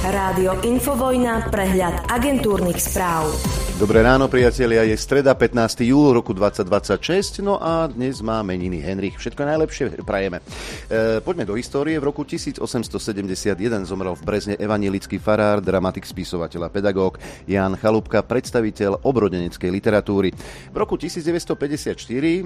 Rádio Infovojna, prehľad agentúrnych správ. Dobré ráno, priatelia, je streda 15. júl roku 2026, no a dnes má meniny Henrich. Všetko najlepšie prajeme. Poďme do histórie. V roku 1871 zomrel v Brezne evanjelický farár, dramatik, spisovateľ a pedagóg Ján Chalúbka, predstaviteľ obrodeneckej literatúry. V roku 1954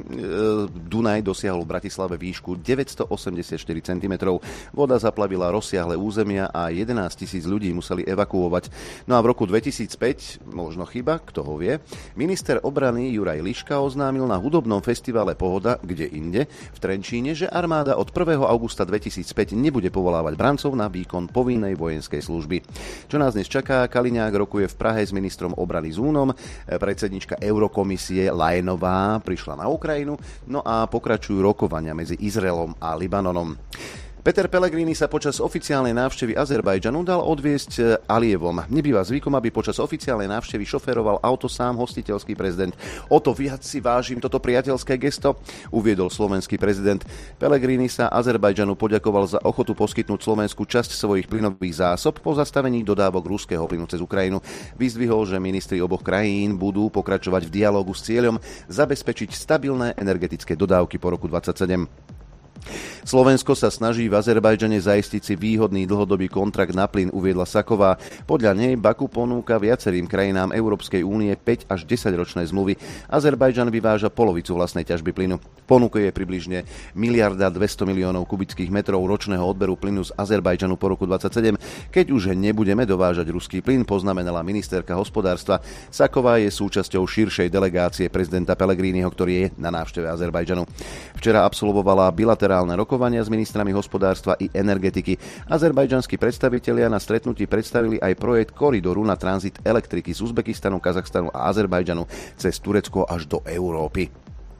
Dunaj dosiahol v Bratislave výšku 984 cm. Voda zaplavila rozsiahle územia a 11 000 ľudí museli evakuovať. No a v roku 2005, možno chyba, kto ho vie, minister obrany Juraj Liška oznámil na hudobnom festivale Pohoda, kde inde, v Trenčíne, že armáda od 1. augusta 2005 nebude povolávať brancov na výkon povinnej vojenskej služby. Čo nás dnes čaká? Kaliňák rokuje v Prahe s ministrom obrany Zúnom, predsednička Eurokomisie Lajnová prišla na Ukrajinu, no a pokračujú rokovania medzi Izraelom a Libanonom. Peter Pellegrini sa počas oficiálnej návštevy Azerbajdžanu dal odviesť Alijevom. Nebýva zvykom, aby počas oficiálnej návštevy šoféroval auto sám hostiteľský prezident. O to viac si vážim toto priateľské gesto, uviedol slovenský prezident. Pellegrini sa Azerbajdžanu poďakoval za ochotu poskytnúť Slovensku časť svojich plynových zásob po zastavení dodávok ruského plynu cez Ukrajinu. Vyzdvihol, že ministri oboch krajín budú pokračovať v dialógu s cieľom zabezpečiť stabilné energetické dodávky po roku 2027. Slovensko sa snaží v Azerbajdžane zaistiť si výhodný dlhodobý kontrakt na plyn, uviedla Saková. Podľa nej Baku ponúka viacerým krajinám Európskej únie 5 až 10 ročné zmluvy. Azerbajdžan vyváža polovicu vlastnej ťažby plynu. Ponuka je približne 1 200 000 000 kubických metrov ročného odberu plynu z Azerbajdžanu po roku 2027. Keď už nebudeme dovážať ruský plyn, poznamenala ministerka hospodárstva. Saková je súčasťou širšej delegácie prezidenta Pellegriniho, ktorý je na návšteve Azerbajdžanu. Včera absolvovala bilaterálne rokovania s ministrami hospodárstva i energetiky. Azerbajdžanskí predstavitelia na stretnutí predstavili aj projekt koridoru na tranzit elektriky z Uzbekistanu, Kazachstanu a Azerbajdžanu cez Turecko až do Európy.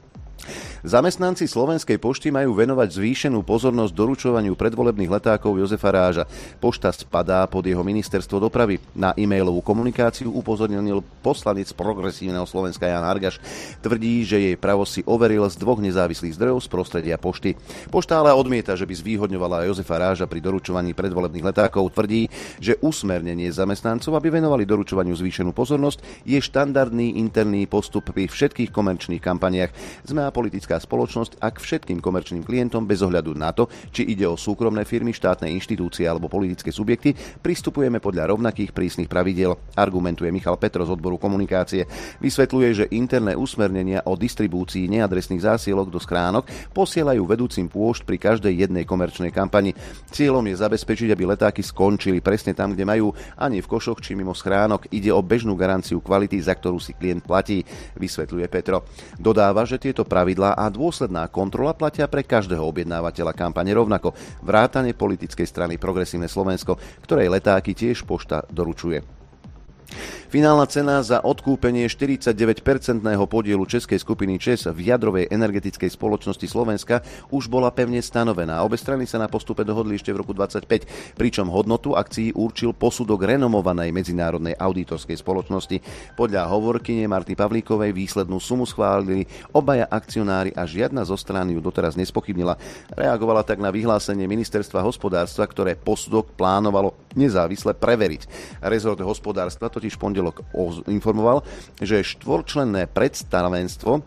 Zamestnanci Slovenskej pošty majú venovať zvýšenú pozornosť doručovaniu predvolebných letákov Jozefa Ráža. Pošta spadá pod jeho ministerstvo dopravy. Na e-mailovú komunikáciu upozornil poslanec Progresívneho Slovenska Ján Hargaš. Tvrdí, že jej pravosť si overil z 2 nezávislých zdrojov z prostredia pošty. Pošta ale odmieta, že by zvýhodňovala Jozefa Ráža pri doručovaní predvolebných letákov. Tvrdí, že usmernenie zamestnancov, aby venovali doručovaniu zvýšenú pozornosť, je štandardný interný postup pri všetkých komerčných kampaniách. Sme politická spoločnosť a k všetkým komerčným klientom bez ohľadu na to, či ide o súkromné firmy, štátne inštitúcie alebo politické subjekty, pristupujeme podľa rovnakých prísnych pravidiel, argumentuje Michal Petro z odboru komunikácie. Vysvetľuje, že interné usmernenia o distribúcii neadresných zásielok do schránok posielajú vedúcim pôšt pri každej jednej komerčnej kampani. Cieľom je zabezpečiť, aby letáky skončili presne tam, kde majú, a nie v košoch či mimo schránok. Ide o bežnú garanciu kvality, za ktorú si klient platí, vysvetľuje Petro. Dodáva, že tieto pravidlá a dôsledná kontrola platia pre každého objednávateľa kampane rovnako, vrátane politickej strany Progresívne Slovensko, ktorej letáky tiež pošta doručuje. Finálna cena za odkúpenie 49-percentného podielu českej skupiny ČEZ v jadrovej energetickej spoločnosti Slovenska už bola pevne stanovená. Obe strany sa na postupe dohodli ešte v roku 2025, pričom hodnotu akcií určil posudok renomovanej medzinárodnej auditorskej spoločnosti. Podľa hovorkyne Marty Pavlíkovej výslednú sumu schválili obaja akcionári a žiadna zo strán ju doteraz nespochybnila. Reagovala tak na vyhlásenie ministerstva hospodárstva, ktoré posudok plánovalo nezávisle preveriť. Rezort hospodárstva totiž pondelok informoval, že štvorčlenné predstavenstvo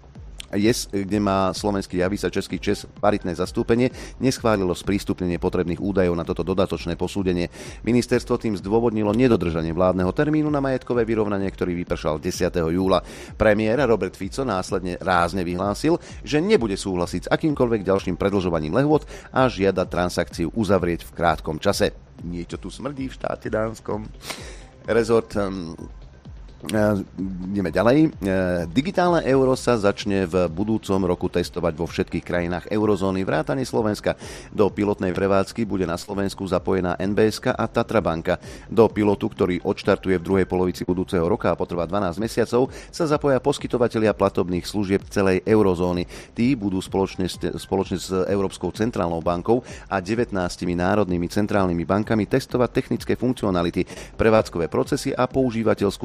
kde má slovenský Javis a český ČEZ paritné zastúpenie, neschválilo sprístupnenie potrebných údajov na toto dodatočné posúdenie. Ministerstvo tým zdôvodnilo nedodržanie vládneho termínu na majetkové vyrovnanie, ktorý vypršal 10. júla. Premiér Robert Fico následne rázne vyhlásil, že nebude súhlasiť s akýmkoľvek ďalším predĺžovaním lehôd a žiada transakciu uzavrieť v krátkom čase. Niečo tu smrdí v štáte dánskom. Rezort ideme ďalej. Digitálne euro sa začne v budúcom roku testovať vo všetkých krajinách eurozóny vrátane Slovenska. Do pilotnej prevádzky bude na Slovensku zapojená NBS a Tatra banka. Do pilotu, ktorý odštartuje v druhej polovici budúceho roka a potrvá 12 mesiacov, sa zapoja poskytovatelia platobných služieb celej eurozóny. Tí budú spoločne s Európskou centrálnou bankou a 19 národnými centrálnymi bankami testovať technické funkcionality, prevádzkové procesy a používateľskú skúsenosť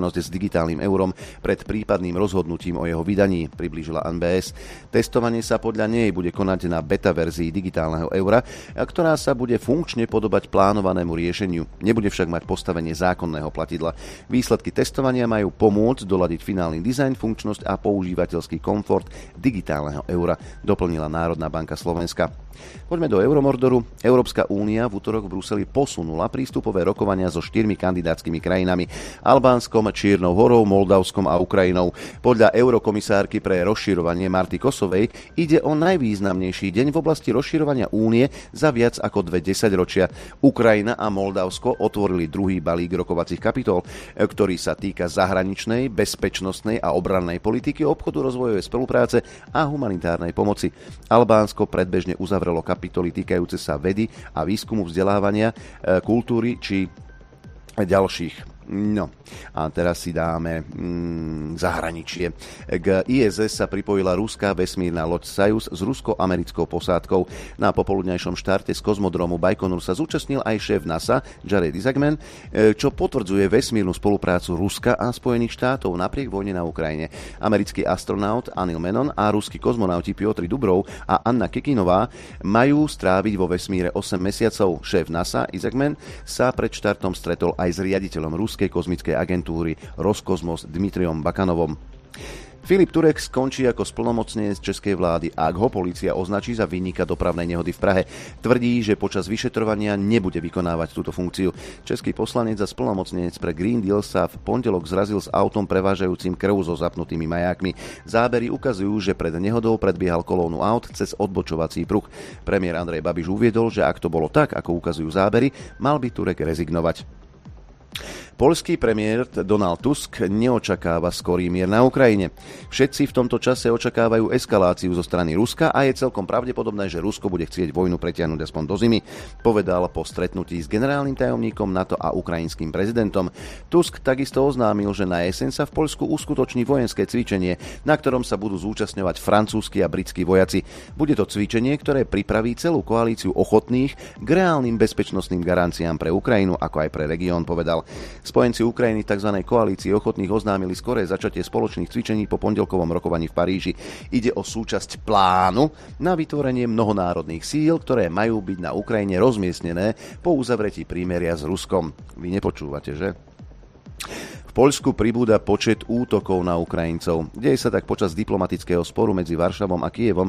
skúsenosť s digitálnym eurom pred prípadným rozhodnutím o jeho vydaní, priblížila NBS. Testovanie sa podľa nej bude konať na beta verzii digitálneho eura, ktorá sa bude funkčne podobať plánovanému riešeniu. Nebude však mať postavenie zákonného platidla. Výsledky testovania majú pomôcť doladiť finálny dizajn, funkčnosť a používateľský komfort digitálneho eura, doplnila Národná banka Slovenska. Poďme do Euromordoru. Európska únia v utorok v Bruseli posunula prístupové rokovania so 4 kandidátskymi krajinami: Albánskom, Čiernou Horou, Moldavskom a Ukrajinou. Podľa eurokomisárky pre rozširovanie Marty Kosovej ide o najvýznamnejší deň v oblasti rozširovania únie za viac ako 2 desaťročia. Ukrajina a Moldavsko otvorili druhý balík rokovacích kapitol, ktorý sa týka zahraničnej, bezpečnostnej a obrannej politiky, obchodu, rozvojovej spolupráce a humanitárnej pomoci. Albánsko predbežne uzavrelo kapitoly týkajúce sa vedy a výskumu, vzdelávania, kultúry či ďalších. No a teraz si dáme zahraničie. K ISS sa pripojila ruská vesmírna loď Sojuz s rusko-americkou posádkou. Na popoludňajšom štarte z kozmodromu Bajkonur sa zúčastnil aj šéf NASA Jared Isaacman, čo potvrdzuje vesmírnu spoluprácu Ruska a Spojených štátov napriek vojne na Ukrajine. Americký astronaut Anil Menon a ruskí kozmonauti Piotr Dubrov a Anna Kekinová majú stráviť vo vesmíre 8 mesiacov. Šéf NASA Isaacman sa pred štartom stretol aj s riaditeľom ruskej kozmickej agentúry Roskosmos Dmitriom Bakanovom. Filip Turek skončí ako splnomocnenec českej vlády, ak ho polícia označí za vinníka dopravnej nehody v Prahe. Tvrdí, že počas vyšetrovania nebude vykonávať túto funkciu. Český poslanec a splnomocnenec pre Green Deal sa v pondelok zrazil s autom prevážajúcim krv so zapnutými majákmi. Zábery ukazujú, že pred nehodou predbiehal kolónu aut cez odbočovací pruh. Premiér Andrej Babiš uviedol, že ak to bolo tak, ako ukazujú zábery, mal by Turek rezignovať. Poľský premiér Donald Tusk neočakáva skorý mier na Ukrajine. Všetci v tomto čase očakávajú eskaláciu zo strany Ruska a je celkom pravdepodobné, že Rusko bude chcieť vojnu pretiahnuť aspoň do zimy, povedal po stretnutí s generálnym tajomníkom NATO a ukrajinským prezidentom. Tusk takisto oznámil, že na jeseň sa v Poľsku uskutoční vojenské cvičenie, na ktorom sa budú zúčastňovať francúzski a britskí vojaci. Bude to cvičenie, ktoré pripraví celú koalíciu ochotných k reálnym bezpečnostným garanciám pre Ukrajinu, ako aj pre región, povedal. Spojenci Ukrajiny tzv. Koalícii ochotných oznámili skoré začatie spoločných cvičení po pondelkovom rokovaní v Paríži. Ide o súčasť plánu na vytvorenie mnohonárodných síl, ktoré majú byť na Ukrajine rozmiestnené po uzavretí prímeria s Ruskom. Vy nepočúvate, že? V Poľsku pribúda počet útokov na Ukrajincov. Deje sa tak počas diplomatického sporu medzi Varšavou a Kyjevom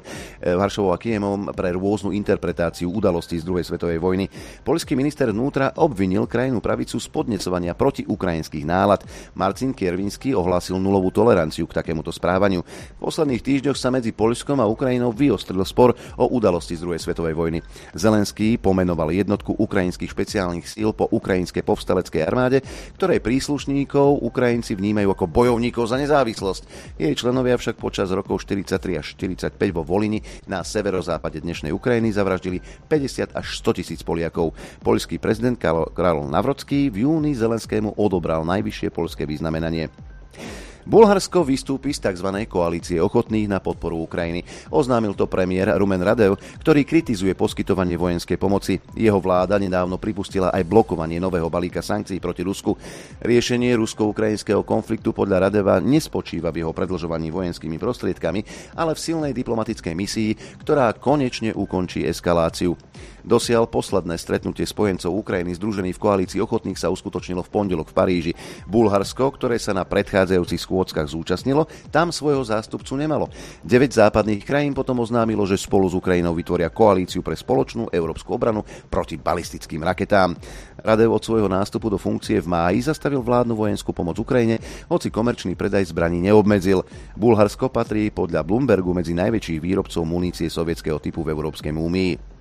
pre rôznu interpretáciu udalostí z druhej svetovej vojny. Poľský minister vnútra obvinil krajnú pravicu z podnecovania proti ukrajinských nálad. Marcin Kierwiński ohlásil nulovú toleranciu k takémuto správaniu. V posledných týždňoch sa medzi Poľskom a Ukrajinou vyostril spor o udalosti z druhej svetovej vojny. Zelenský pomenoval jednotku ukrajinských špeciálnych síl po ukrajinskej povstaleckej armáde, ktorej príslušníkov Ukrajinci vnímajú ako bojovníkov za nezávislosť. Jej členovia však počas rokov 43 až 45 vo Volini na severozápade dnešnej Ukrajiny zavraždili 50 až 100 tisíc Poliakov. Poľský prezident Karol Nawrocki v júni Zelenskému odobral najvyššie poľské vyznamenanie. Bulharsko vystúpi z tzv. Koalície ochotných na podporu Ukrajiny. Oznámil to premiér Rumen Radev, ktorý kritizuje poskytovanie vojenskej pomoci. Jeho vláda nedávno pripustila aj blokovanie nového balíka sankcií proti Rusku. Riešenie rusko-ukrajinského konfliktu podľa Radeva nespočíva v jeho predĺžovaní vojenskými prostriedkami, ale v silnej diplomatickej misii, ktorá konečne ukončí eskaláciu. Dosiaľ posledné stretnutie spojencov Ukrajiny združených v koalícii ochotných sa uskutočnilo v pondelok v Paríži. Bulharsko, ktoré sa na predchádzajúcich schôdzkach zúčastnilo, tam svojho zástupcu nemalo. 9 západných krajín potom oznámilo, že spolu s Ukrajinou vytvoria koalíciu pre spoločnú európsku obranu proti balistickým raketám. Radev od svojho nástupu do funkcie v máji zastavil vládnu vojenskú pomoc Ukrajine, hoci komerčný predaj zbraní neobmedzil. Bulharsko patrí podľa Bloombergu medzi najväčších výrobcov munície sovietskeho typu v Európskej únii.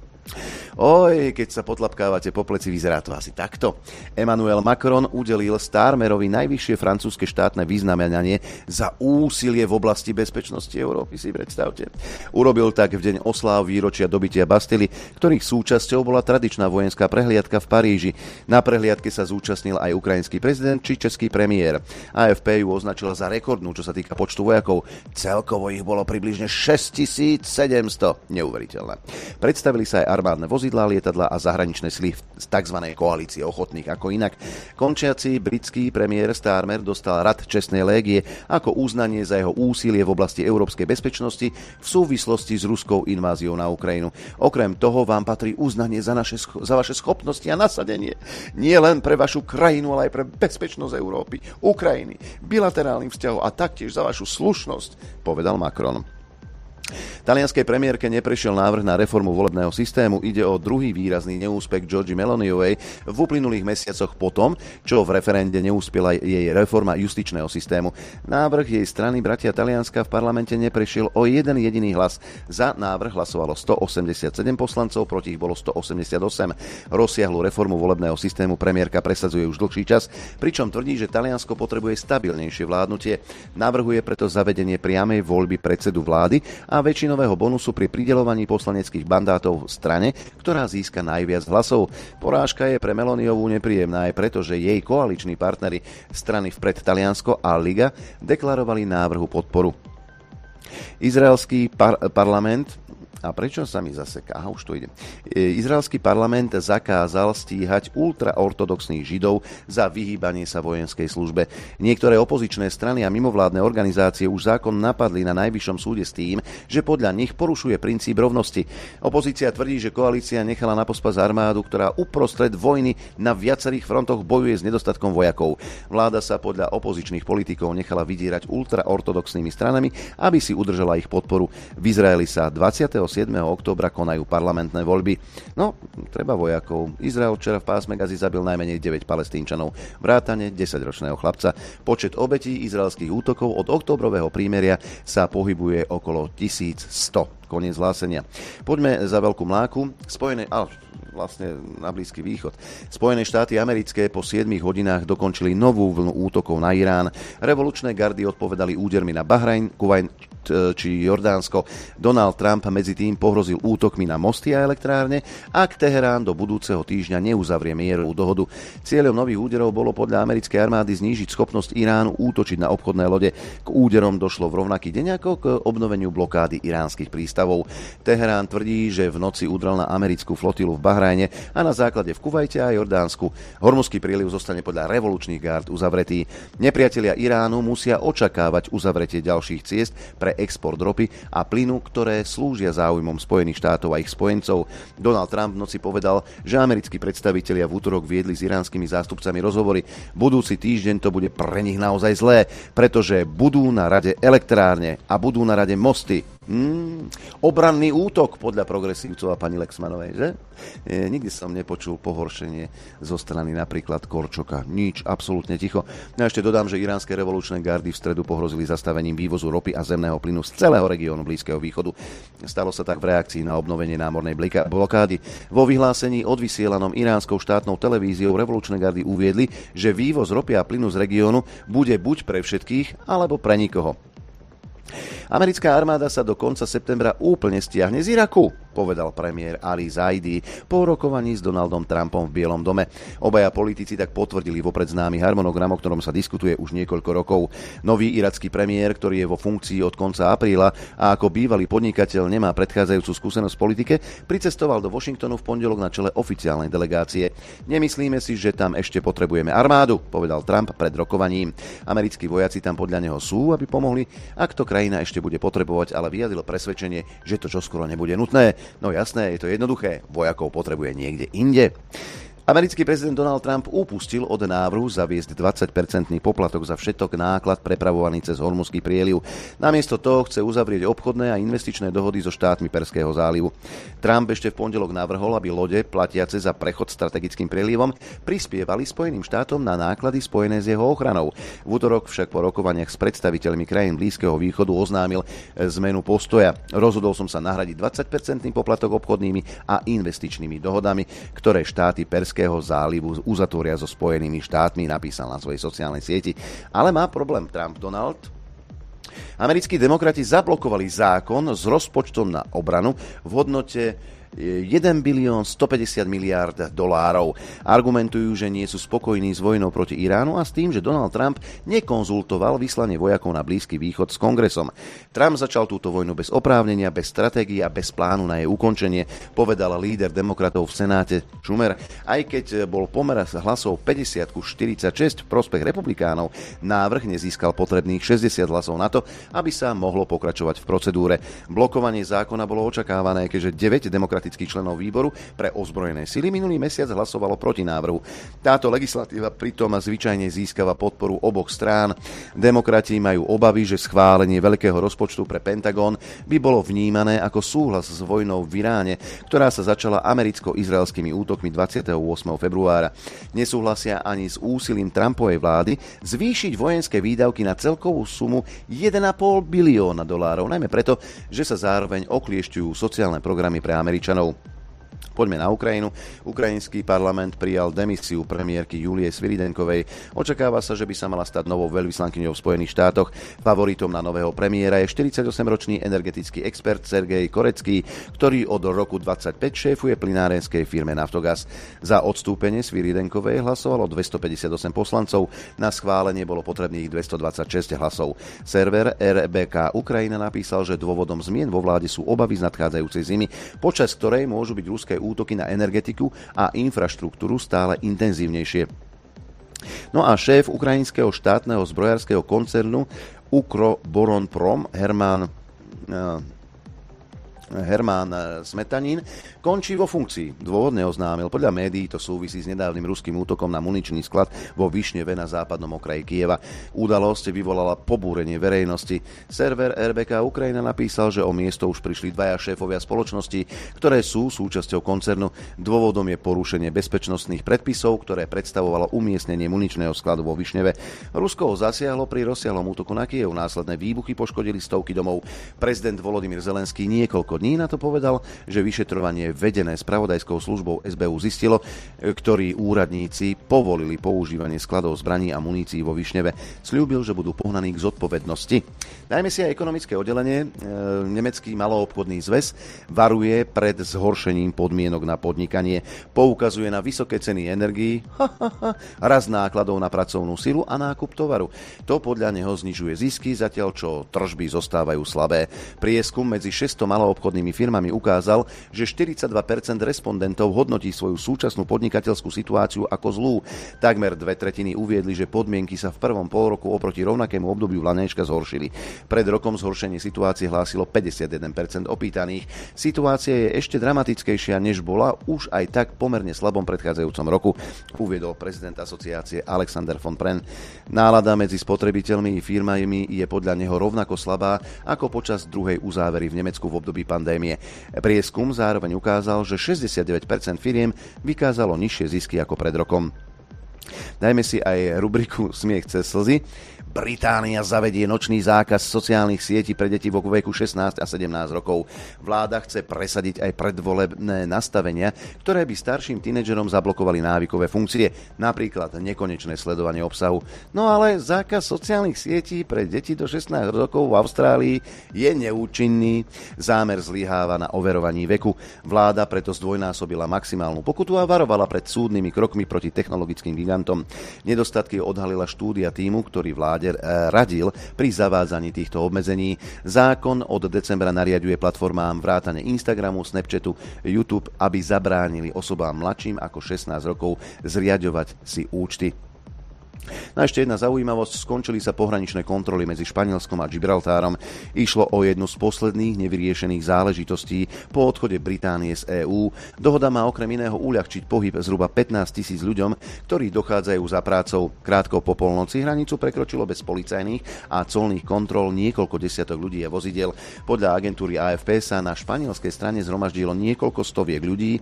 Oj, keď sa potlapkávate po pleci, vyzerá to asi takto. Emmanuel Macron udelil Starmerovi najvyššie francúzske štátne vyznamenanie za úsilie v oblasti bezpečnosti Európy, si predstavte. Urobil tak v deň osláv výročia dobytia Bastily, ktorých súčasťou bola tradičná vojenská prehliadka v Paríži. Na prehliadke sa zúčastnil aj ukrajinský prezident či český premiér. AFP ju označila za rekordnú, čo sa týka počtu vojakov. Celkovo ich bolo približne 6700. Neuveriteľné. Predstavili sa aj armádne vozidlá vozidlá, lietadlá a zahraničné sily z tzv. Koalície ochotných. Ako inak, končiaci britský premiér Starmer dostal rad čestnej légie ako uznanie za jeho úsilie v oblasti európskej bezpečnosti v súvislosti s ruskou inváziou na Ukrajinu. Okrem toho vám patrí uznanie za vaše schopnosti a nasadenie. Nie len pre vašu krajinu, ale aj pre bezpečnosť Európy, Ukrajiny, bilaterálnych vzťahov a taktiež za vašu slušnosť, povedal Macron. Talianskej premiérke neprešiel návrh na reformu volebného systému. Ide o druhý výrazný neúspech Giorgie Meloniovej v uplynulých mesiacoch potom, čo v referende neúspela jej reforma justičného systému. Návrh jej strany Bratia Talianska v parlamente neprešiel o jeden jediný hlas. Za návrh hlasovalo 187 poslancov, proti ich bolo 188. Rozsiahlu reformu volebného systému premiérka presadzuje už dlhší čas, pričom tvrdí, že Taliansko potrebuje stabilnejšie vládnutie. Navrhuje preto zavedenie priamej voľby predsedu vlády a väčšinového bonusu pri prideľovaní poslaneckých mandátov v strane, ktorá získa najviac hlasov. Porážka je pre Meloniovú nepríjemná aj preto, že jej koaliční partneri strany Vpred Taliansko a Liga deklarovali návrhu podporu. Izraelský parlament A prečo sa mi zaseká? Aha, už to ide. Izraelský parlament zakázal stíhať ultraortodoxných Židov za vyhýbanie sa vojenskej službe. Niektoré opozičné strany a mimovládne organizácie už zákon napadli na Najvyššom súde s tým, že podľa nich porušuje princíp rovnosti. Opozícia tvrdí, že koalícia nechala na pospas armádu, ktorá uprostred vojny na viacerých frontoch bojuje s nedostatkom vojakov. Vláda sa podľa opozičných politikov nechala vydierať ultraortodoxnými stranami, aby si udržala ich podporu. V Izraeli sa 27. októbra konajú parlamentné voľby. No, treba vojakov. Izrael včera v pásme Gazy zabil najmenej 9 Palestínčanov, vrátane 10-ročného chlapca. Počet obetí izraelských útokov od októbrového prímeria sa pohybuje okolo 1100. Koniec hlásenia. Poďme za veľkú mláku. Vlastne na Blízky východ. Spojené štáty americké po 7 hodinách dokončili novú vlnu útokov na Irán. Revolučné gardy odpovedali údermi na Bahrajn, Kuvajt či Jordánsko. Donald Trump medzi tým pohrozil útokmi na mosty a elektrárne, ak Teherán do budúceho týždňa neuzavrie mierovú dohodu. Cieľom nových úderov bolo podľa americkej armády znížiť schopnosť Iránu útočiť na obchodné lode. K úderom došlo v rovnaký deň ako k obnoveniu blokády iránskych prístavov. Teherán tvrdí, že v noci udrel na americkú flotilu v Bahrajne a na základe v Kuvajte a Jordánsku. Hormuzský príliv zostane podľa revolučných gárd uzavretý. Nepriatelia Iránu musia očakávať uzavretie ďalších ciest pre export ropy a plynu, ktoré slúžia záujmom Spojených štátov a ich spojencov. Donald Trump v noci povedal, že americkí predstavitelia v utorok viedli s iránskymi zástupcami rozhovory. Budúci týždeň to bude pre nich naozaj zlé, pretože budú na rade elektrárne a budú na rade mosty. Obranný útok podľa progresívcov a pani Lexmanovej, že? Nikdy som nepočul pohoršenie zo strany napríklad Korčoka. Nič, absolútne ticho. No a ešte dodám, že iránske revolučné gardy v stredu pohrozili zastavením vývozu ropy a zemného plynu z celého regiónu Blízkeho východu. Stalo sa tak v reakcii na obnovenie námornej blokády. Vo vyhlásení odvysielanom iránskou štátnou televíziou revolučné gardy uviedli, že vývoz ropy a plynu z regiónu bude buď pre všetkých, alebo pre nikoho. Americká armáda sa do konca septembra úplne stiahne z Iraku, povedal premiér Ali Zaidi po rokovaní s Donaldom Trumpom v Bielom dome. Obaja politici tak potvrdili vopred známy harmonogram, o ktorom sa diskutuje už niekoľko rokov. Nový iracký premiér, ktorý je vo funkcii od konca apríla a ako bývalý podnikateľ nemá predchádzajúcu skúsenosť v politike, pricestoval do Washingtonu v pondelok na čele oficiálnej delegácie. Nemyslíme si, že tam ešte potrebujeme armádu, povedal Trump pred rokovaním. Americkí vojaci tam podľa neho sú, aby pomohli, ak to krajina ešte bude potrebovať, ale vyjadril presvedčenie, že to čoskoro nebude nutné. No jasné, je to jednoduché, vojakov potrebuje niekde inde. Americký prezident Donald Trump upustil od návrhu zaviesť 20% poplatok za všetok náklad prepravovaný cez Hormuzský prieliv. Namiesto toho chce uzavrieť obchodné a investičné dohody so štátmi Perského zálivu. Trump ešte v pondelok navrhol, aby lode platiace za prechod strategickým prielivom prispievali Spojeným štátom na náklady spojené s jeho ochranou. V utorok však po rokovaniach s predstaviteľmi krajín Blízkeho východu oznámil zmenu postoja. Rozhodol som sa nahradiť 20% poplatok obchodnými a investičnými dohodami, ktoré štáty Perského zálivu uzatvoria so Spojenými štátmi, napísal na svojej sociálnej sieti. Ale má problém Trump, Donald. Americkí demokrati zablokovali zákon s rozpočtom na obranu v hodnote 1 bilión 150 miliárd dolárov. Argumentujú, že nie sú spokojní s vojnou proti Iránu a s tým, že Donald Trump nekonzultoval vyslanie vojakov na Blízky východ s kongresom. Trump začal túto vojnu bez oprávnenia, bez stratégie a bez plánu na jej ukončenie, povedal líder demokratov v Senáte Schumer. Aj keď bol pomer hlasov 50-46 v prospech republikánov, návrh nezískal potrebných 60 hlasov na to, aby sa mohlo pokračovať v procedúre. Blokovanie zákona bolo očakávané, keďže 9 demokratických členov výboru pre ozbrojené sily minulý mesiac hlasovalo proti návrhu. Táto legislatíva pritom zvyčajne získava podporu oboch strán. Demokrati majú obavy, že schválenie veľkého rozpočtu pre Pentagón by bolo vnímané ako súhlas s vojnou v Iráne, ktorá sa začala americko-izraelskými útokmi 28. februára. Nesúhlasia ani s úsilím Trumpovej vlády zvýšiť vojenské výdavky na celkovú sumu 1,5 bilióna dolárov, najmä preto, že sa zároveň okliešťujú sociálne programy pre Američanov. Poďme na Ukrajinu. Ukrajinský parlament prijal demisiu premiérky Julie Sviridenkovej. Očakáva sa, že by sa mala stať novou veľvyslankyňou v Spojených štátoch. Favoritom na nového premiéra je 48-ročný energetický expert Sergej Korecký, ktorý od roku 25 šéfuje plynárenskej firme Naftogaz. Za odstúpenie Sviridenkovej hlasovalo 258 poslancov, na schválenie bolo potrebných 226 hlasov. Server RBK Ukrajina napísal, že dôvodom zmien vo vláde sú obavy z nadchádzajúcej zimy, počas ktorej môžu byť ruské útoky na energetiku a infraštruktúru stále intenzívnejšie. No a šéf ukrajinského štátneho zbrojárskeho koncernu Ukroboronprom Herman Smetanín končí vo funkcii. Dôvod neoznámil. Podľa médií to súvisí s nedávnym ruským útokom na muničný sklad vo Višneve na západnom okraji Kieva. Udalosť vyvolala pobúrenie verejnosti. Server RBK Ukrajina napísal, že o miesto už prišli dvaja šéfovia spoločností, ktoré sú súčasťou koncernu. Dôvodom je porušenie bezpečnostných predpisov, ktoré predstavovalo umiestnenie muničného skladu vo Višneve. Rusko ho zasiahlo pri rozsiahlom útoku na Kiev. Následné výbuchy poškodili stovky domov. Prezident Volodymyr Zelenský niekoľko dní na to povedal, že vyšetrovanie vedené spravodajskou službou SBU zistilo, ktorí úradníci povolili používanie skladov zbraní a munícií vo Višneve. Sľúbil, že budú pohnaní k zodpovednosti. Dajme si aj ekonomické oddelenie. Nemecký maloobchodný zväz varuje pred zhoršením podmienok na podnikanie. Poukazuje na vysoké ceny energií, rast nákladov na pracovnú silu a nákup tovaru. To podľa neho znižuje zisky, zatiaľ čo tržby zostávajú slabé. Prieskum medzi 600 maloobchodnými firmami ukázal, že 42% respondentov hodnotí svoju súčasnú podnikateľskú situáciu ako zlú. Takmer 2/3 uviedli, že podmienky sa v prvom polroku oproti rovnakému obdobiu vlanejška zhoršili. Pred rokom zhoršenie situácie hlásilo 51% opýtaných. Situácia je ešte dramatickejšia, než bola už aj tak pomerne slabom predchádzajúcom roku, uviedol prezident asociácie Alexander von Pren. Nálada medzi spotrebiteľmi i firmami je podľa neho rovnako slabá ako počas druhej uzávery v Nemecku v období pandémie. Prieskum zároveň ukázal, že 69% firiem vykázalo nižšie zisky ako pred rokom. Dajme si aj rubriku Smiech cez slzy. Británia zavedie nočný zákaz sociálnych sietí pre deti vo veku 16 a 17 rokov. Vláda chce presadiť aj predvolebné nastavenia, ktoré by starším tínedžerom zablokovali návykové funkcie, napríklad nekonečné sledovanie obsahu. No ale zákaz sociálnych sietí pre deti do 16 rokov v Austrálii je neúčinný. Zámer zlyháva na overovaní veku. Vláda preto zdvojnásobila maximálnu pokutu a varovala pred súdnymi krokmi proti technologickým gigantom. Nedostatky odhalila štúdia tímu, ktorý vláde radil pri zavádzaní týchto obmedzení. Zákon od decembra nariaďuje platformám vrátane Instagramu, Snapchatu, YouTube, aby zabránili osobám mladším ako 16 rokov zriaďovať si účty. No a ešte jedna zaujímavosť, skončili sa pohraničné kontroly medzi Španielskom a Gibraltárom. Išlo o jednu z posledných nevyriešených záležitostí po odchode Británie z EÚ. Dohoda má okrem iného uľahčiť pohyb zhruba 15 000 ľuďom, ktorí dochádzajú za prácou. Krátko po polnoci hranicu prekročilo bez policajných a colných kontrol niekoľko desiatok ľudí a vozidiel. Podľa agentúry AFP sa na španielskej strane zhromaždilo niekoľko stoviek ľudí.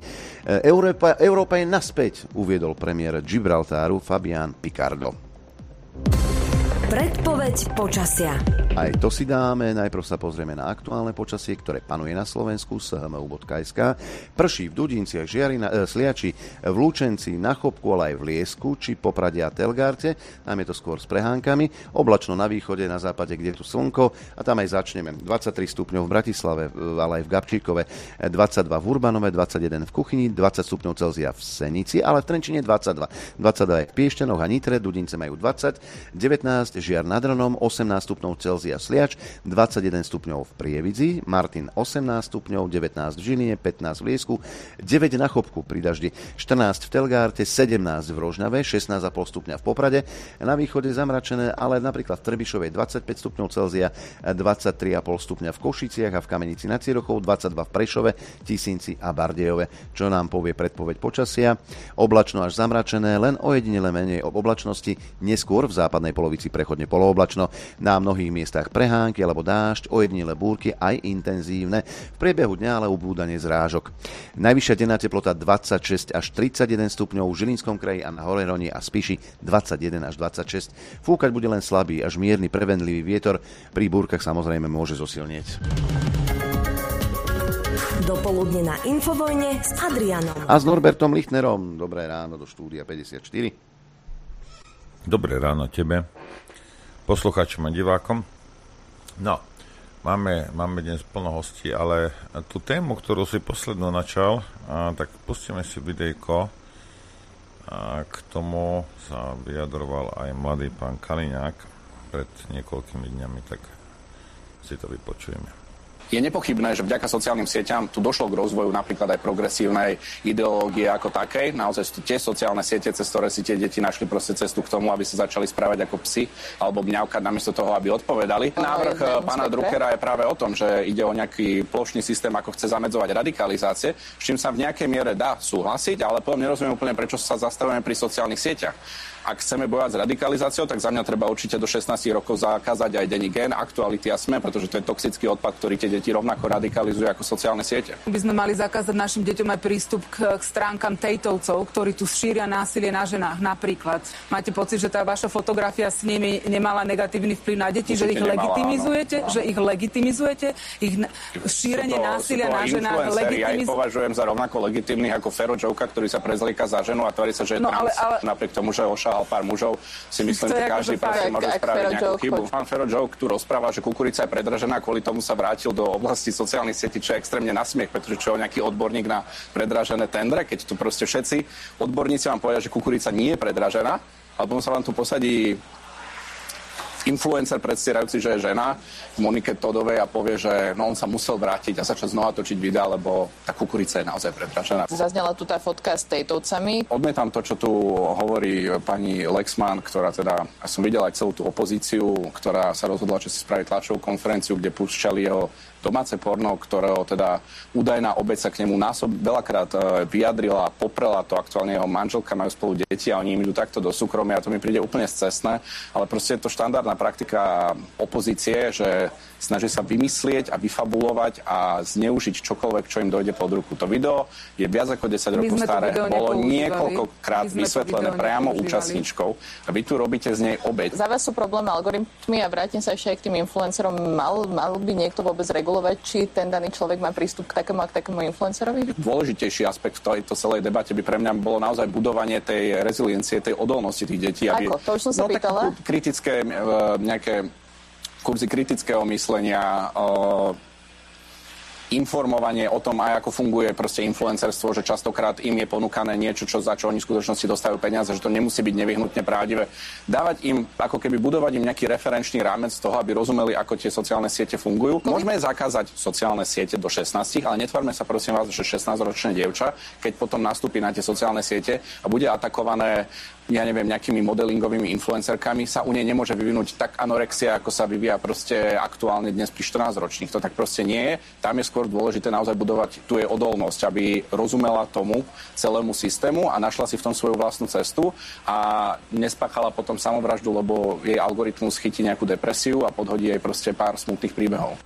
Európa je naspäť, uviedol premiér Gibraltáru Fabián Picardo. Predpoveď počasia. Aj to si dáme. Najprv sa pozrieme na aktuálne počasie, ktoré panuje na Slovensku, shmu.sk. Prší v Dudinciach, Sliači, v Lučenci, na Chopku, ale aj v Liesku, či Poprade a Telgárte. Tam je to skôr s prehánkami. Oblačno na východe, na západe, kde je tu slnko. A tam aj začneme. 23 stupňov v Bratislave, ale aj v Gabčíkove, 22 v Urbanove, 21 v Kuchyni, 20 stupňov Celzia v Senici, ale v Trenčine 22. 22 aj v Piešťanoch a Nitre, Dudince majú 20, 19 Žiar nad Hronom, 18 stupňov Celzia Sliač, 21 stupňov v Prievidzi, Martin 18 stupňov, 19 v Žiline, 15 v Liesku, 9 na Chopku pri daždi, 14 v Telgárte, 17 v Rožňave, 16,5 stupňa v Poprade, na východe zamračené, ale napríklad v Trebišovej 25 stupňov Celzia, 23,5 stupňa v Košiciach a v Kamenici nad Cirochou, 22 v Prešove, Tisínci a Bardejove. Čo nám povie predpoveď počasia? Oblačno až zamračené, len ojedinele menej oblačnosti, neskôr v západnej polovici prechodne polooblačno, na mnohých miestach prehánky alebo dážď, ojedinele búrky aj intenzívne. V priebehu dňa ale ubúdanie zrážok. Najvyššia denná teplota 26 až 31 stupňov v Žilinskom kraji a na Horeroni a Spiši 21 až 26. Fúkať bude len slabý až mierny prevenlivý vietor, pri búrkach samozrejme môže zosilnieť. Dopoludne na Infovojne s Adrianom. A s Norbertom Lichtnerom. Dobré ráno do štúdia 54. Dobré ráno tebe, poslucháčom a divákom. No, máme dnes plno hostí, ale tú tému, ktorú si poslednú načal, tak pustíme si videjko. K tomu sa vyjadroval aj mladý pán Kaliňák pred niekoľkými dňami, tak si to vypočujeme. Je nepochybné, že vďaka sociálnym sieťam tu došlo k rozvoju napríklad aj progresívnej ideológie ako takej. Naozaj sú tie sociálne siete, cez ktoré si tie deti našli proste cestu k tomu, aby sa začali správať ako psi alebo mňaukať namiesto toho, aby odpovedali. Návrh pána Druckera je práve o tom, že ide o nejaký plošný systém, ako chce zamedzovať radikalizácie, s čím sa v nejakej miere dá súhlasiť, ale potom nerozumiem úplne, prečo sa zastavujeme pri sociálnych sieťach. Ak chceme bojovať s radikalizáciou, tak za mňa treba určite do 16 rokov zakázať aj denní Gen, Aktuality a SME, pretože to je toxický odpad, ktorý tie deti rovnako radikalizuje ako sociálne siete. By sme mali zakázať našim deťom aj prístup k stránkam tejtovcov, ktorí tu šíria násilie na ženách napríklad. Máte pocit, že tá vaša fotografia s nimi nemala negatívny vplyv na deti, že ich legitimizujete, že ich legitimizujete, ich šírenie násilia na ženách Ja ich považujem za rovnako legitímnych ako Fero Jouka, ktorý sa prezlieka za ženu a tvári sa, že je trans. Napriek tomu, že pár mužov, si myslím, že každý proste môže spraviť nejakú chybu. Pán Fero Jouk tu rozpráva, že kukurica je predražená, kvôli tomu sa vrátil do oblasti sociálnych sietí, čo je extrémne na smiech, pretože čo je nejaký odborník na predražené tendre, keď tu proste všetci odborníci vám povedia, že kukurica nie je predražená, alebo sa vám tu posadí influencer predstierajúci, že je žena Monike Todovej a povie, že no on sa musel vrátiť a začať znova točiť videa, lebo tá kukurica je naozaj predražená. Zaznela tu tá fotka s tejtovcami. Odmietam to, čo tu hovorí pani Lexman, ktorá teda, ja som videl aj celú tú opozíciu, ktorá sa rozhodla, že si spraví tlačovú konferenciu, kde púšťali jeho domáce porno, ktorého teda údajná obeť sa k nemu veľakrát vyjadrila, poprela to, aktuálne jeho manželka, majú spolu deti a oni im idú takto do súkromia a to mi príde úplne scestné, ale proste je to štandardná praktika opozície, že snaží sa vymyslieť a vyfabulovať a zneužiť čokoľvek, čo im dojde pod ruku. To video je viac ako 10 rokov staré, bolo niekoľkokrát vysvetlené priamo účastníčkou a vy tu robíte z nej obeť. Za vás sú problémy algoritmy a vrátim sa ešte aj k tým influencerom. Mal by niekto vôbec regulovať, či ten daný človek má prístup k takému influencerovi? Dôležitejší aspekt v tejto celej debate by pre mňa bolo naozaj budovanie tej reziliencie, tej odolnosti tých detí. Ako? To už som sa pýtala. Kritické, nejaké kurzy kritického myslenia, informovanie o tom, aj ako funguje proste influencerstvo, že častokrát im je ponúkané niečo, za čo oni v skutočnosti dostávajú peniaze, že to nemusí byť nevyhnutne pravdivé. Dávať im, ako keby budovať im nejaký referenčný rámec z toho, aby rozumeli, ako tie sociálne siete fungujú. Môžeme zakázať sociálne siete do 16, ale netvárme sa prosím vás, že 16-ročné dievča, keď potom nastúpi na tie sociálne siete a bude atakované nejakými modelingovými influencerkami, sa u nej nemôže vyvinúť tak anorexia, ako sa vyvíja proste aktuálne dnes pri 14-ročných. To tak proste nie je. Tam je skôr dôležité naozaj budovať tu jej odolnosť, aby rozumela tomu celému systému a našla si v tom svoju vlastnú cestu a nespáchala potom samovraždu, lebo jej algoritmus chytí nejakú depresiu a podhodí jej proste pár smutných príbehov.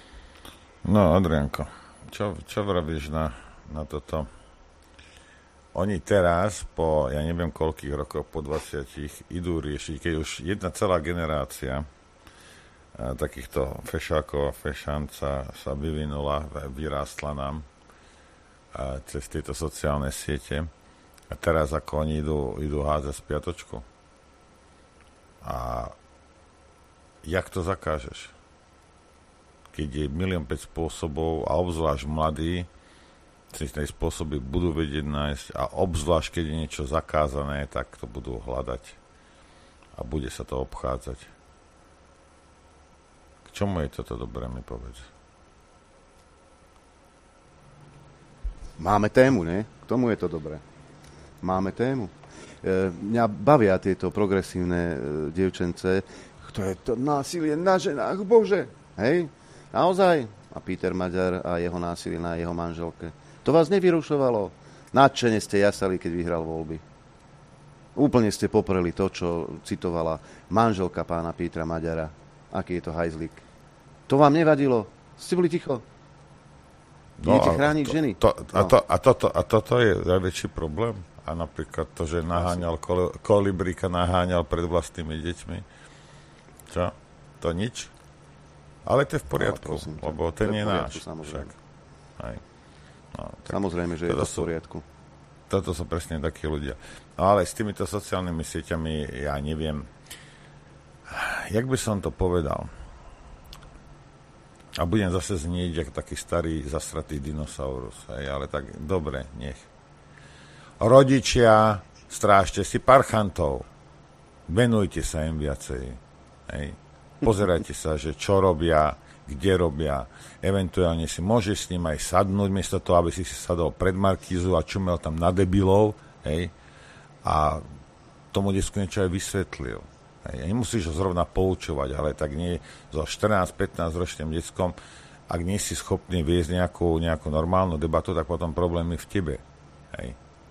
No, Adrianko, čo vravíš na toto? Oni teraz, po ja neviem koľkých rokov, po 20, idú riešiť, keď už jedna celá generácia takýchto fešákov a fešánca sa vyvinula, vyrástla nám cez tieto sociálne siete. A teraz ako oni idú hádzať spiatočku. A jak to zakážeš? Keď je 1,5 spôsobov a obzvlášť mladí si tie spôsoby budú vedieť nájsť a obzvlášť, keď je niečo zakázané, tak to budú hľadať a bude sa to obchádzať. K čomu je toto dobré, mi povedz? Máme tému, ne? K tomu je to dobré. Máme tému. Mňa bavia tieto progresívne dievčence, to je to násilie na ženách, bože. Hej? Naozaj? A Peter Maďar a jeho násilie na jeho manželke. To vás nevyrušovalo? Nadšene ste jasali, keď vyhral voľby. Úplne ste popreli to, čo citovala manželka pána Petra Maďara. Aký je to hajzlík. To vám nevadilo? Ste boli ticho? Idete chrániť ženy? A toto je najväčší problém? A napríklad to, že naháňal kolibríka, naháňal pred vlastnými deťmi. Čo? To nič? Ale to je v poriadku, lebo ten je náš. Však. No, samozrejme, že je to v poriadku. Toto sú presne takí ľudia. No, ale s týmito sociálnymi sieťami, ja neviem, jak by som to povedal. A budem zase znieť, jak taký starý, zasratý dinosaurus. Hej, ale tak, dobre, nech. Rodičia, strážte si parchantov. Venujte sa im viacej. Hej. Pozerajte sa, že čo robia, kde robia. Eventuálne si môžeš s ním aj sadnúť, miesto toho, aby si sadol pred markízu a čumel tam na debilov. Hej. A tomu desku niečo aj vysvetlil. Hej. Nemusíš ho zrovna poučovať, ale tak nie so 14-15 ročným deckom, ak nie si schopný viesť nejakú normálnu debatu, tak potom problém je v tebe. Hej.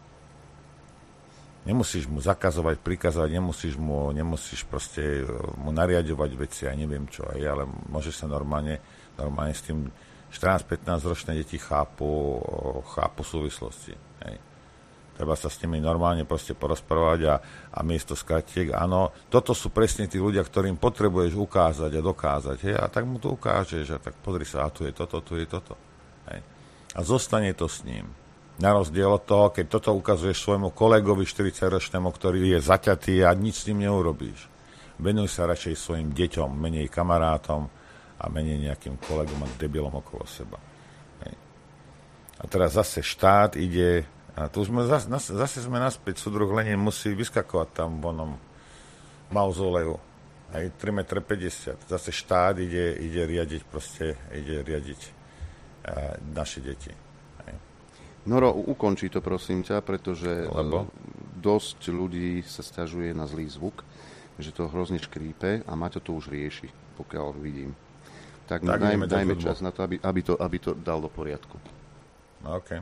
Nemusíš mu zakazovať, prikazovať, nemusíš proste mu nariadovať veci a neviem čo, hej, ale môžeš sa normálne s tým 14-15 ročné deti chápu súvislosti. Hej. Treba sa s nimi normálne proste porozprávať a miesto skratiek, áno, toto sú presne tí ľudia, ktorým potrebuješ ukázať a dokázať, hej, a tak mu to ukážeš a tak pozri sa, a tu je toto. Hej. A zostane to s ním. Na rozdiel od toho, keď toto ukazuješ svojmu kolegovi 40-ročnému, ktorý je zaťatý a nič s ním neurobíš. Venuj sa radšej svojim deťom, menej kamarátom a menej nejakým kolegom a debilom okolo seba. Hej. A teraz zase štát ide, a tu sme zase sme naspäť, súdruh Lenin musí vyskakovať tam v onom mauzoleu. Hej, 3,50 m. Zase štát ide riadiť naše deti. Noro, ukončí to, prosím ťa, pretože dosť ľudí sa sťažuje na zlý zvuk, že to hrozne škrípe a Maťo to už rieši, pokiaľ vidím. Tak dajme čas na to, aby to dal do poriadku. OK.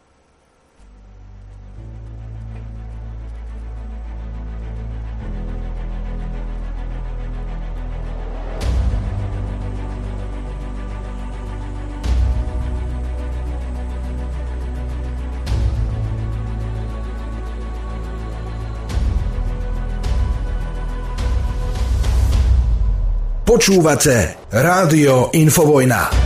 Počúvate Rádio Infovojna.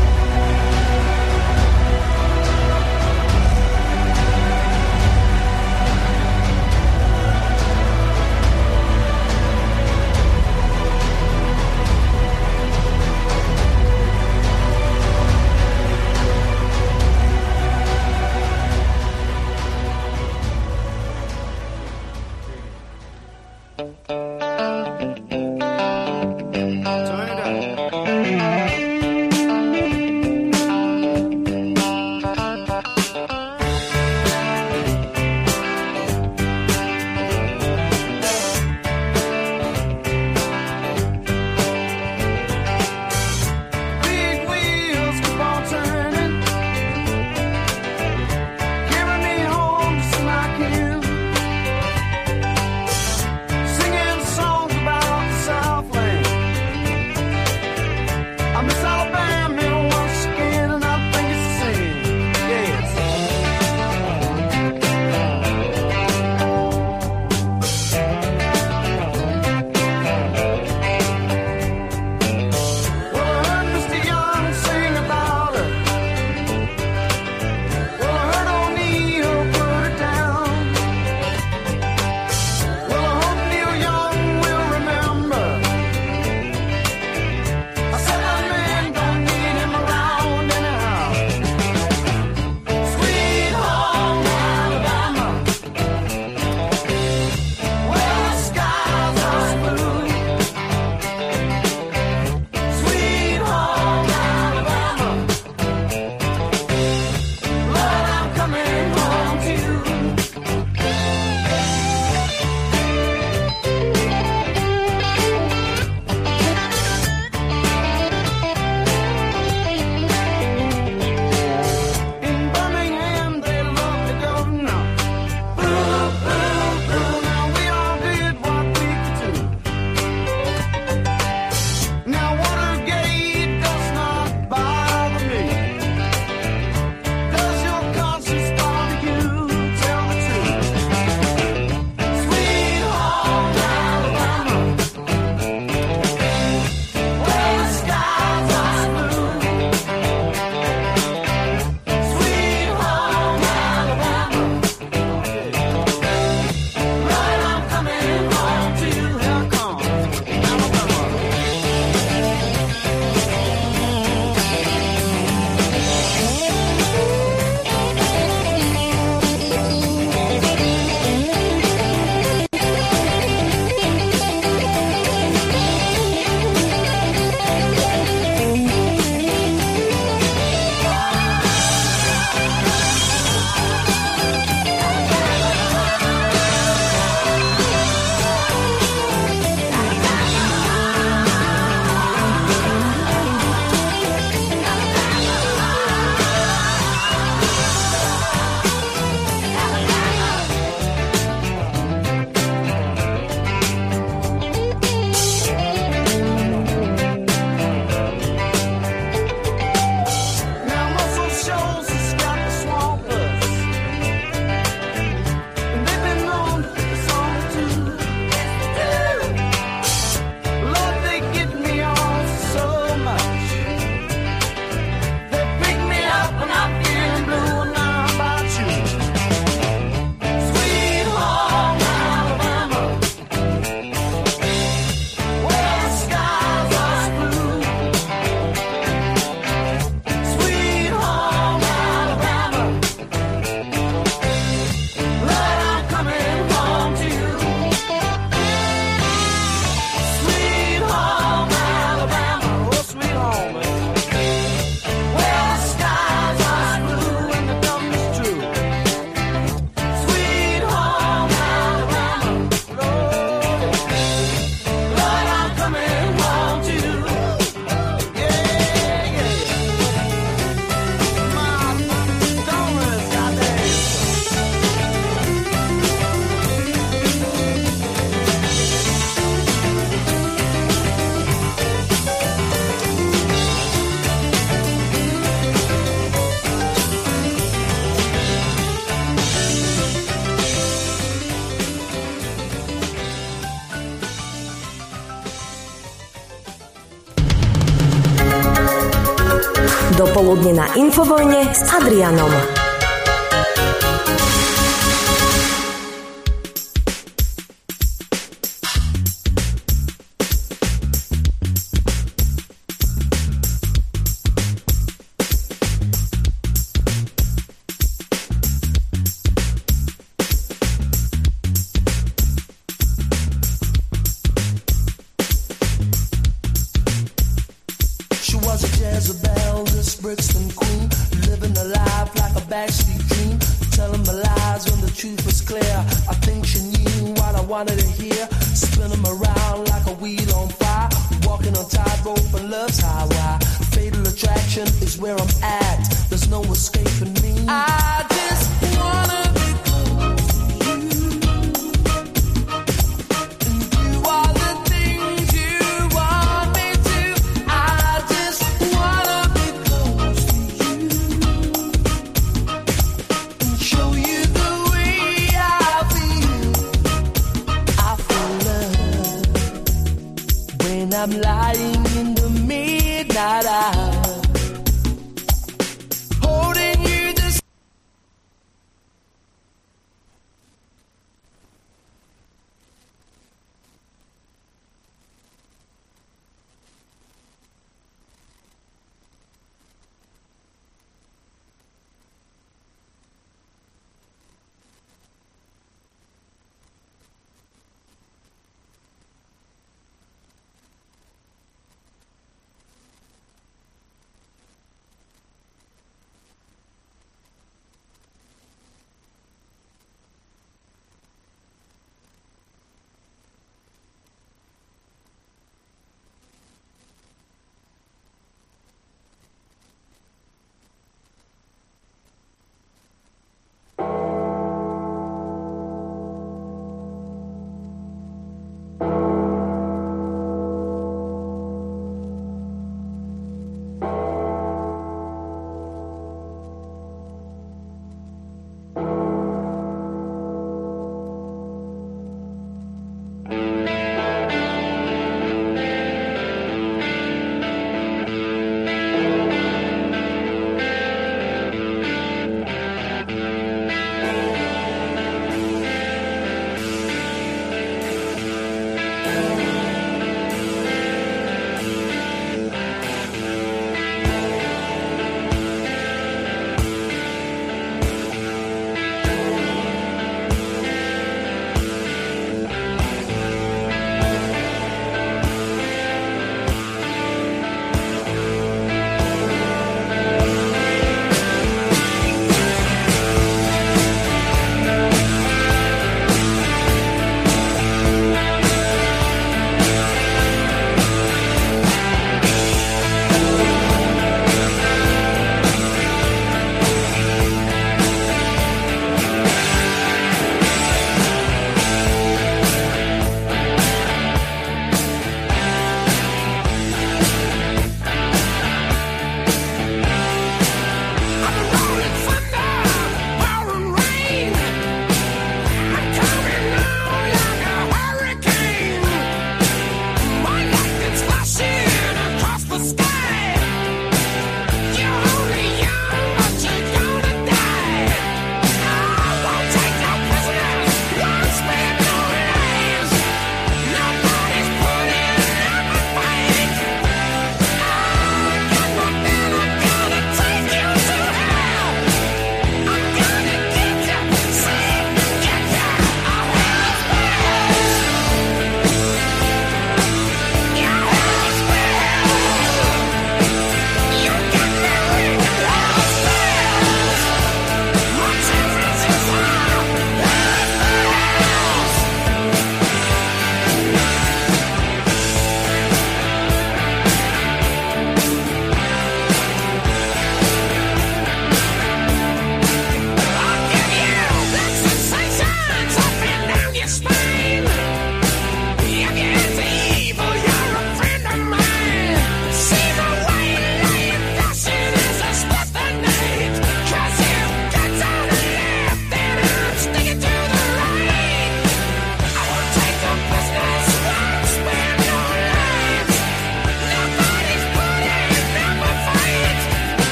dopoludne na Infovojne s Adrianom.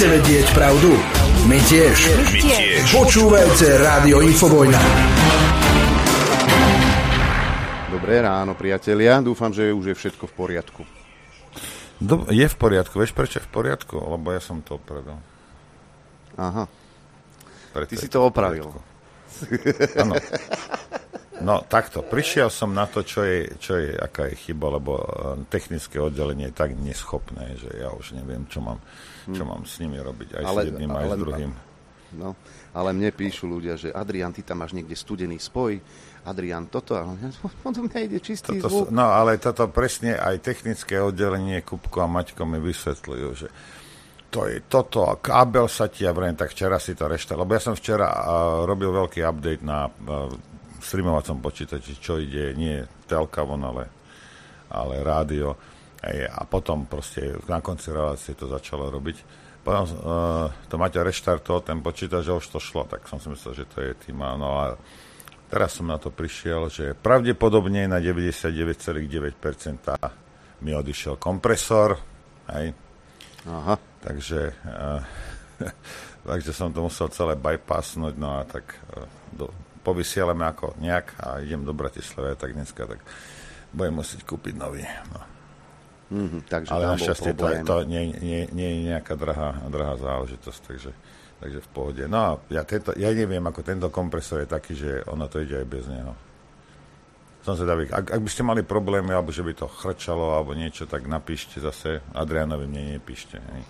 Chcete vedieť pravdu? My tiež. Počúvajte Rádio Infovojna. Dobré ráno, priatelia. Dúfam, že už je všetko v poriadku. Je v poriadku. Vieš, prečo je v poriadku? Lebo ja som to opravil. Aha. Preto Ty si to opravil. Áno. No, takto. Prišiel som na to, čo je, aká je chyba, lebo technické oddelenie je tak neschopné, že ja už neviem, čo mám s nimi robiť. Aj s jedným, aj s druhým. No, ale mne píšu ľudia, že Adrián, ty tam máš niekde studený spoj. Adrián, toto, ale to mňa ide čistý zvuk. No, ale toto presne aj technické oddelenie Kupko a Maťko mi vysvetľujú, že to je toto, a kábel sa ti, ja vrem, tak včera si to lebo ja som včera robil veľký update na streamovacom počítači, čo ide, nie telka von, ale rádio. A potom proste na konci relácie to začalo robiť. Potom to Maťa reštartoval ten počítač, že už to šlo, tak som si myslel, že to je tým. No a teraz som na to prišiel, že pravdepodobne na 99,9% mi odišiel kompresor. Hej. Aha. Takže som to musel celé bypassnúť, no a tak povysielame ako nejak a idem do Bratislavy, tak dneska tak budem musieť kúpiť nový. No. Takže ale našťastie to nie je nejaká drahá záležitosť, takže v pohode. No a ja neviem, ako tento kompresor je taký, že ono to ide aj bez neho. Som sa davý, ak by ste mali problémy, alebo že by to chrčalo, alebo niečo, tak napíšte zase. Adriánovi mne nepíšte. Hej.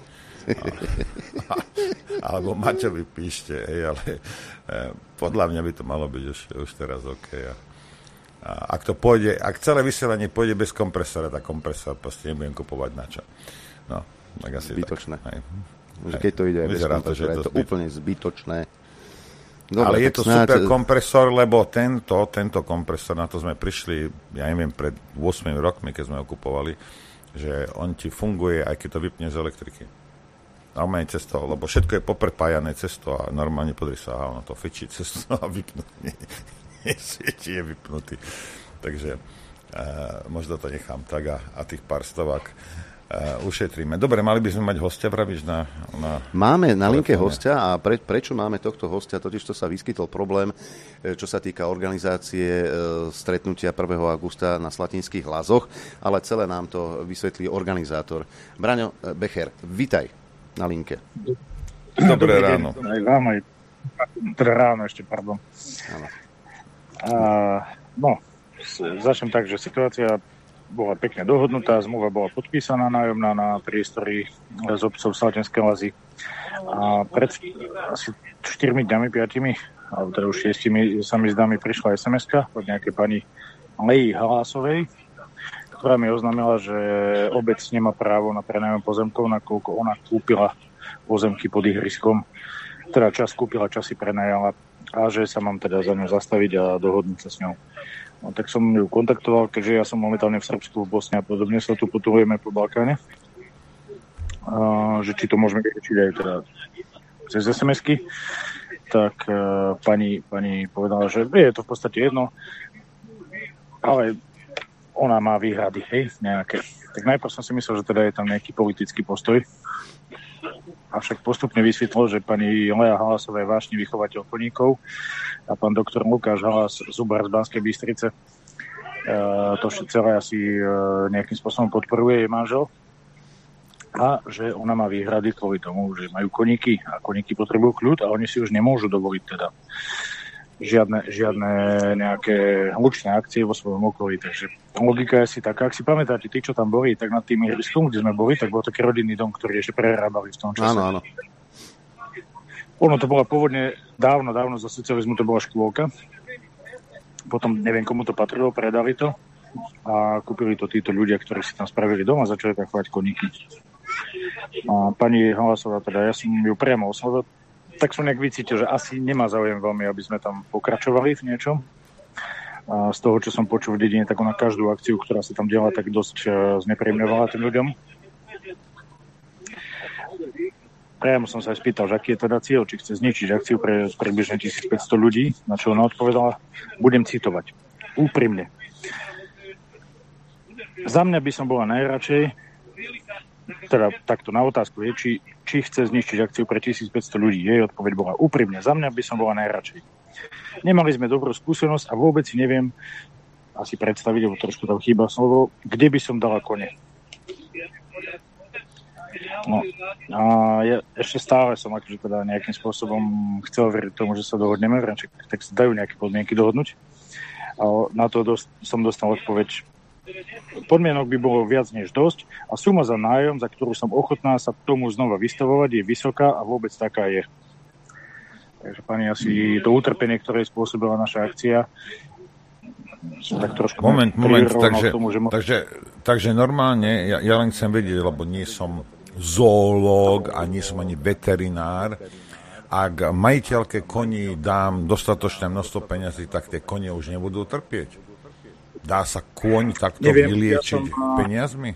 Alebo Maťovi píšte, hej, ale podľa mňa by to malo byť už teraz OK. A ak to pôjde, ak celé vysielanie pôjde bez kompresora, tak kompresor proste nebudem kupovať na čo. No, tak asi zbytočné. Tak. Keď to ide aj bez kompresora, je to úplne zbytočné. Dobre, ale je to super kompresor, lebo tento kompresor, na to sme prišli, ja neviem, pred 8 rokmi, keď sme ho kupovali, že on ti funguje, aj keď to vypne z elektriky. Normálne cesto, lebo všetko je poprepájané cesto a normálne podri sa, ono to fičí cesto a vypnutý. Nesvieti, je vypnutý. Takže možno to nechám tak a tých pár stovák ušetríme. Dobre, mali by sme mať hostia, pravíš, na máme na linke hostia a prečo máme tohto hostia? Totiž to sa vyskytol problém, čo sa týka organizácie stretnutia 1. augusta na Slatinských Lazoch, ale celé nám to vysvetlí organizátor. Braňo Becher, vitaj na linke. Dobré ráno. Aj vám, aj ráno ešte, pardon. Začnem tak, že situácia bola pekne dohodnutá, zmluva bola podpísaná nájomná na priestory s obcov Slatinské Lazy. A pred asi 4 dňami, 5, alebo teda už 6 sa mi zdá, mi prišla SMS-ka od nejakej pani Leji Halásovej, ktorá mi oznámila, že obec nemá právo na prenájom pozemkov, nakoľko ona kúpila pozemky pod ihriskom. Teda čas kúpila, čas si prenajala a že sa mám teda za ňu zastaviť a dohodnúť sa s ňou. No, tak som ju kontaktoval, keďže ja som momentálne v Srbsku, v Bosne a podobne, sa tu potulujeme po Balkáne. Že či to môžeme riešiť aj teda cez SMS-ky. Tak pani povedala, že je to v podstate jedno, ale ona má výhrady, hej, nejaké. Tak najprv som si myslel, že teda je tam nejaký politický postoj. Avšak postupne vysvetlo, že pani Lea Halásová je vážny vychovateľ koníkov a pán doktor Lukáš Halás, zubar z Banskej Bystrice, to celé asi nejakým spôsobom podporuje jej manžel. A že ona má výhrady kvôli tomu, že majú koníky a koníky potrebujú kľud a oni si už nemôžu dovoliť teda žiadne nejaké hlučné akcie vo svojom okolí. Takže logika je si taká, ak si pamätáte, tí, čo tam boli, tak nad tým ihriskom, kde sme boli, tak bol taký rodinný dom, ktorý ešte prerábali v tom čase. Áno. Ono to bola pôvodne dávno za socializmu, to bola škôlka. Potom neviem, komu to patrilo, predali to a kúpili to títo ľudia, ktorí si tam spravili dom a začali tam chovať koníky. A pani Halásová, teda ja som ju priamo oslovil, tak som nejak vycítil, že asi nemá záujem veľmi, aby sme tam pokračovali v niečom. A z toho, čo som počul v dedine, tak ona každú akciu, ktorá sa tam diala, tak dosť znepríjemňovala tým ľuďom. Priamo som sa aj spýtal, že aký je teda cieľ, či chce zničiť akciu pre približne 1500 ľudí, na čo ona odpovedala, budem citovať. Úprimne. Za mňa by som bola najradšej, teda takto na otázku je, či chce zničiť akciu pre 1500 ľudí. Jej odpoveď bola úprimne. Za mňa by som bola najradšej. Nemali sme dobrú skúsenosť a vôbec si neviem asi predstaviť, lebo trošku tam chýba slovo, kde by som dala kone. No, a ja ešte stále som akože teda nejakým spôsobom chcel veriť tomu, že sa dohodneme, tak sa dajú nejaké podmienky dohodnúť. A na to som dostal odpoveď. Podmienok by bolo viac než dosť a suma za nájom, za ktorú som ochotná sa tomu znova vystavovať, je vysoká a vôbec taká je. Takže pani, asi to utrpenie, ktoré spôsobila naša akcia, tak trošku... Moment, takže normálne, ja len chcem vedieť, lebo nie som zoológ a nie som ani veterinár. Ak majiteľke koní dám dostatočné množstvo peňazí, tak tie konie už nebudú trpieť. Dá sa kôň takto vyliečiť peniazmi?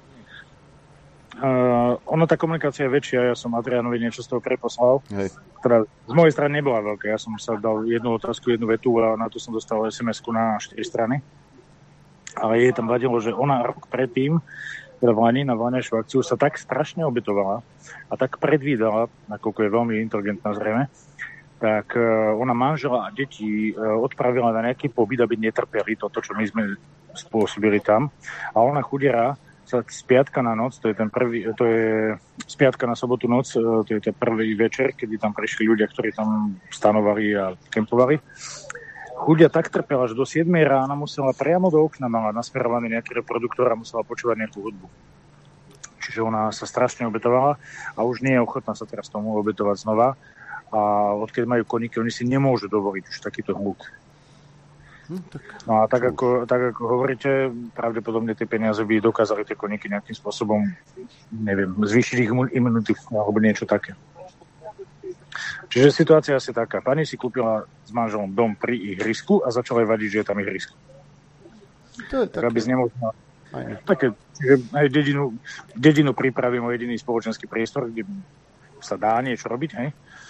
Ono, tá komunikácia je väčšia, ja som Adrianovi niečo z toho preposlal, ktorá z mojej strany nebola veľká, ja som sa dal jednu otázku, jednu vetu a na to som dostal SMS-ku na 4 strany, ale jej tam vadilo, že ona rok predtým, teda v Lani na voľnejšiu akciu sa tak strašne obetovala a tak predvídala, nakoľko je veľmi inteligentná zrejme, tak ona manžela a deti odpravila na nejaký pobyt, aby netrpeli toto, čo my sme spôsobili tam, a ona chudiera z piatka na noc, to je z piatka na sobotu noc, to je ten prvý večer, kedy tam prišli ľudia, ktorí tam stanovali a kempovali. Chudia tak trpela, že do 7 rána musela priamo do okna, mala nasmerovaný nejaký reproduktor a musela počúvať nejakú hudbu. Čiže ona sa strašne obetovala a už nie je ochotná sa teraz tomu obetovať znova. A odkedy majú koníky, oni si nemôžu dovoliť už takýto hluk. No a tak ako hovoríte, pravdepodobne tie peniaze by dokázali tie koníky nejakým spôsobom, neviem, zvýšiť ich imunitu alebo niečo také. Čiže situácia je asi taká. Pani si kúpila s manželom dom pri ihrisku a začala aj vadiť, že je tam ihrisko. To je také. Aby znemožnila také, že aj dedinu pripravím o jediný spoločenský priestor, kde sa dá niečo robiť, hej?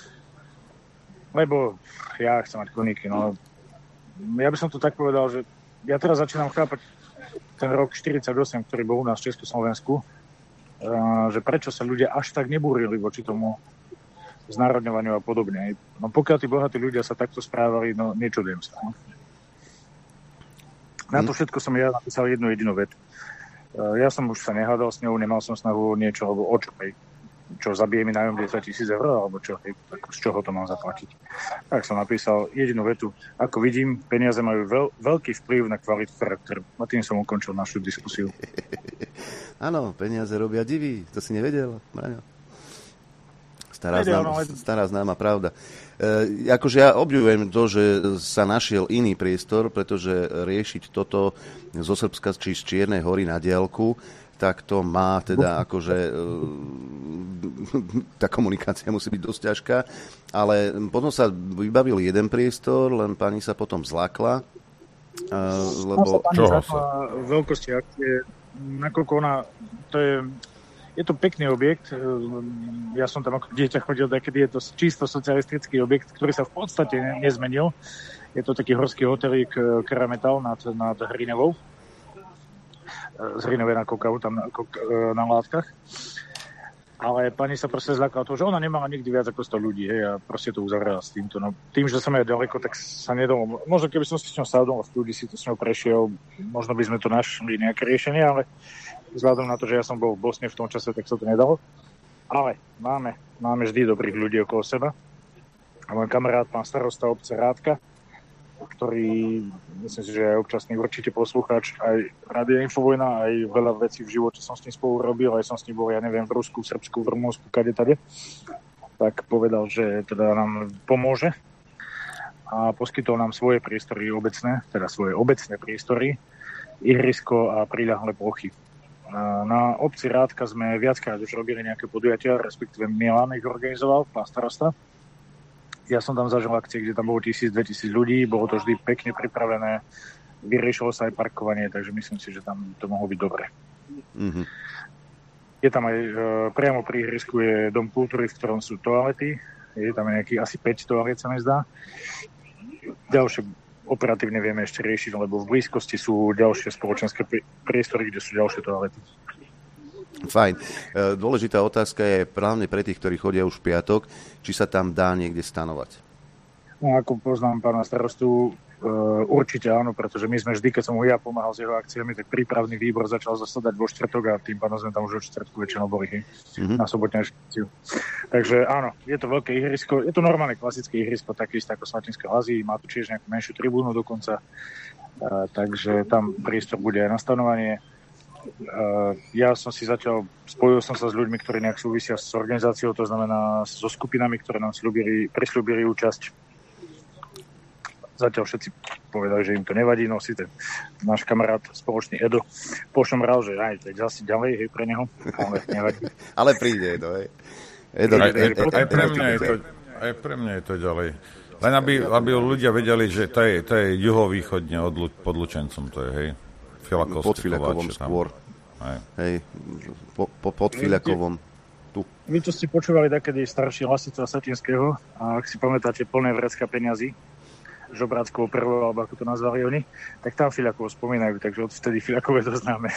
Lebo ja chcem mať koníky, no. Ja by som to tak povedal, že ja teraz začínam chápať ten rok 48, ktorý bol u nás v Československu, že prečo sa ľudia až tak nebúrili voči tomu znárodňovaniu a podobne. No pokiaľ tí bohatí ľudia sa takto správali, no nečudujem sa. No. Na to všetko som ja napísal jednu jedinú vetu. Ja som už sa nehádal s ňou, nemal som snahu niečo, alebo o čo, čo zabije mi nájom 10 000 eur, alebo čo, z čoho to mám zaplatiť. Tak som napísal jedinú vetu. Ako vidím, peniaze majú veľký vplyv na kvalitu charakteru. A tým som ukončil našu diskusiu. Áno, peniaze robia divy. To si nevedel, Braňo? Stará známa pravda. Akože ja obdivujem to, že sa našiel iný priestor, pretože riešiť toto zo Srbska či z Čiernej Hory na diaľku, tak to má teda akože tá komunikácia musí byť dosť ťažká, ale potom sa vybavil jeden priestor, len pani sa potom zlákla, lebo... Čoho sa? Veľkosti akcie, nakoľko ona, je to pekný objekt, ja som tam ako dieťa chodil, kedy je to čisto socialistický objekt, ktorý sa v podstate nezmenil, je to taký horský hotelík Karametal nad Hrinevou, z Hrinové na Kokavu, tam na Látkach. Ale pani sa proste zľakla toho, že ona nemala nikdy viac ako 100 ľudí, hej, a proste to uzavrela s týmto. No, tým, že som ja ďaleko, tak sa nedalo. Možno keby som si s ňou sadol v ľudí, si to s ňou prešiel, možno by sme to našli nejaké riešenie, ale vzhľadom na to, že ja som bol v Bosne v tom čase, tak sa to nedalo. Ale máme vždy dobrých ľudí okolo seba. A môj kamarát, pán starosta obce Rádka, ktorý, myslím si, že je občasný určite poslucháč aj Rádia Infovojna, aj veľa vecí v živote som s ním spolu robil, aj som s ním bol, ja neviem, v Rusku, v Srbsku, v Rumunsku, kade-tade. Tak povedal, že teda nám pomôže a poskytol nám svoje priestory obecné, teda svoje obecné priestory, ihrisko a priľahlé plochy. Na obci Rádka sme viackrát už robili nejaké podujatia, respektíve Milan ich organizoval, pán starosta. Ja som tam zažil akcie, kde tam bolo 1000-2000 ľudí, bolo to vždy pekne pripravené, vyriešilo sa aj parkovanie, takže myslím si, že tam to mohlo byť dobre. Mm-hmm. Je tam aj, priamo pri ihrisku je dom kultúry, v ktorom sú toalety, je tam nejakých asi 5 toalet, sa mi zdá. Ďalšie operatívne vieme ešte riešiť, lebo v blízkosti sú ďalšie spoločenské priestory, kde sú ďalšie toalety. Fajn. Dôležitá otázka je právne pre tých, ktorí chodia už v piatok, či sa tam dá niekde stanovať. No ako poznám pána starostu, určite áno, pretože my sme vždy, keď som mu ja pomáhal s jeho akciami, tak prípravný výbor začal zasadať vo štvrtok a tým pádom sme tam už od štvrtku väčšinou boli na sobotnejšiu. Takže áno, je to veľké ihrisko, je to normálne klasické ihrisko, takisto ako Slatinské Lazy, má tu tiež nejakú menšiu tribúnu dokonca, takže tam priestor bude aj na stanovanie. Ja som si zatiaľ, spojil som sa s ľuďmi, ktorí nejak súvisia s organizáciou, to znamená so skupinami, ktoré nám prisľúbili účasť. Zatiaľ všetci povedali, že im to nevadí, no si ten náš kamarát spoločný Edo pošomral, že aj to je zase ďalej, hej, pre neho, ale nevadí. Ale príde Edo, hej. Aj pre mňa je to ďalej. Len aby ľudia vedeli, že to je juhovýchodne pod Lučencom, to je, hej. Pod Filiakovom skôr. Hej, pod Filiakovom. Tu. Vy, čo ste počúvali takedy starší Lasica Satinského, a ak si pamätáte plné vrecka peňazí, Žobráckovo prvo, alebo ako to nazvali oni, tak tam Filiakovo spomínajú, takže odvtedy Filiakové to známe.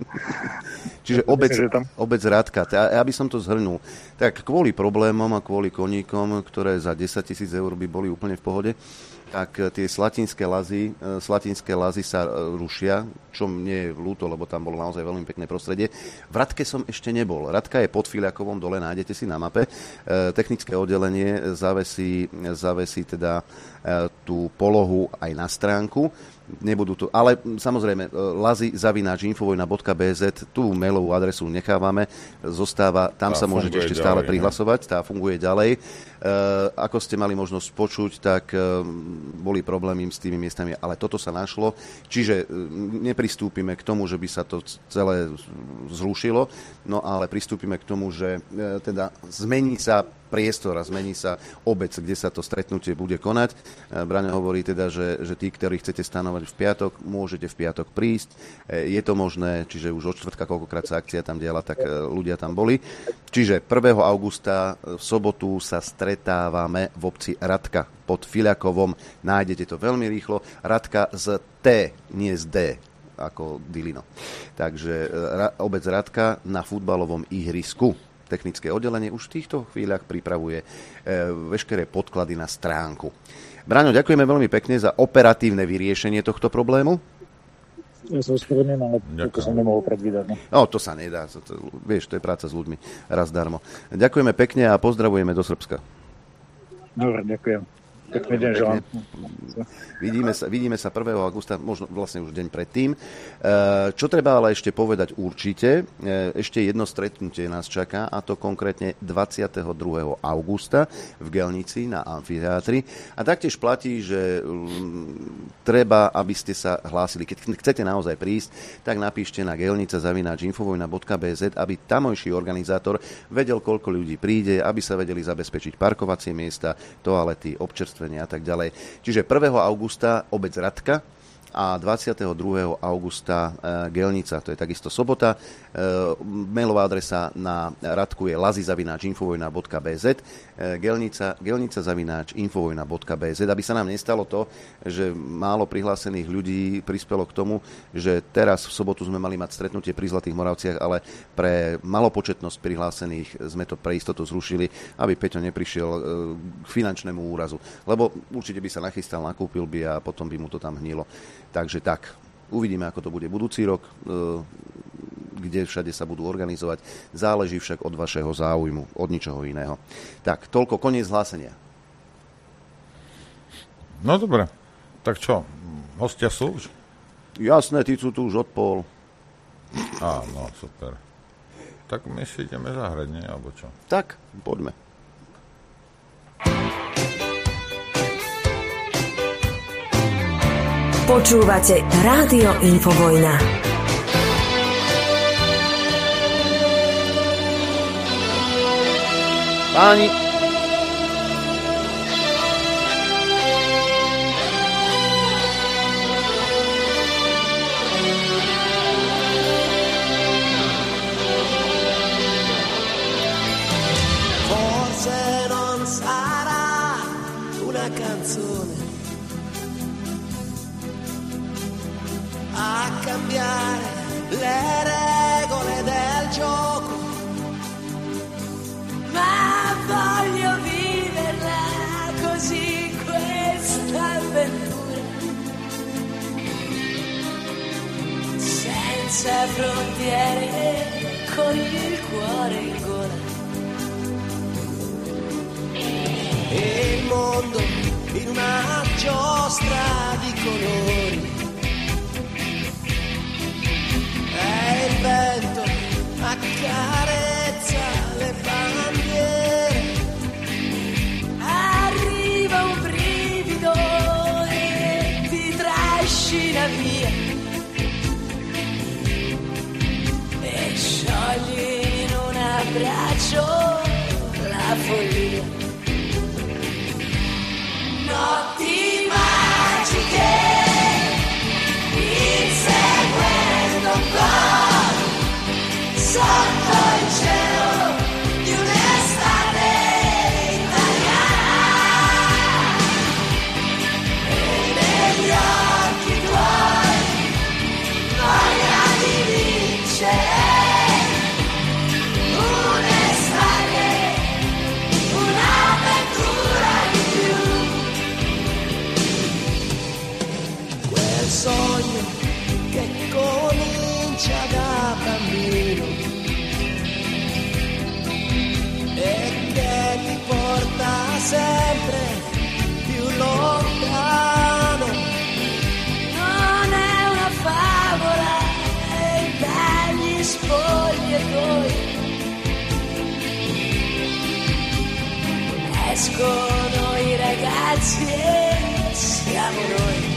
Čiže obec Radka. Ja by som to zhrnul. Tak kvôli problémom a kvôli koníkom, ktoré za 10 000 eur by boli úplne v pohode, tak tie Slatinské Lazy sa rušia, čo mne je ľúto, lebo tam bolo naozaj veľmi pekné prostredie. V Radke som ešte nebol. Radka je pod Filiakovom, dole nájdete si na mape. Technické oddelenie zavesí teda tú polohu aj na stránku. Nebudú to, ale samozrejme lazy@infovojna.bz, tú mailovú adresu nechávame, zostáva, tam tá sa môžete ešte stále prihlasovať, tá funguje ďalej. Ako ste mali možnosť počuť, tak boli problémy s tými miestami, ale toto sa našlo, čiže nepristúpime k tomu, že by sa to celé zrušilo, no ale pristúpime k tomu, že teda zmení sa priestor a zmení sa obec, kde sa to stretnutie bude konať. Braňo hovorí teda, že tí, ktorí chcete stanovať v piatok, môžete v piatok prísť. Je to možné, čiže už od čtvrtka, koľkokrát sa akcia tam diala, tak ľudia tam boli. Čiže 1. augusta v sobotu sa stretávame v obci Radka pod Filiakovom. Nájdete to veľmi rýchlo. Radka z T, nie z D, ako Dilino. Takže obec Radka na futbalovom ihrisku. Technické oddelenie už v týchto chvíľach pripravuje veškeré podklady na stránku. Braňo, ďakujeme veľmi pekne za operatívne vyriešenie tohto problému. Ja som ospravedlnený, ale to som nemohol predvídať. No, to sa nedá. Vieš, to je práca s ľuďmi. Raz darmo. Ďakujeme pekne a pozdravujeme do Srbska. Dobre, ďakujem. Pekný deň želám. Vidíme sa 1. augusta, možno vlastne už deň predtým. Čo treba ale ešte povedať určite, ešte jedno stretnutie nás čaká, a to konkrétne 22. augusta v Gelnici na amfiteátri. A taktiež platí, že treba, aby ste sa hlásili. Keď chcete naozaj prísť, tak napíšte na gelnica@infovojna.bz, aby tamojší organizátor vedel, koľko ľudí príde, aby sa vedeli zabezpečiť parkovacie miesta, toalety, občerstvenia a tak ďalej. Čiže 1. augusta obec Radka a 22. augusta Gelnica, to je takisto sobota. Mailová adresa na Radku je lazy@infovojna.bz, Gelnica@infovojna.bz, aby sa nám nestalo to, že málo prihlásených ľudí prispelo k tomu, že teraz v sobotu sme mali mať stretnutie pri Zlatých Moravciach, ale pre malopočetnosť prihlásených sme to pre istotu zrušili, aby Peťo neprišiel k finančnému úrazu. Lebo určite by sa nachystal, nakúpil by a potom by mu to tam hnilo. Takže tak, uvidíme, ako to bude budúci rok, kde všade sa budú organizovať. Záleží však od vašeho záujmu, od ničoho iného. Tak, toľko, koniec hlásenia. No dobre, tak čo, hostia sú už? Jasné, tí sú tu už od pol. No, super. Tak my si ideme zahrať, nie? Alebo čo? Tak, poďme. Počúvate Rádio Infovojna. Páni, forse non sarà una canzone a cambiare le regole del gioco. senza frontiere, con il cuore in gola. E il mondo in una giostra di colori. E il vento accarezza le bandiere. Arriva un brivido e ti trascina via e sciogli in un abbraccio la follia. Notti magiche, inseguendo un po' sotto il cielo di un'estate italiana. E negli occhi tuoi voglia di vincere. Sogno che comincia da bambino e che ti porta sempre più lontano. Non è una favola e dagli spogliatoi escono i ragazzi e siamo noi.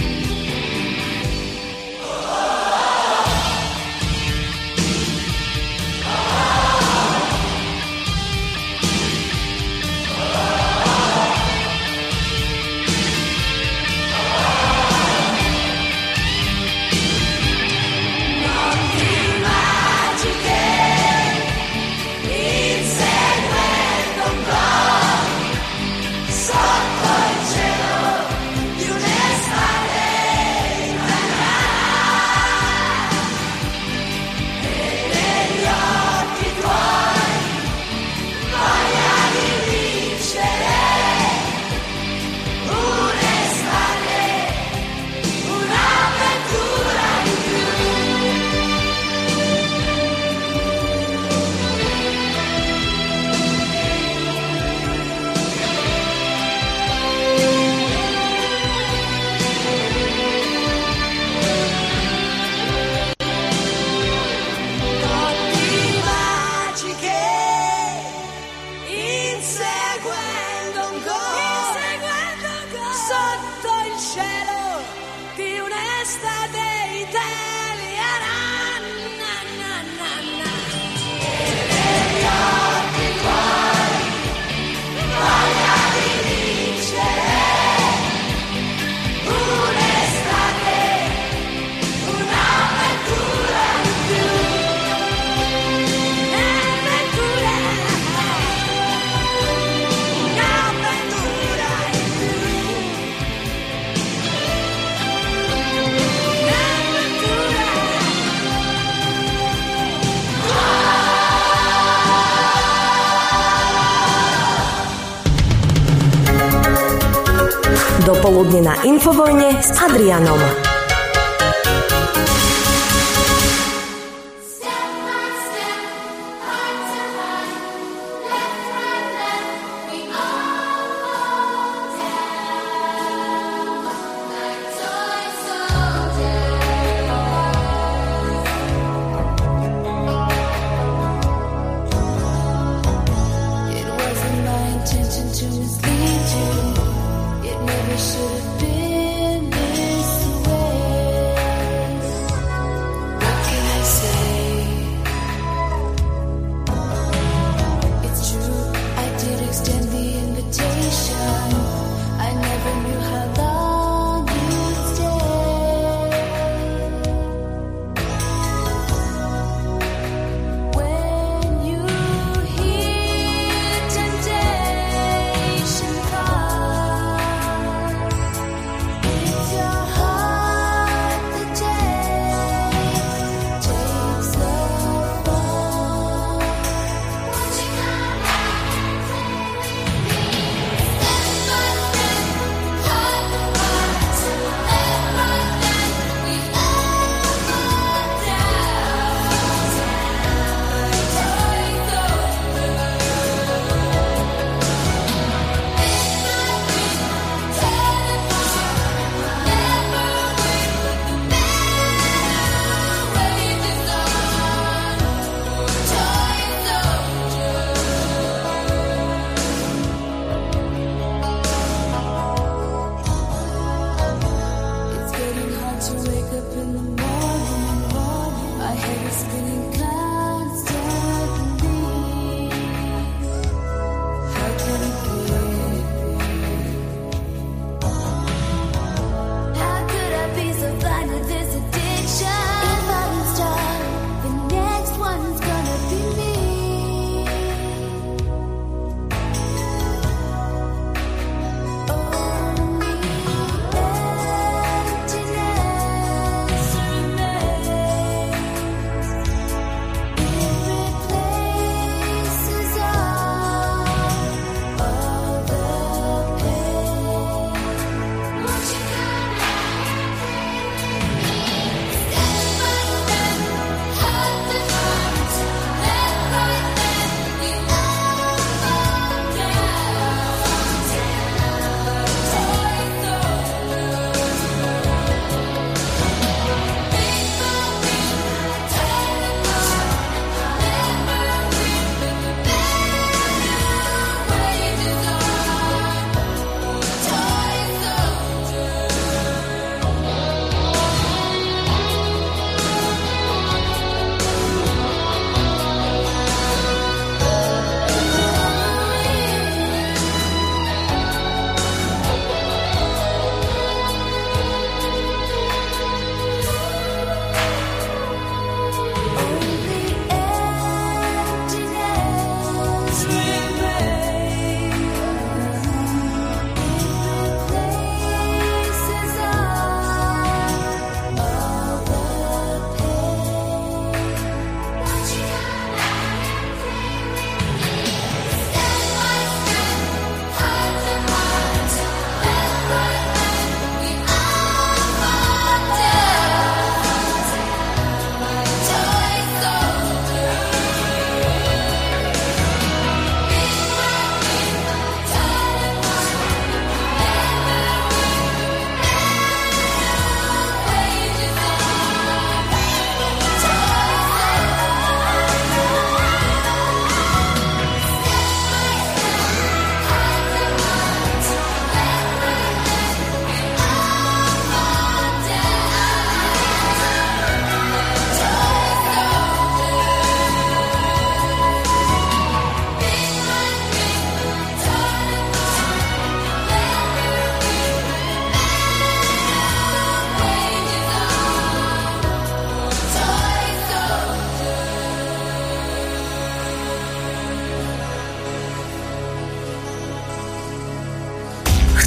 Dopoludne na Infovojne s Adrianom. Never should have been this way.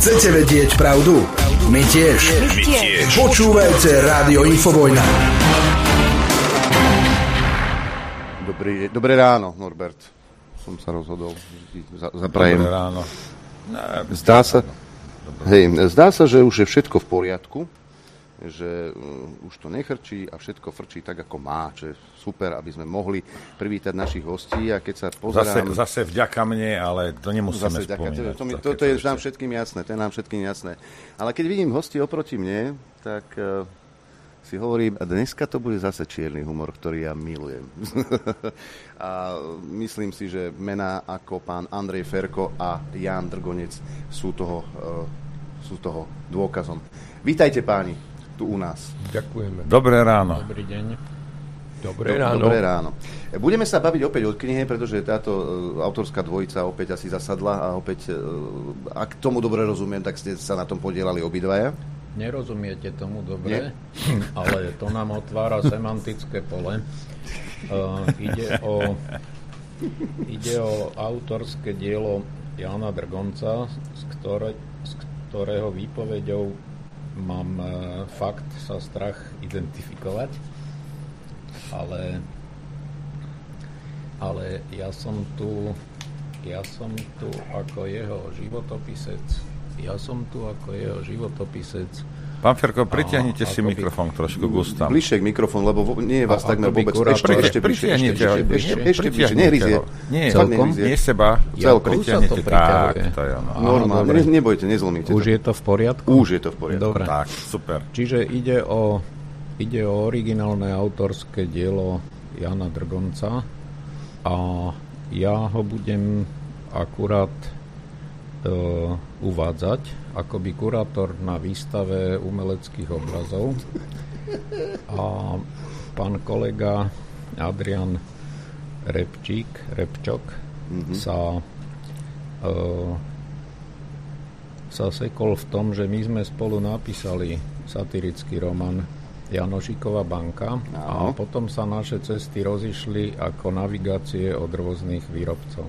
Chcete vedieť pravdu? My tiež. Počúvajte Rádio Infovojna. Dobré ráno, Norbert. Som sa rozhodol. Zaprajem. Dobré ráno. Zdá sa, že už je všetko v poriadku, že už to nechrčí a všetko frčí tak, ako má, čo je super, aby sme mohli privítať našich hostí. A keď sa pozerám... Zase vďaka mne, ale to nemusíme spomínať. To je nám všetkým jasné, Ale keď vidím hostí oproti mne, tak si hovorím, dneska to bude zase čierny humor, ktorý ja milujem. A myslím si, že mená ako pán Andrej Ferko a Ján Drgonec sú toho dôkazom. Vítajte páni tu u nás. Ďakujeme. Dobré ráno. Dobrý deň. Dobré ráno. Budeme sa baviť opäť o knihe, pretože táto autorská dvojica opäť asi zasadla a opäť, ak tomu dobre rozumiem, tak ste sa na tom podielali obidvaja. Nerozumiete tomu dobre, ale to nám otvára semantické pole. Ide o autorské dielo Jána Drgonca, z ktorého výpovedou mám fakt sa strach identifikovať, ale ja som tu ako jeho životopisec. Pán Ferko, pritiahnite si mikrofón trošku k ústam. Bližšie k mikrofónu, lebo nie je vás takmer vôbec. Ešte bližšie, nehryzie. Nie, celkom, nie seba. Celkom. Pritiahnite tak. Normálne, nebojte, nezlomíte. Už je to v poriadku? Už je to v poriadku. Dobre. Tak, super. Čiže ide o originálne autorské dielo Jána Drgonca a ja ho budem akurát uvádzať akoby kurátor na výstave umeleckých obrazov a pán kolega Adrian Repčok sa sekol v tom, že my sme spolu napísali satirický román Janošikova banka a potom sa naše cesty rozišli ako navigácie od rôznych výrobcov.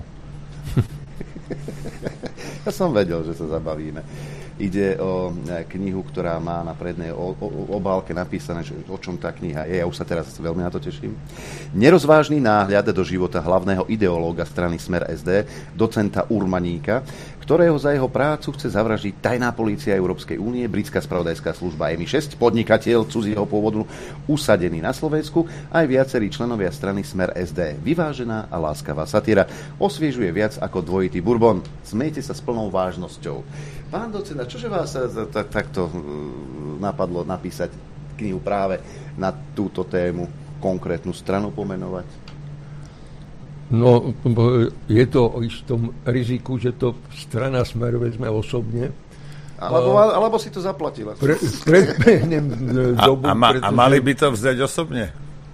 Ja som vedel, že sa zabavíme. Ide o knihu, ktorá má na prednej obálke napísané, že o čom tá kniha je. Ja už sa teraz veľmi na to teším. Nerozvážny náhľad do života hlavného ideológa strany Smer SD, docenta Urmaníka, ktorého za jeho prácu chce zavraždiť tajná polícia Európskej únie, britská spravodajská služba MI6, podnikateľ cudzieho pôvodu usadený na Slovensku, aj viacerí členovia strany Smer SD. Vyvážená a láskavá satíra osviežuje viac ako dvojitý bourbon. Smejte sa s plnou vážnosťou. Pán docent, čože vás takto napadlo napísať knihu práve na túto tému, konkrétnu stranu pomenovať? No, je to o istom riziku, že to strana Smer vezme osobne. Alebo si to zaplatila. Predbehnem dobu. A mali by to vzdať osobne?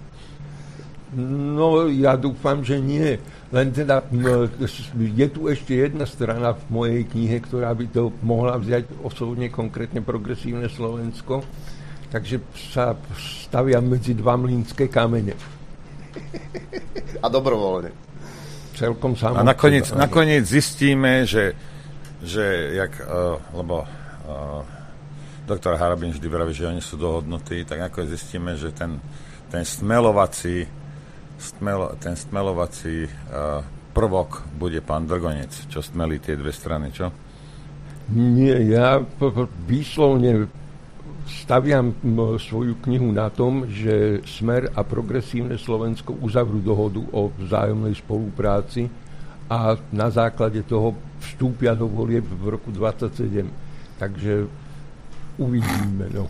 No, ja dúfam, že nie. Len teda je tu ešte jedna strana v mojej knihe, ktorá by to mohla vziať osobne, konkrétne Progresívne Slovensko. Takže sa stavia medzi dva mlynské kamene. A dobrovoľne. Celkom samo. A nakoniec zistíme, že lebo doktor Harabin vždy vraví, že oni sú dohodnutí, tak nakoniec zistíme, že ten stmelovací prvok bude pán Drgonec, čo stmelí tie dve strany, čo? Nie, ja výslovne staviam svoju knihu na tom, že Smer a Progresívne Slovensko uzavrú dohodu o vzájomnej spolupráci a na základe toho vstúpia do volieb v roku 27. Takže uvidíme. No.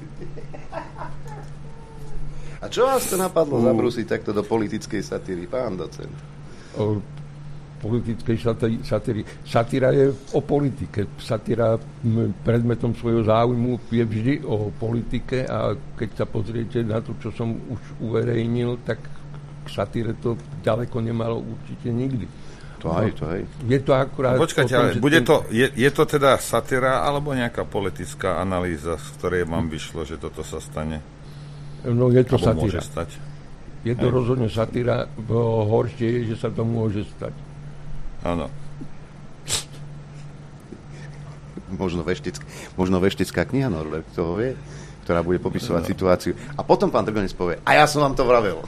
A čo vás to napadlo zabrúsiť takto do politickej satíry, pán docent? Politickej satíry. Satíra je o politike. Satíra predmetom svojho záujmu je vždy o politike a keď sa pozriete na to, čo som už uverejnil, tak k satíre to ďaleko nemalo určite nikdy. To hej. Je to akurát... Počkajte, ale je to teda satíra alebo nejaká politická analýza, z ktorej vám vyšlo, že toto sa stane? No je to alebo satíra. Môže stať? Je to rozhodne satíra. Horšie je, že sa to môže stať. Áno. Možno veštická kniha, Norbert, kto ho vie, ktorá bude popisovať situáciu. A potom pán Drgonec povie, a ja som vám to vravel.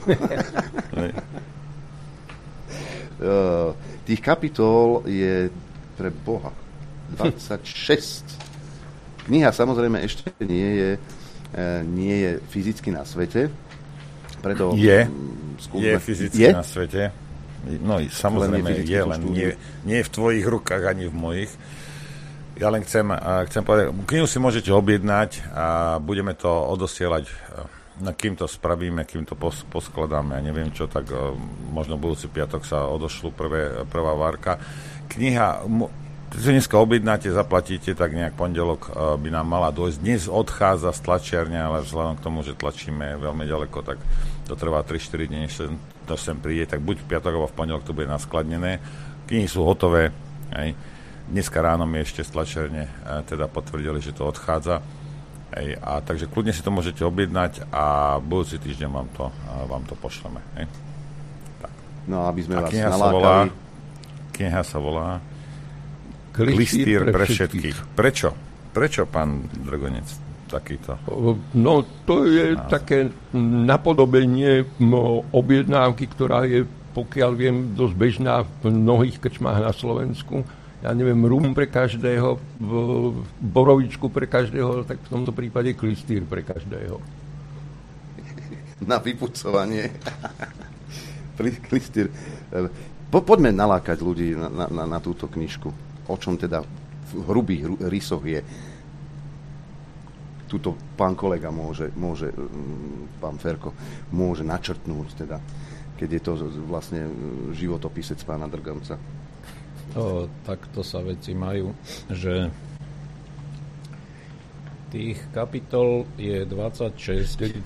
Tých kapitol je pre Boha 26. Kniha samozrejme ešte nie je fyzicky na svete. Preto je fyzicky na svete. No samozrejme je, len nie je v tvojich rukách ani v mojich. Ja len chcem povedať, knihu si môžete objednať a budeme to odosielať, kým to spravíme, kým to poskladáme, ja neviem čo, tak možno budúci piatok sa odošľú prvá várka. Kniha, keď si dneska objednáte, zaplatíte, tak nejak pondelok by nám mala dojsť. Dnes odchádza z tlačiarne, ale vzhľadom k tomu, že tlačíme veľmi ďaleko, tak to trvá 3-4 dní, než sem príde, tak buď v piatok alebo v pondelok to bude naskladnené. Knihy sú hotové, hej. Dneska ráno mi ešte z tlačiarne teda potvrdili, že to odchádza. A takže kľudne si to môžete objednať a budúci týždeň vám to pošleme. Hej. Tak. No aby sme vás nalákali. Kniha sa volá Klistýr pre všetkých. Prečo, pán Drgonec, takýto? No, to je také napodobenie objednávky, ktorá je, pokiaľ viem, dosť bežná v mnohých krčmách na Slovensku. Ja neviem, rum pre každého, borovičku pre každého, tak v tomto prípade klistýr pre každého. Na vypucovanie. Klistýr. Poďme nalákať ľudí na túto knižku. O čom teda v hrubých rysoch je. Tuto pán kolega môže, pán Ferko, môže načrtnúť, teda, keď je to vlastne životopisec pána Drgonca. Takto sa veci majú, že tých kapitol je 26,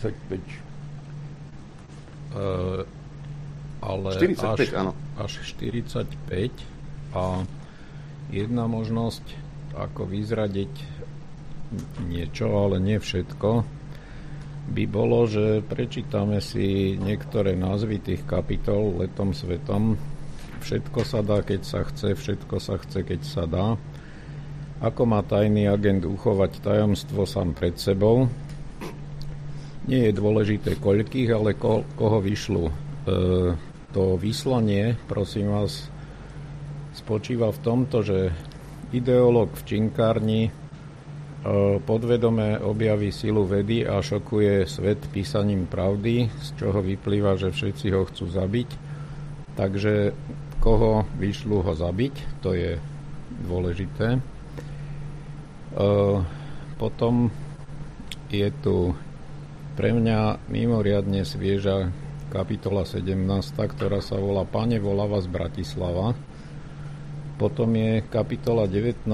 45, ale 45, až 45 a jedna možnosť, ako vyzradiť niečo, ale nie všetko, by bolo, že prečítame si niektoré názvy tých kapitol letom svetom. Všetko sa dá, keď sa chce, všetko sa chce, keď sa dá. Ako má tajný agent uchovať tajomstvo sám pred sebou? Nie je dôležité koľkých, ale koho vyšľú. To vyslanie, prosím vás, spočíva v tomto, že ideológ v činkárni podvedome objaví silu vedy a šokuje svet písaním pravdy, z čoho vyplýva, že všetci ho chcú zabiť. Takže koho vyšľú ho zabiť, to je dôležité. Potom je tu pre mňa mimoriadne svieža kapitola 17, ktorá sa volá Pane, volá vás Bratislava. Potom je kapitola 19.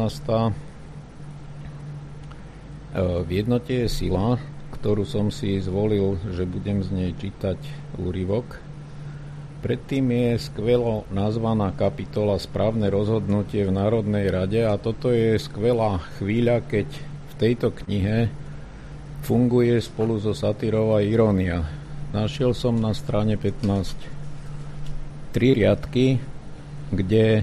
V jednote je sila, ktorú som si zvolil, že budem z nej čítať úryvok. Predtým je skvelo nazvaná kapitola Správne rozhodnutie v Národnej rade a toto je skvelá chvíľa, keď v tejto knihe funguje spolu so satírou a irónia. Našiel som na strane 15 3 riadky, kde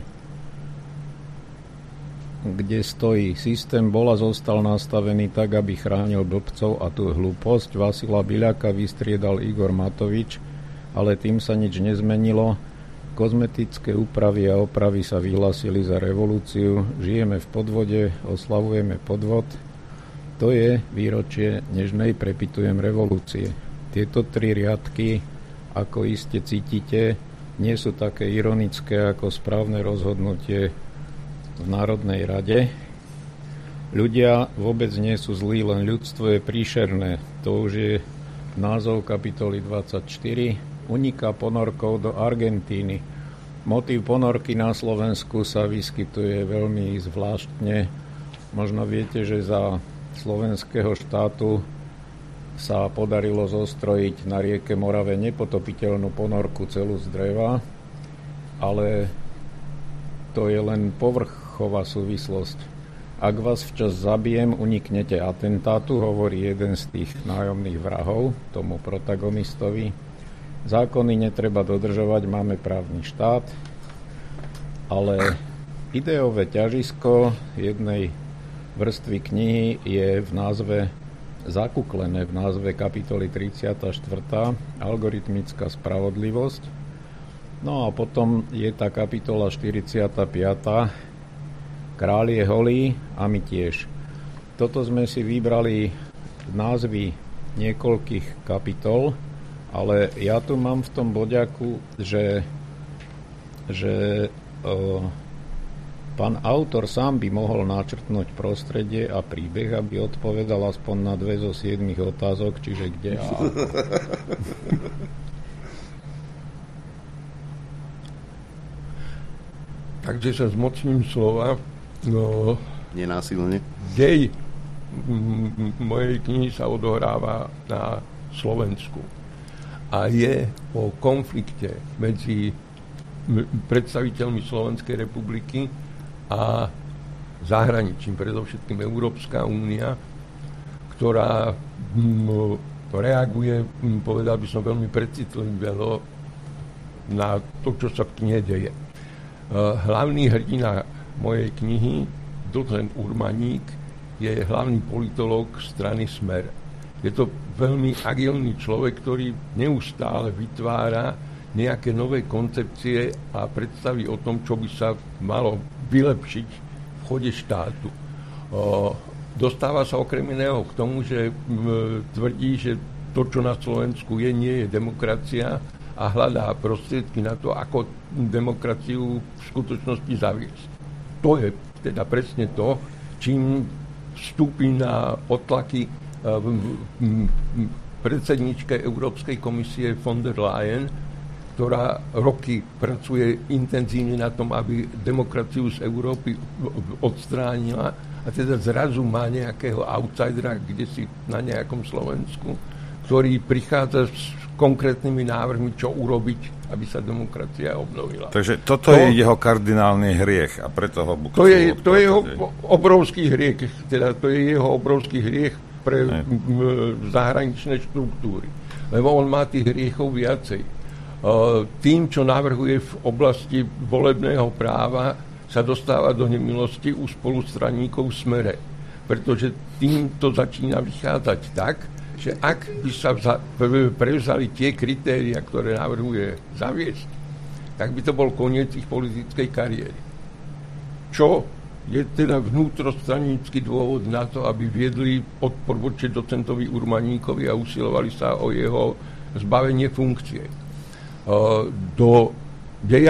stojí: systém bola zostal nastavený tak, aby chránil blbcov a tú hlúposť. Vasila Biľaka vystriedal Igor Matovič, ale tým sa nič nezmenilo. Kozmetické úpravy a opravy sa vyhlásili za revolúciu. Žijeme v podvode, oslavujeme podvod. To je výročie nežnej, prepitujem, revolúcie. Tieto 3 riadky, ako iste cítite, nie sú také ironické ako správne rozhodnutie v Národnej rade. Ľudia vôbec nie sú zlí, len ľudstvo je príšerné. To už je názov kapitoly 24. Uniká ponorkou do Argentíny. Motív ponorky na Slovensku sa vyskytuje veľmi zvláštne. Možno viete, že za slovenského štátu sa podarilo zostrojiť na rieke Morave nepotopiteľnú ponorku celú z dreva, ale to je len povrchová súvislosť. Ak vás včas zabijem, uniknete atentátu, hovorí jeden z tých nájomných vrahov tomu protagonistovi. Zákony netreba dodržovať, máme právny štát, ale ideové ťažisko jednej vrstvy knihy je v názve zakuklené, v názve kapitoly 34. Algoritmická spravodlivosť. No a potom je tá kapitola 45. Kráľ je holý a my tiež. Toto sme si vybrali názvy niekoľkých kapitol, ale ja tu mám v tom boďaku, že pán autor sám by mohol načrtnúť prostredie a príbeh, aby odpovedal aspoň na 2 zo 7 otázok, čiže kde a ako. Takže sa zmocním slova. No, nenásilne. Dej mojej knihy sa odohráva na Slovensku a je o konflikte medzi predstaviteľmi Slovenskej republiky a zahraničím, predovšetkým Európska únia, ktorá reaguje, povedal by som, veľmi precitlivo na to, čo sa v knihe deje. Hlavný hrdina mojej knihy, docent Urmaník, je hlavný politológ strany Smer. Je to veľmi agilný človek, ktorý neustále vytvára nejaké nové koncepcie a predstavy o tom, čo by sa malo vylepšiť v chode štátu. Dostáva sa okrem iného k tomu, že tvrdí, že to, čo na Slovensku je, nie je demokracia a hľadá prostriedky na to, ako demokraciu v skutočnosti zaviesť. To je teda presne to, čím vstúpi na otlaky predsedničke Európskej komisie von der Leyen, ktorá roky pracuje intenzívne na tom, aby demokraciu z Európy odstránila a teda zrazu má nejakého outsidera, kde si na nejakom Slovensku, ktorý prichádza s konkrétnymi návrhmi, čo urobiť, aby sa demokracia obnovila. Takže toto je jeho kardinálny hriech a preto ho To je jeho obrovský hriech, teda to je jeho obrovský hriech pre zahraničné štruktúry. Lebo on má tých hriechov viacej. Tým, čo navrhuje v oblasti volebného práva, sa dostáva do nemilosti u spolustraníkov v Smere. Pretože tým to začína vychádzať tak, že ak by sa prevzali tie kritéria, ktoré navrhuje zaviesť, tak by to bol koniec ich politickej kariéry. Čo je teda vnútrostranícky dôvod na to, aby viedli odpor voči docentovi Urmaníkovi a usilovali sa o jeho zbavenie funkcie. Do deja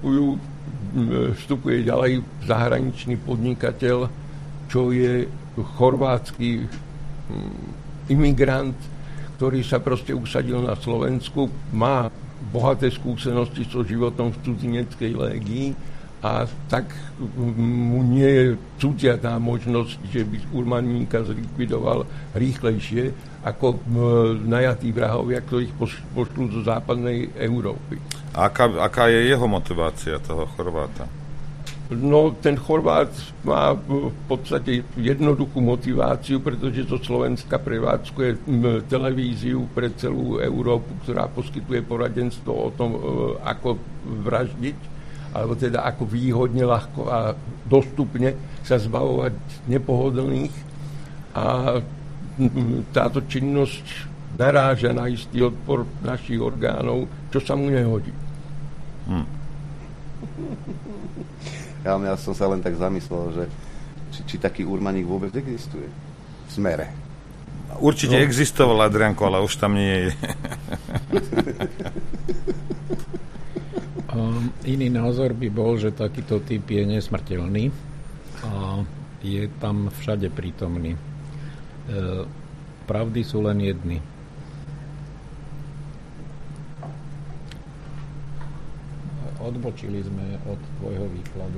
vstupuje ďalej zahraničný podnikateľ, čo je chorvátsky imigrant, ktorý sa proste usadil na Slovensku, má bohaté skúsenosti so životom v cudzineckej légii a tak mu nie je cudzia tá možnosť, že by Urmaníka zlikvidoval rýchlejšie ako najatí vrahovia, ktorých pošlú zo západnej Európy. Aká je jeho motivácia, toho Chorváta? No, ten Chorvát má v podstate jednoduchú motiváciu, pretože zo Slovenska prevádzkuje televíziu pre celú Európu, ktorá poskytuje poradenstvo o tom, ako vraždiť, alebo teda ako výhodne, ľahko a dostupne sa zbavovať nepohodlných. A táto činnosť naráža na istý odpor našich orgánov, čo sa mu nehodí. Ja som sa len tak zamyslel, že či taký Urmaník vôbec existuje v Smere. Určite existoval, Adrianko, ale už tam nie je. Iný názor by bol, že takýto typ je nesmrteľný a je tam všade prítomný. Pravdy sú len jedny. Odbočili sme od tvojho výkladu.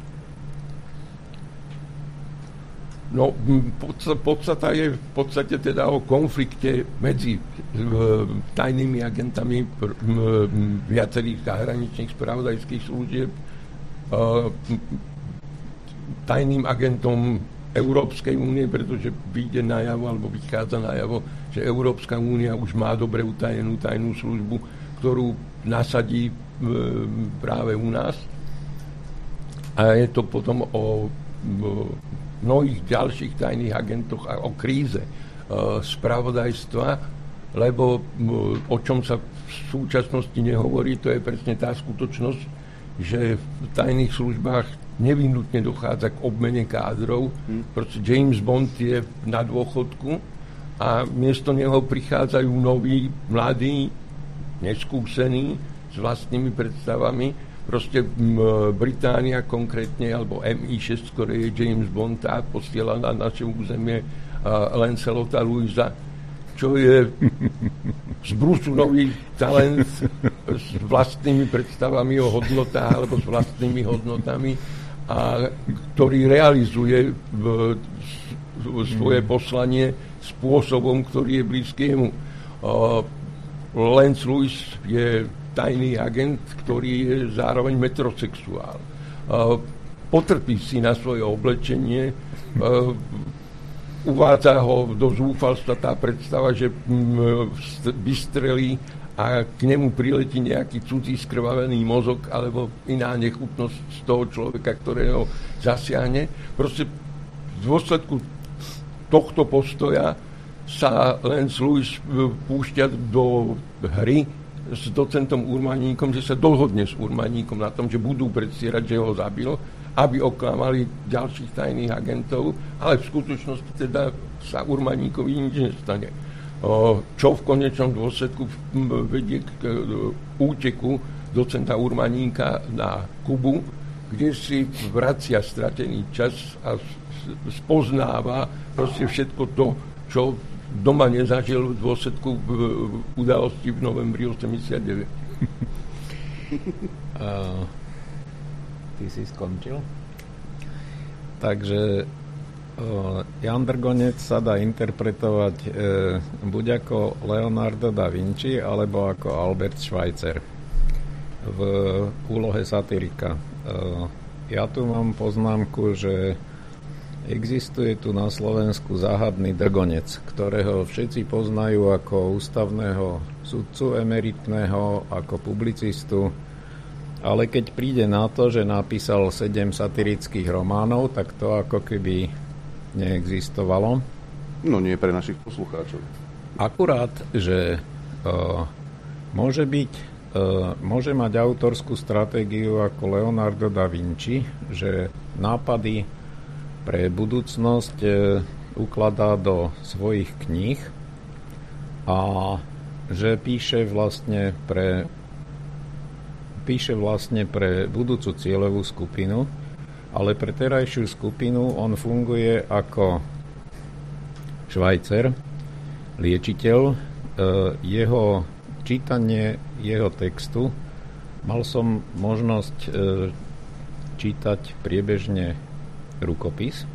No, podstata je v podstate teda o konflikte medzi tajnými agentami viacerých zahraničných spravodajských služieb, tajným agentom Európskej únie, pretože vyjde najavo, alebo vychádza najavo, že Európska únia už má dobre utajenú tajnú službu, ktorú nasadí práve u nás. A je to potom o mnohých ďalších tajných agentoch a o kríze spravodajstva, lebo o čom sa v súčasnosti nehovorí, to je presne tá skutočnosť, že v tajných službách nevyhnutne dochádza k obmene kádrov. Proste James Bond je na dôchodku a miesto neho prichádzajú noví, mladí, neskúsení, s vlastnými predstavami. Proste Británia konkrétne, alebo MI6, ktoré je James Bond, tá posiela na naše územie Lancelota Louisa, čo je z brusu nový talent s vlastnými predstavami o hodnotách alebo s vlastnými hodnotami, a ktorý realizuje svoje poslanie spôsobom, ktorý je blízky jemu. Lance Lewis je tajný agent, ktorý je zároveň metrosexuál. Potrpí si na svoje oblečenie, uvádza ho do zúfalstva tá predstava, že vystrelí a k nemu priletí nejaký cudzí skrvavený mozog alebo iná nechutnosť z toho človeka, ktorého zasiahne. Proste v dôsledku tohto postoja sa Lance Lewis púšťa do hry s docentom Urmaníkom, že sa dohodne s Urmaníkom na tom, že budú predstierať, že ho zabil, aby oklamali ďalších tajných agentov, ale v skutočnosti teda sa Urmaníkovi nič nestane. Čo v konečnom dôsledku vedie k úteku docenta Urmaníka na Kubu, kde si vracia stratený čas a spoznáva proste všetko to, čo doma nezažil v dôsledku udalosti v novembri 89. Ty si skončil? Takže Jan Drgonec sa dá interpretovať buď ako Leonardo da Vinci, alebo ako Albert Schweitzer v úlohe satyrika. Ja tu mám poznámku, že existuje tu na Slovensku záhadný Drgonec, ktorého všetci poznajú ako ústavného sudcu emeritného, ako publicistu, ale keď príde na to, že napísal 7 satyrických románov, tak to ako keby neexistovalo. No nie pre našich poslucháčov. Akurát, že môže mať autorskú stratégiu ako Leonardo da Vinci, že nápady pre budúcnosť ukladá do svojich kníh a že píše vlastne pre budúcu cieľovú skupinu, ale pre terajšiu skupinu on funguje ako Schweitzer, liečiteľ. Jeho čítanie jeho textu, mal som možnosť čítať priebežne rukopis,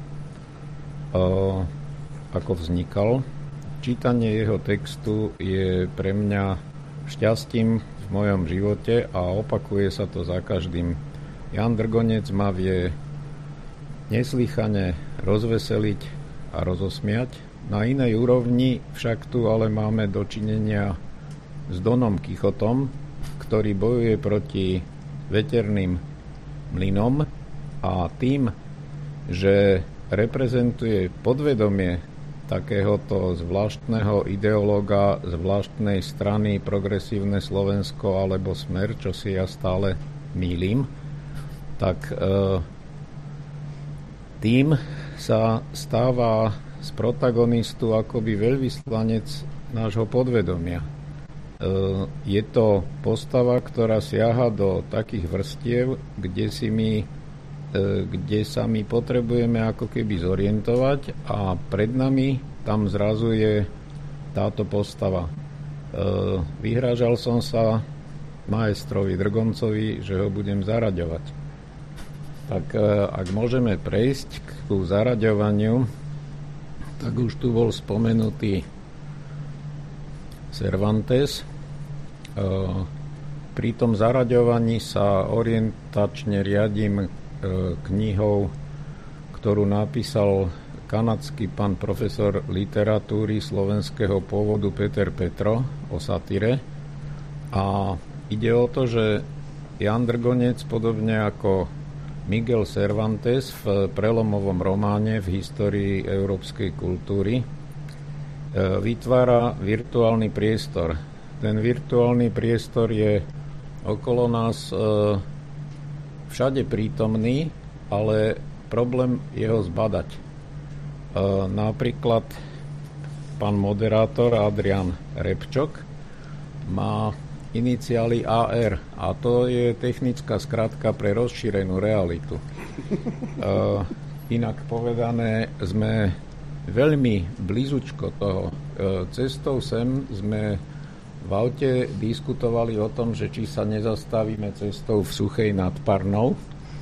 ako vznikal. Čítanie jeho textu je pre mňa šťastím v mojom živote a opakuje sa to za každým. Jan Drgonec ma vie neslýchane rozveseliť a rozosmiať. Na inej úrovni však tu ale máme dočinenia s Donom Kichotom, ktorý bojuje proti veterným mlynom a tým, že reprezentuje podvedomie takéhoto zvláštneho ideológa zvláštnej strany Progresívne Slovensko alebo Smer, čo si ja stále mýlim, tak tým sa stáva z protagonistu akoby veľvyslanec nášho podvedomia. Je to postava, ktorá siaha do takých vrstiev, kde sa my potrebujeme ako keby zorientovať a pred nami tam zrazu je táto postava. Vyhrážal som sa maestrovi Drgoncovi, že ho budem zaraďovať. Tak ak môžeme prejsť k zaraďovaniu, tak už tu bol spomenutý Cervantes. Pri tom zaraďovaní sa orientačne riadím knihou, ktorú napísal kanadský pán profesor literatúry slovenského pôvodu Peter Petro o satyre. A ide o to, že Jan Drgonec, podobne ako Miguel Cervantes v prelomovom románe v histórii európskej kultúry vytvára virtuálny priestor. Ten virtuálny priestor je okolo nás všade prítomný, ale problém je ho zbadať. Napríklad pán moderátor Adrian Repčok má iniciály AR a to je technická skratka pre rozšírenú realitu. Inak povedané, sme veľmi blízučko toho. Cestou sem sme v aute diskutovali o tom, že či sa nezastavíme cestou v Suchej nad Parnou.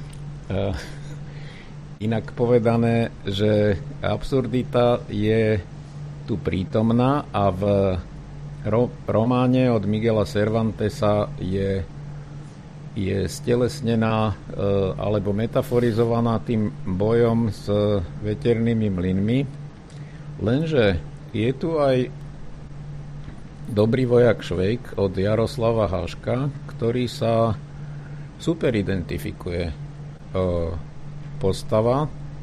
Inak povedané, že absurdita je tu prítomná a v románe od Miguela Cervantesa je stelesnená alebo metaforizovaná tým bojom s veternými mlynmi. Lenže je tu aj Dobrý vojak Švejk od Jaroslava Haška, ktorý sa super identifikuje. Postava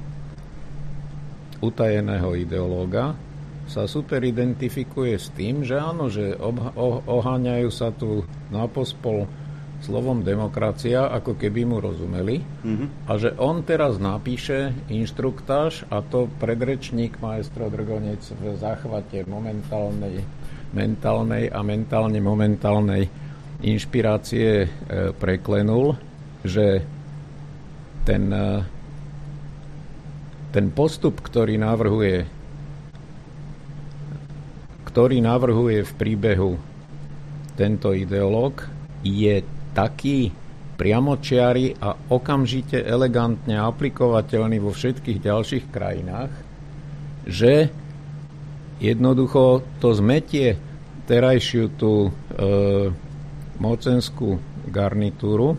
utajeného ideológa sa super identifikuje s tým, že áno, že oháňajú sa tu napospol slovom demokracia, ako keby mu rozumeli, a že on teraz napíše inštruktáž a to predrečník maestro Drgonec v záchvate mentálnej a mentálne momentálnej inšpirácie preklenul, že ten postup, ktorý navrhuje v príbehu tento ideológ, je taký priamočiary a okamžite elegantne aplikovateľný vo všetkých ďalších krajinách, že jednoducho to zmetie terajšiu tú mocenskú garnitúru.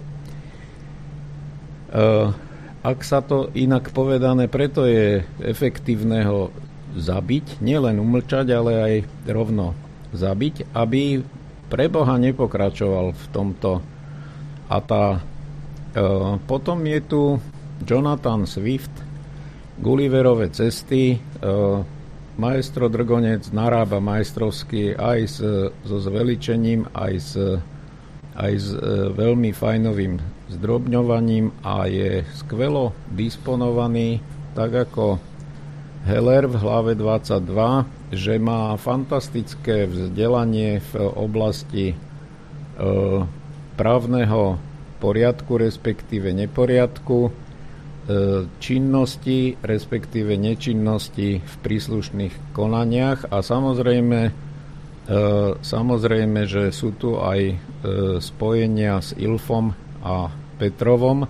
Ak sa to inak povedané, preto je efektívne ho zabiť, nielen umlčať, ale aj rovno zabiť, aby pre Boha nepokračoval v tomto. A potom je tu Jonathan Swift, Gulliverove cesty. Maestro Drgonec narába majstrovsky aj so zveličením, aj s veľmi fajnovým zdrobňovaním a je skvelo disponovaný, tak ako Heller v hlave 22, že má fantastické vzdelanie v oblasti právneho poriadku, respektíve neporiadku, činnosti, respektíve nečinnosti v príslušných konaniach a samozrejme, že sú tu aj spojenia s Ilfom a Petrovom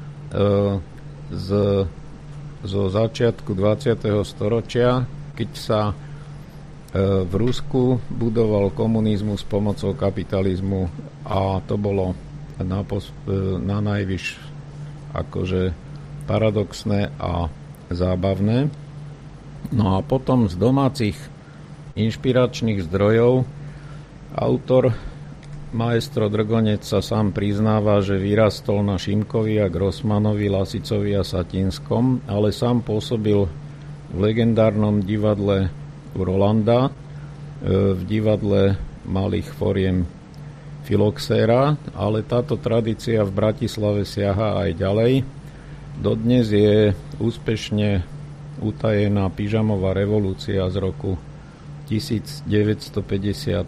zo začiatku 20. storočia, keď sa v Rusku budoval komunizmus pomocou kapitalizmu a to bolo na najvyš akože paradoxné a zábavné. No a potom z domácich inšpiračných zdrojov autor maestro Drgonec sa sám priznáva, že vyrastol na Šimkovi a Grossmanovi, Lasicovi a Satinskom, ale sám pôsobil v legendárnom divadle Rolanda, v divadle malých foriem Filoxéra, ale táto tradícia v Bratislave siaha aj ďalej. Dodnes je úspešne utajená pyžamová revolúcia z roku 1956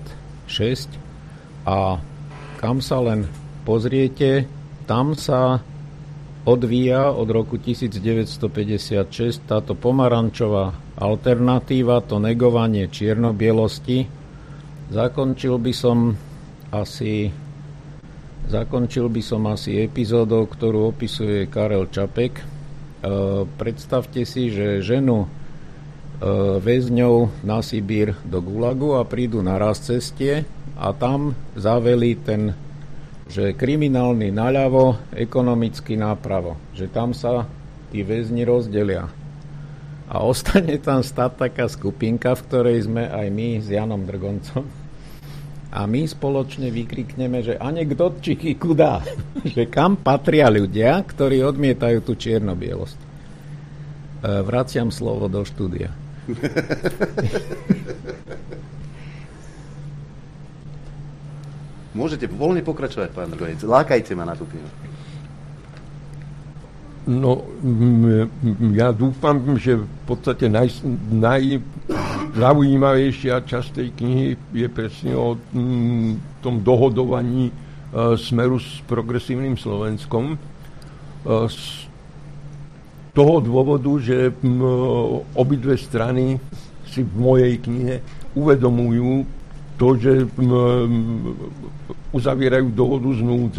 a kam sa len pozriete, tam sa odvíja od roku 1956 táto pomarančová alternatíva, to negovanie čierno-bielosti. Zakončil by som asi epizódou, ktorú opisuje Karel Čapek. Predstavte si, že ženu väzňov na Sibír do Gulagu a prídu na ceste a tam zavelí ten, že kriminálny naľavo, ekonomicky napravo. Že tam sa tí väzni rozdelia. A ostane tam stáť taká skupinka, v ktorej sme aj my s Janom Drgoncom. a my spoločne vykrikneme, že anekdotčiky kudá, že kam patria ľudia, ktorí odmietajú tú čierno-bielosť. Vraciam slovo do štúdia. Môžete voľne pokračovať, pán Rojec. Lákajte ma na tú knihu. No, ja dúfam, že v podstate najzaujímavejšia časť tej knihy je presne o tom dohodovaní Smeru s progresívnym Slovenskom. Z toho dôvodu, že obidve strany si v mojej knihe uvedomujú to, že uzavierajú dohodu z núdze.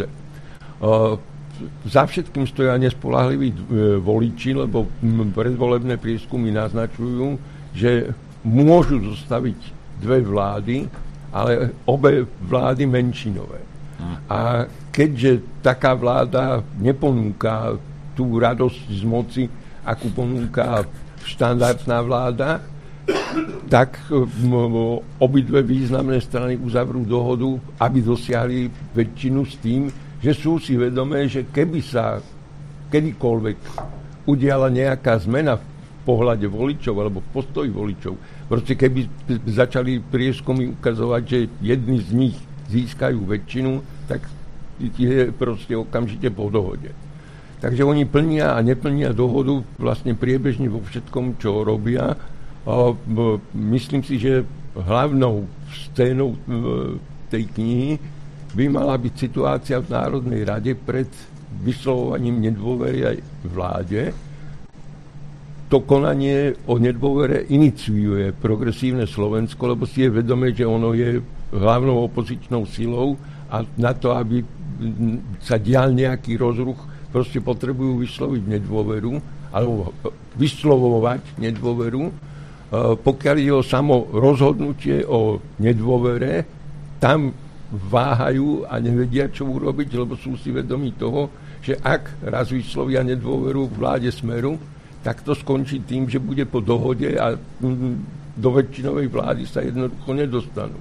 Za všetkým stoja nespoľahliví voliči, lebo predvolebné prieskumy naznačujú, že môžu zostaviť dve vlády, ale obe vlády menšinové. A keďže taká vláda neponúka tú radosť z moci, akú ponúka štandardná vláda, tak obidve významné strany uzavrú dohodu, aby dosiahli väčšinu s tým, že sú si vedomé, že keby sa kedykoľvek udiala nejaká zmena v pohľade voličov alebo v postoji voličov, proste keby začali prieskumy ukazovať, že jedni z nich získajú väčšinu, tak je proste okamžite po dohode. Takže oni plnia a neplnia dohodu vlastne priebežne vo všetkom, čo robia. Myslím si, že hlavnou scénou tej knihy by mala byť situácia v Národnej rade pred vyslovovaním nedôvery vláde. To konanie o nedôvere iniciuje progresívne Slovensko, lebo si je vedomé, že ono je hlavnou opozičnou silou a na to, aby sa dial nejaký rozruch, proste potrebujú vysloviť nedôveru alebo vyslovovať nedôveru. Pokiaľ je o samo rozhodnutie o nedôvere, tam váhajú a nevedia, čo urobiť, lebo sú si vedomí toho, že ak raz vyslovia nedôveru vláde Smeru, tak to skončí tým, že bude po dohode a do väčšinovej vlády sa jednoducho nedostanú.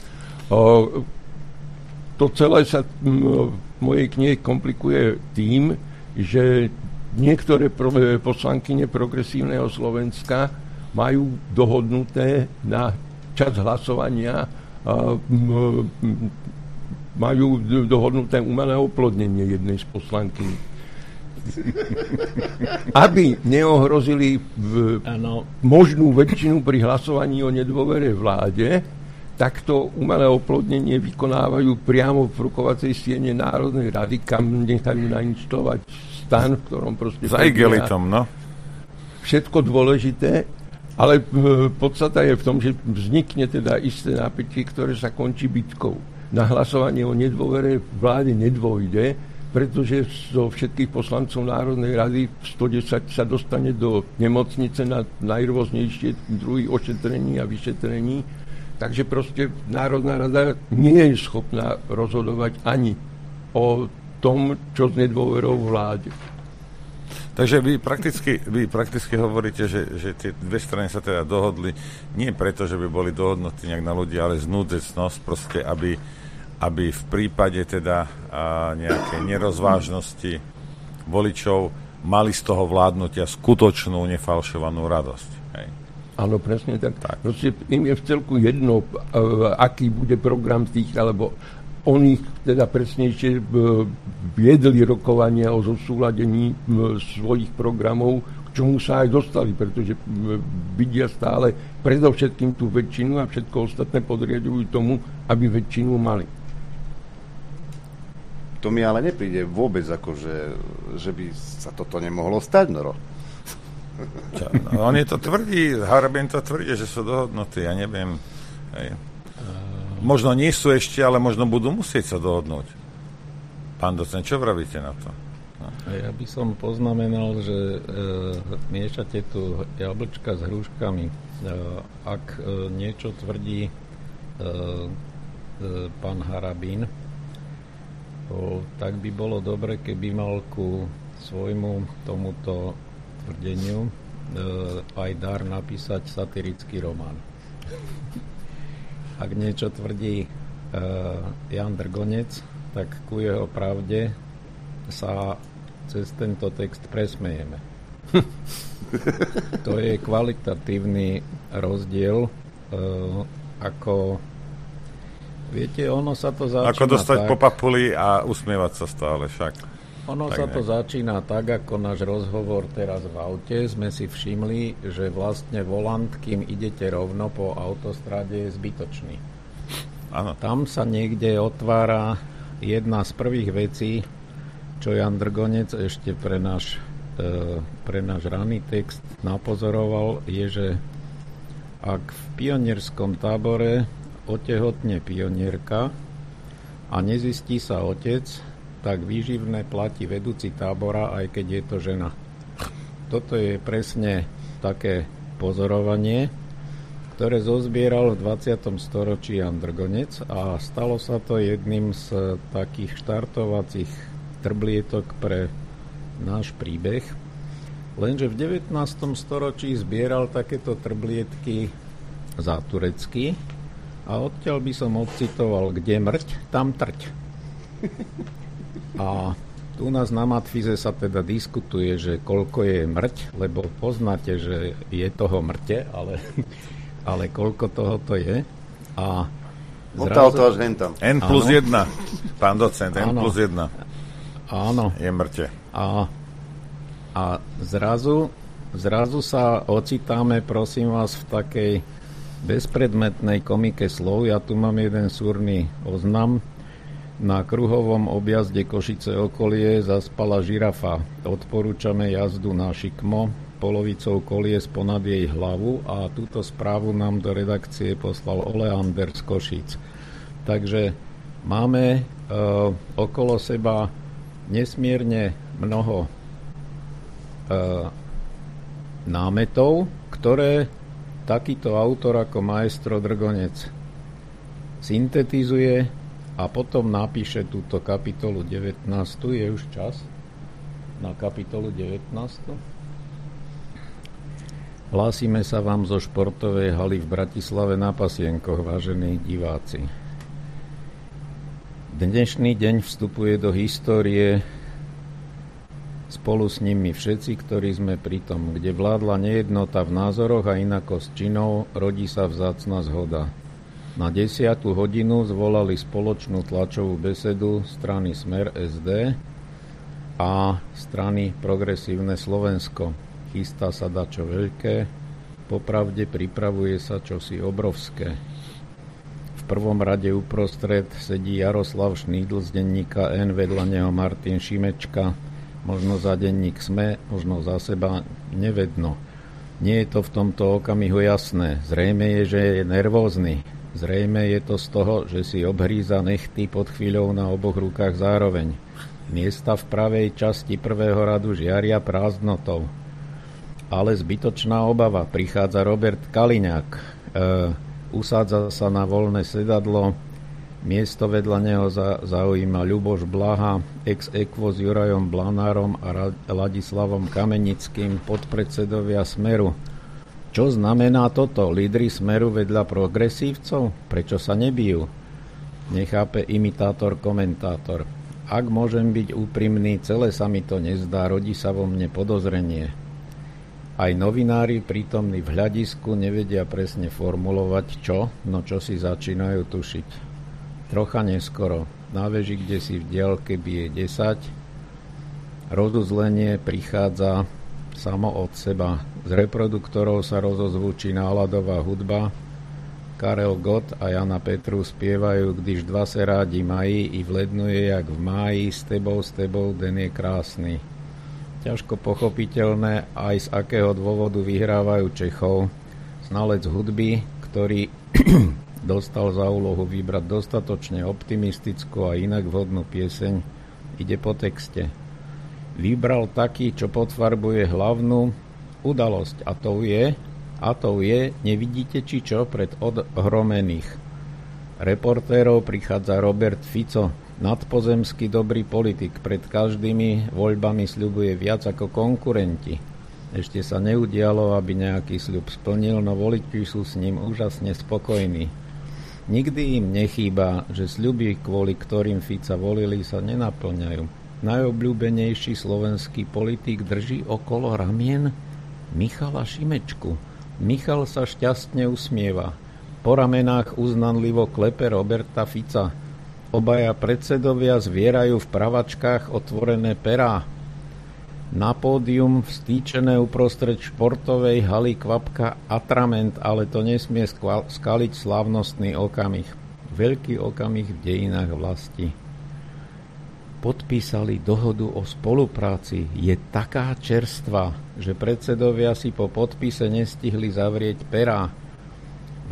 To celé sa v mojej knihe komplikuje tým, že niektoré poslankyne progresívneho Slovenska majú dohodnuté na čas hlasovania, majú dohodnuté umelé oplodnenie jednej z poslankyň. Aby neohrozili možnú väčšinu pri hlasovaní o nedôvere vláde, tak to umelé oplodnenie vykonávajú priamo v rokovacej siene Národnej rady, kam nechajú nainštalovať stan, v ktorom proste... Za igelitom, no. Všetko dôležité. Ale podstata je v tom, že vznikne teda isté napätie, ktoré sa končí bitkou. Na hlasovanie o nedôvere vláde nedôjde, pretože zo všetkých poslancov Národnej rady 110 sa dostane do nemocnice na najrôznejšie druhy ošetrení a vyšetrení. Takže proste Národná rada nie je schopná rozhodovať ani o tom, čo s nedôverou vláde. Takže vy prakticky hovoríte, že tie dve strany sa teda dohodli nie preto, že by boli dohodnutí nejak na ľudí, ale znúdecnosť proste, aby v prípade teda nejakej nerozvážnosti voličov mali z toho vládnutia skutočnú nefalšovanú radosť. Hej. Áno, presne tak. Proste im je v celku jedno, aký bude program tých, alebo oni teda presnejšie viedli rokovania o zosúladení svojich programov, k čomu sa aj dostali, pretože vidia stále predovšetkým tú väčšinu a všetko ostatné podriadujú tomu, aby väčšinu mali. To mi ale nepríde vôbec akože, že by sa toto nemohlo stať, Noro. On je to tvrdí, Harabin to tvrdí, že sú dohodnutí, ja neviem. Hej. Možno nie sú ešte, ale možno budú musieť sa dohodnúť. Pán docent, čo vravíte na to? No. Ja by som poznamenal, že miešate tu jablčka s hruškami. Ak niečo tvrdí pán Harabin, tak by bolo dobre, keby mal ku svojmu tomuto tvrdeniu aj dar napísať satirický román. Ak niečo tvrdí Jan Drgonec, tak ku jeho pravde sa cez tento text presmejeme. To je kvalitatívny rozdiel, ako viete, ono sa to začína ako dostať tak, po papuli a usmievať sa stále však. Ono tak sa to začína tak, ako náš rozhovor teraz v aute. Sme si všimli, že vlastne volant, kým idete rovno po autostrade, je zbytočný. Áno. Tam sa niekde otvára jedna z prvých vecí, čo Jan Drgonec ešte pre náš raný text napozoroval, je, že ak v pionierskom tábore otehotne pionierka a nezistí sa otec, tak výživné platí vedúci tábora, aj keď je to žena. Toto je presne také pozorovanie, ktoré zozbieral v 20. storočí Jan Drgonec a stalo sa to jedným z takých štartovacích trblietok pre náš príbeh. Lenže v 19. storočí zbieral takéto trblietky za turecky a odtiaľ by som odcitoval, kde mrť, tam trť. A tu nás na Matfize sa teda diskutuje, že koľko je mrť, lebo poznáte, že je toho mŕte, ale koľko toho to je. A zrazu... to až hentam. N plus 1, pán docent, N plus 1. Áno. Je mŕte. A zrazu sa ocitáme, prosím vás, v takej bezpredmetnej komike slov. Ja tu mám jeden súrny oznam. Na kruhovom objazde Košice okolie zaspala žirafa. Odporúčame jazdu na šikmo, polovicou kolies ponad jej hlavu, a túto správu nám do redakcie poslal Oleander z Košíc. Takže máme okolo seba nesmierne mnoho námetov, ktoré takýto autor ako maestro Drgonec syntetizuje a potom napíše túto kapitolu 19. Je už čas na kapitolu 19. Hlásime sa vám zo športovej haly v Bratislave na Pasienkoch, vážení diváci. Dnešný deň vstupuje do histórie spolu s nimi všetci, ktorí sme pritom. Kde vládla nejednota v názoroch a inakosť činov, rodí sa vzácna zhoda. Na 10. hodinu zvolali spoločnú tlačovú besedu strany Smer SD a strany Progresívne Slovensko. Chystá sa dačo veľké, popravde pripravuje sa čosi obrovské. V prvom rade uprostred sedí Jaroslav Šnídl z denníka N, vedľa neho Martin Šimečka, možno za denník SME, možno za seba, nevedno. Nie je to v tomto okamihu jasné. Zrejme je, že je nervózny. Zrejme je to z toho, že si obhríza nechty pod chvíľou na oboch rukách zároveň. Miesta v pravej časti prvého radu žiaria prázdnotou. Ale zbytočná obava. Prichádza Robert Kaliňák. Usádza sa na voľné sedadlo. Miesto vedľa neho zaujíma Ľuboš Blaha, ex aequo s Jurajom Blanárom a Ladislavom Kamenickým, podpredsedovia Smeru. Čo znamená toto? Lídri Smeru vedľa progresívcov? Prečo sa nebijú? Nechápe imitátor, komentátor. Ak môžem byť úprimný, celé sa mi to nezdá, rodí sa vo mne podozrenie. Aj novinári prítomní v hľadisku nevedia presne formulovať čo, no čo si začínajú tušiť. Trocha neskoro. Na veži, kde si v diaľke bije 10. Rozuzlenie prichádza samo od seba. Z reproduktorov sa rozozvučí náladová hudba. Karel Gott a Jana Petru spievajú, když dva se rádi mají, i v lednu je jak v máji, s tebou, den je krásny. Ťažko pochopiteľné, aj z akého dôvodu vyhrávajú Čechov. Znalec hudby, ktorý dostal za úlohu vybrať dostatočne optimistickú a inak vhodnú pieseň, ide po texte. Vybral taký, čo podfarbuje hlavnú udalosť, a to je, nevidíte či čo, pred odhromených reportérov prichádza Robert Fico, nadpozemský dobrý politik, pred každými voľbami sľubuje viac ako konkurenti. Ešte sa neudialo, aby nejaký sľub splnil, no voliči sú s ním úžasne spokojní. Nikdy im nechýba, že sľuby, kvôli ktorým Fica volili, sa nenaplňajú. Najobľúbenejší slovenský politik drží okolo ramien Michala Šimečku. Michal sa šťastne usmieva. Po ramenách uznanlivo klepe Roberta Fica. Obaja predsedovia zvierajú v pravačkách otvorené perá. Na pódium vstýčené uprostred športovej haly kvapka atrament, ale to nesmie skaliť slávnostný okamih. Veľký okamih v dejinách vlasti. Podpísali dohodu o spolupráci. Je taká čerstvá, že predsedovia si po podpise nestihli zavrieť perá. V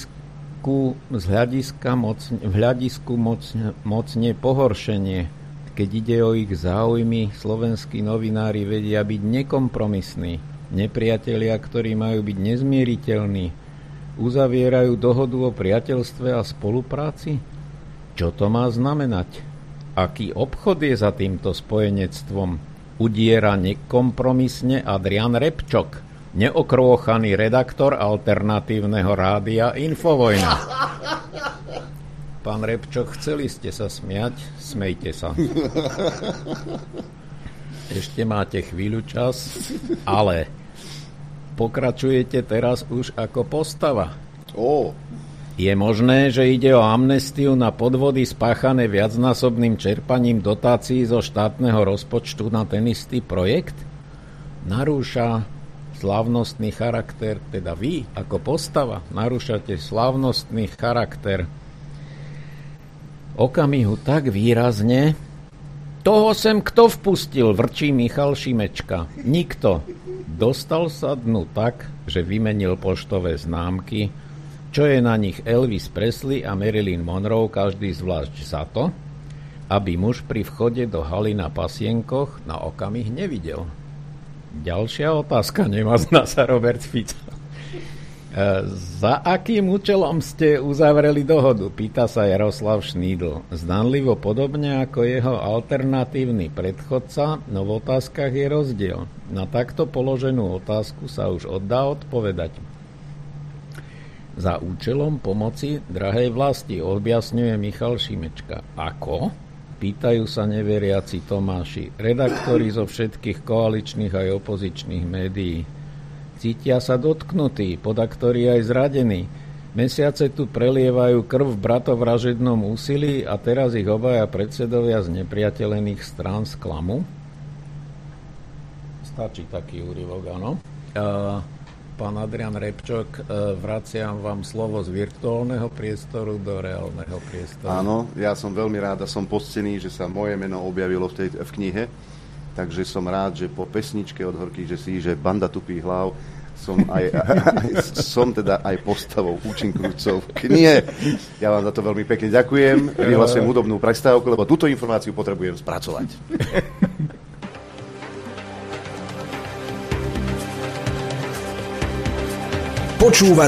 hľadisku mocne pohoršenie. Keď ide o ich záujmy, slovenskí novinári vedia byť nekompromisní. Nepriatelia, ktorí majú byť nezmieriteľní, uzavierajú dohodu o priateľstve a spolupráci? Čo to má znamenať? Aký obchod je za týmto spojenectvom? Udiera nekompromisne Adrian Repčok, neokrôchaný redaktor alternatívneho rádia Infovojna. Pán Repčok, chceli ste sa smiať? Smejte sa. Ešte máte chvíľu čas, ale pokračujete teraz už ako postava. Je možné, že ide o amnestiu na podvody spáchané viacnásobným čerpaním dotácií zo štátneho rozpočtu na ten istý projekt? Narúša slávnostný charakter, teda vy ako postava narúšate slávnostný charakter okamihu tak výrazne. Toho sem kto vpustil, vrčí Michal Šimečka. Nikto. Dostal sa dnu tak, že vymenil poštové známky, čo je na nich Elvis Presley a Marilyn Monroe, každý zvlášť za to, aby muž pri vchode do haly na Pasienkoch na okamih nevidel. Ďalšia otázka, nemazná sa Robert Fico. Za akým účelom ste uzavreli dohodu? Pýta sa Jaroslav Šnídl. Zdanlivo podobne ako jeho alternatívny predchodca, no v otázkach je rozdiel. Na takto položenú otázku sa už oddá odpovedať. Za účelom pomoci drahej vlasti, objasňuje Michal Šimečka. Ako? Pýtajú sa neveriaci Tomáši, redaktori zo všetkých koaličných aj opozičných médií. Cítia sa dotknutí, podaktori aj zradení. Mesiace tu prelievajú krv v bratovražednom úsilí a teraz ich obaja predsedovia z nepriateľených strán sklamu. Stačí taký úryvok, áno. Pán Adrian Repčok, vraciam vám slovo z virtuálneho priestoru do reálneho priestoru. Áno, ja som veľmi rád a som poctený, že sa moje meno objavilo v knihe. Takže som rád, že po pesničke od Horkých Žesí, že Banda tupých hlav, som teda aj postavou účinkujúcou v knihe. Ja vám za to veľmi pekne ďakujem. Vyhlasujem hudobnú prestávku, lebo túto informáciu potrebujem spracovať. Počúvať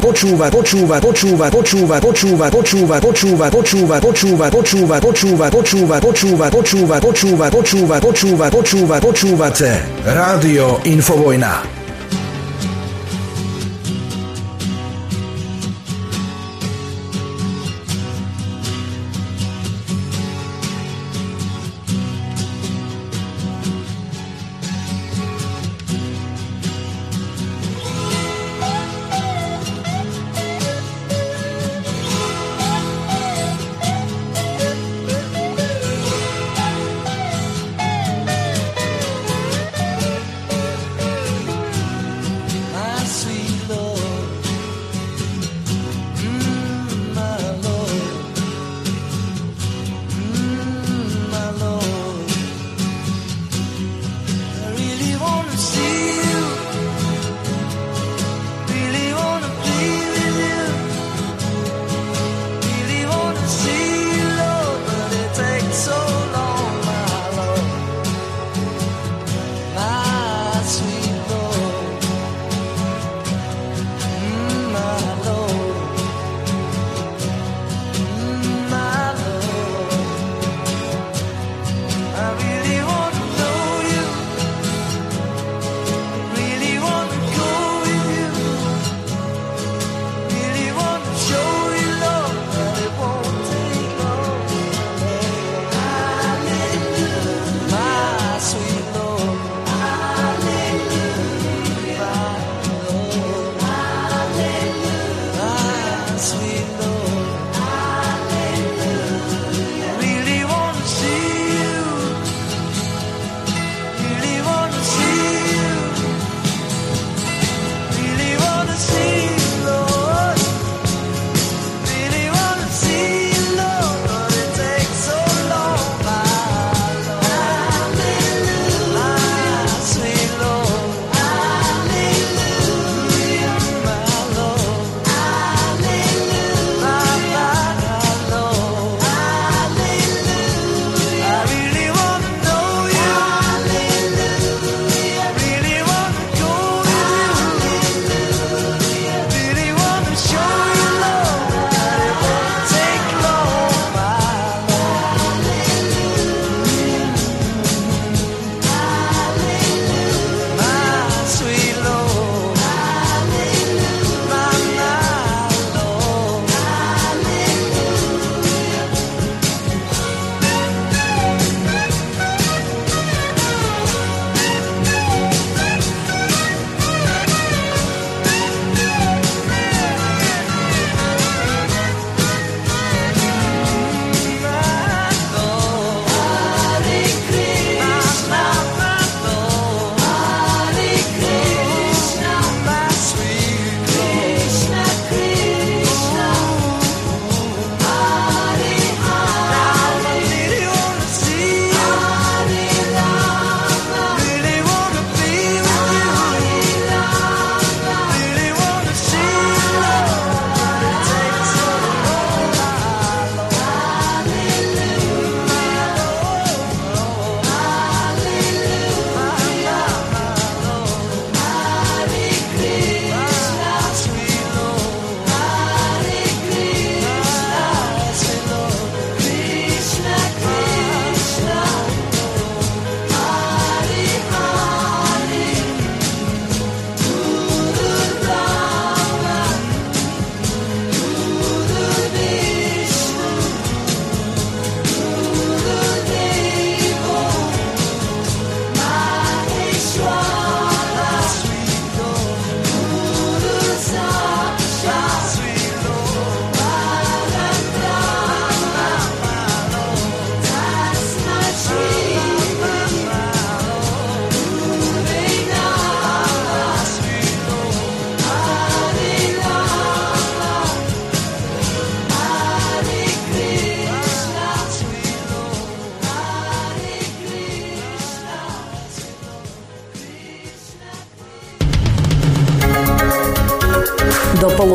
Rádio Infovojna.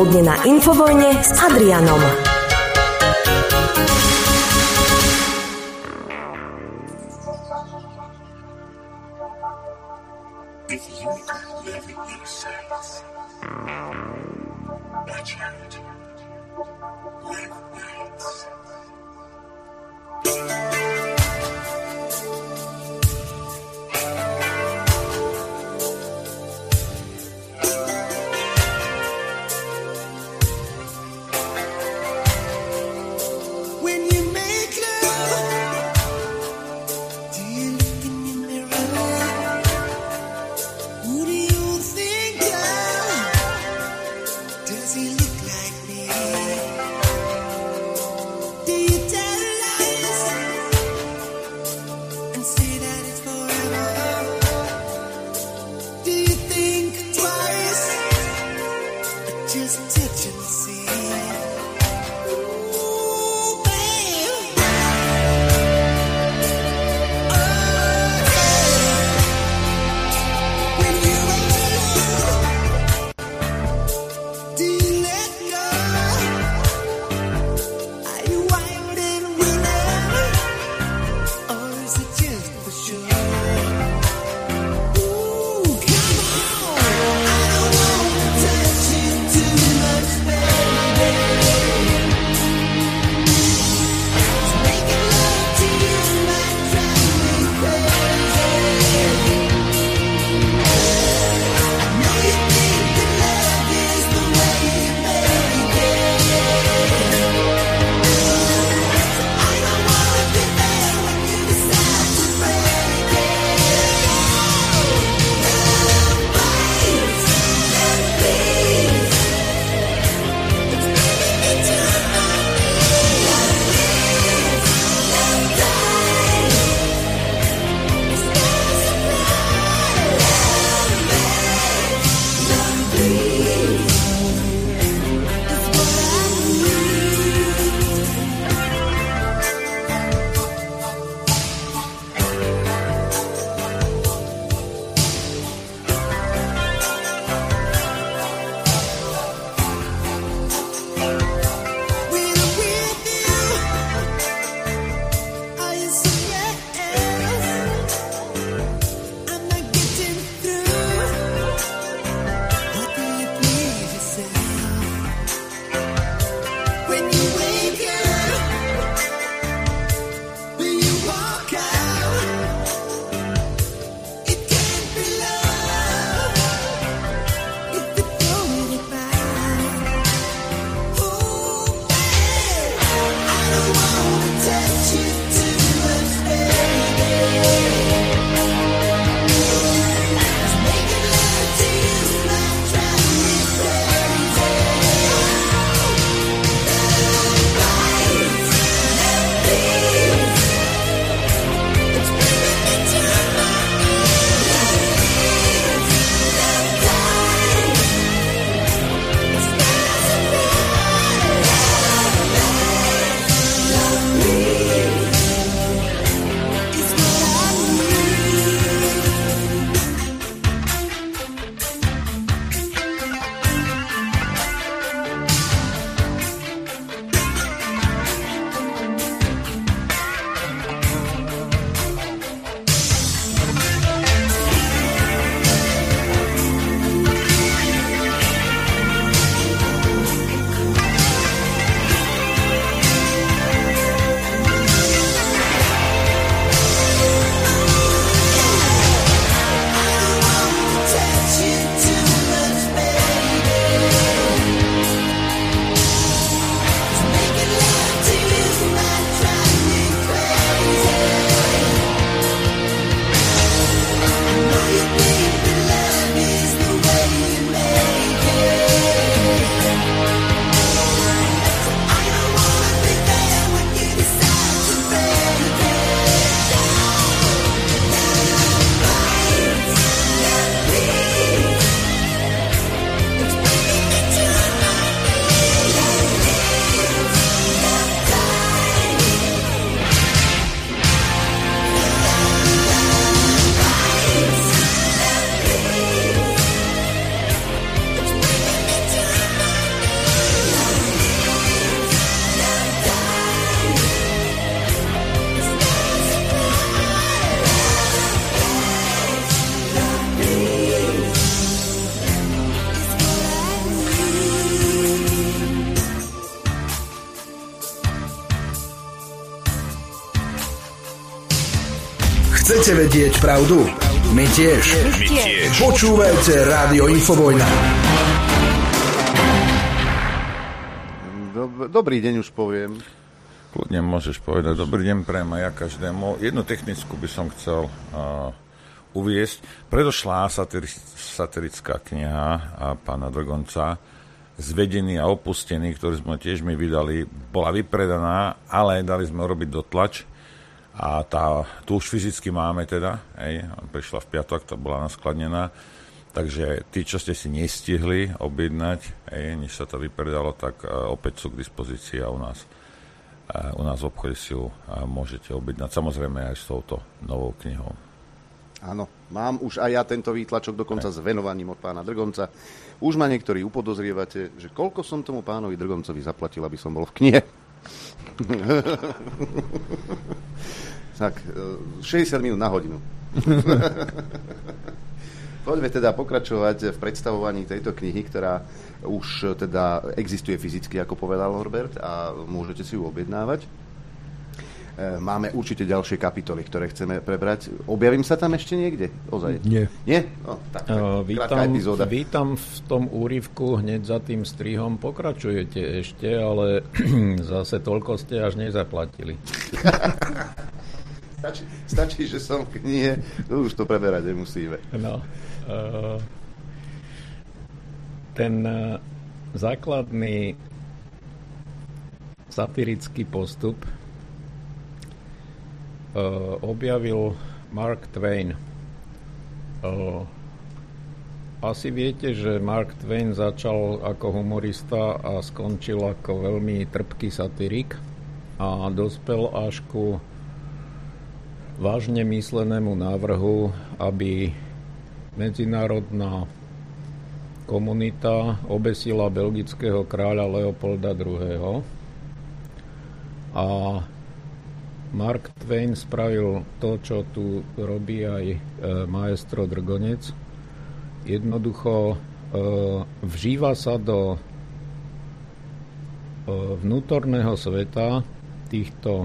popoludne na Infovojne s Adrianom. Chcete vedieť pravdu? My tiež. Počúvajte Rádio Infovojna. Dobrý deň už poviem. Kľudne môžeš povedať. Dobrý deň prajem aj ja každému. Jednu technickú by som chcel uviesť. Predošlá satirická kniha pána Drgonca Zvedený a opustený, ktorý sme tiež my vydali, bola vypredaná, ale dali sme urobiť dotlač a tu už fyzicky máme teda, prišla v piatok, to bola naskladnená, takže tí, čo ste si nestihli objednať, než sa to vypredalo, tak opäť sú k dispozícii a u nás v obchode si ju môžete objednať, samozrejme aj s touto novou knihou. Áno, mám už aj ja tento výtlačok, dokonca s venovaním od pána Drgonca. Už ma niektorí upodozrievate, že koľko som tomu pánovi Drgoncovi zaplatil, aby som bol v knihe. Tak, 60 minút na hodinu. Poďme teda pokračovať v predstavovaní tejto knihy, ktorá už teda existuje fyzicky, ako povedal Norbert, a môžete si ju objednávať. Máme určite ďalšie kapitoly, ktoré chceme prebrať. Objavím sa tam ešte niekde? Ozaj? Nie. Nie? No, tak krátka epizóda. Vítam v tom úryvku, hneď za tým strihom pokračujete ešte, ale zase toľko ste až nezaplatili. Stačí, že som v knihe, už to preberať nemusíme. No, ten základný satirický postup objavil Mark Twain. Asi viete, že Mark Twain začal ako humorista a skončil ako veľmi trpký satirik a dospel až ku vážne myslenému návrhu, aby medzinárodná komunita obesila belgického kráľa Leopolda II. A Mark Twain spravil to, čo tu robí aj maestro Drgonec. Jednoducho vžíva sa do vnútorného sveta týchto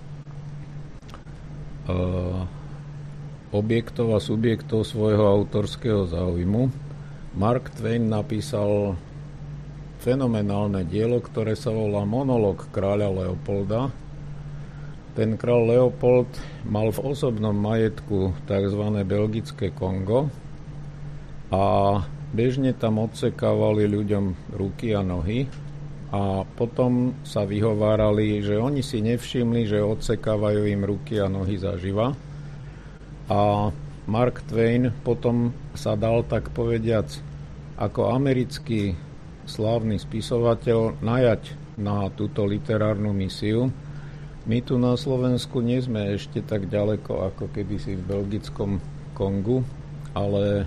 objektov a subjektov svojho autorského záujmu. Mark Twain napísal fenomenálne dielo, ktoré sa volá Monológ kráľa Leopolda. Ten kráľ Leopold mal v osobnom majetku tzv. Belgické Kongo a bežne tam odsekávali ľuďom ruky a nohy a potom sa vyhovárali, že oni si nevšimli, že odsekávajú im ruky a nohy zaživa. A Mark Twain potom sa dal, tak povediac, ako americký slávny spisovateľ najať na túto literárnu misiu. My tu na Slovensku nie sme ešte tak ďaleko ako kedysi v belgickom Kongu, ale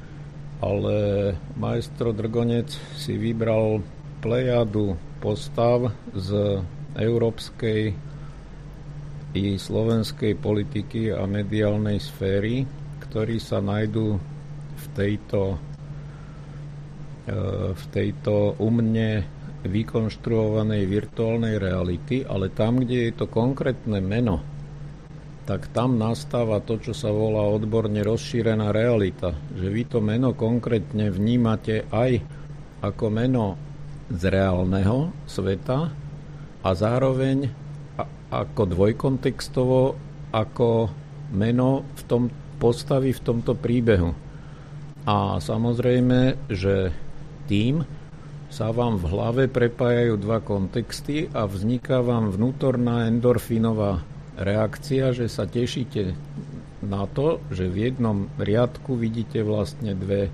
maestro Drgonec si vybral plejadu postav z európskej i slovenskej politiky a mediálnej sféry, ktorí sa nájdú v tejto umne vykonštruovanej virtuálnej reality, ale tam, kde je to konkrétne meno, tak tam nastáva to, čo sa volá odborne rozšírená realita. Že vy to meno konkrétne vnímate aj ako meno z reálneho sveta a zároveň ako dvojkontextovo ako meno v tom postavy v tomto príbehu. A samozrejme, že tým sa vám v hlave prepájajú dva kontexty a vzniká vám vnútorná endorfínová reakcia, že sa tešíte na to, že v jednom riadku vidíte vlastne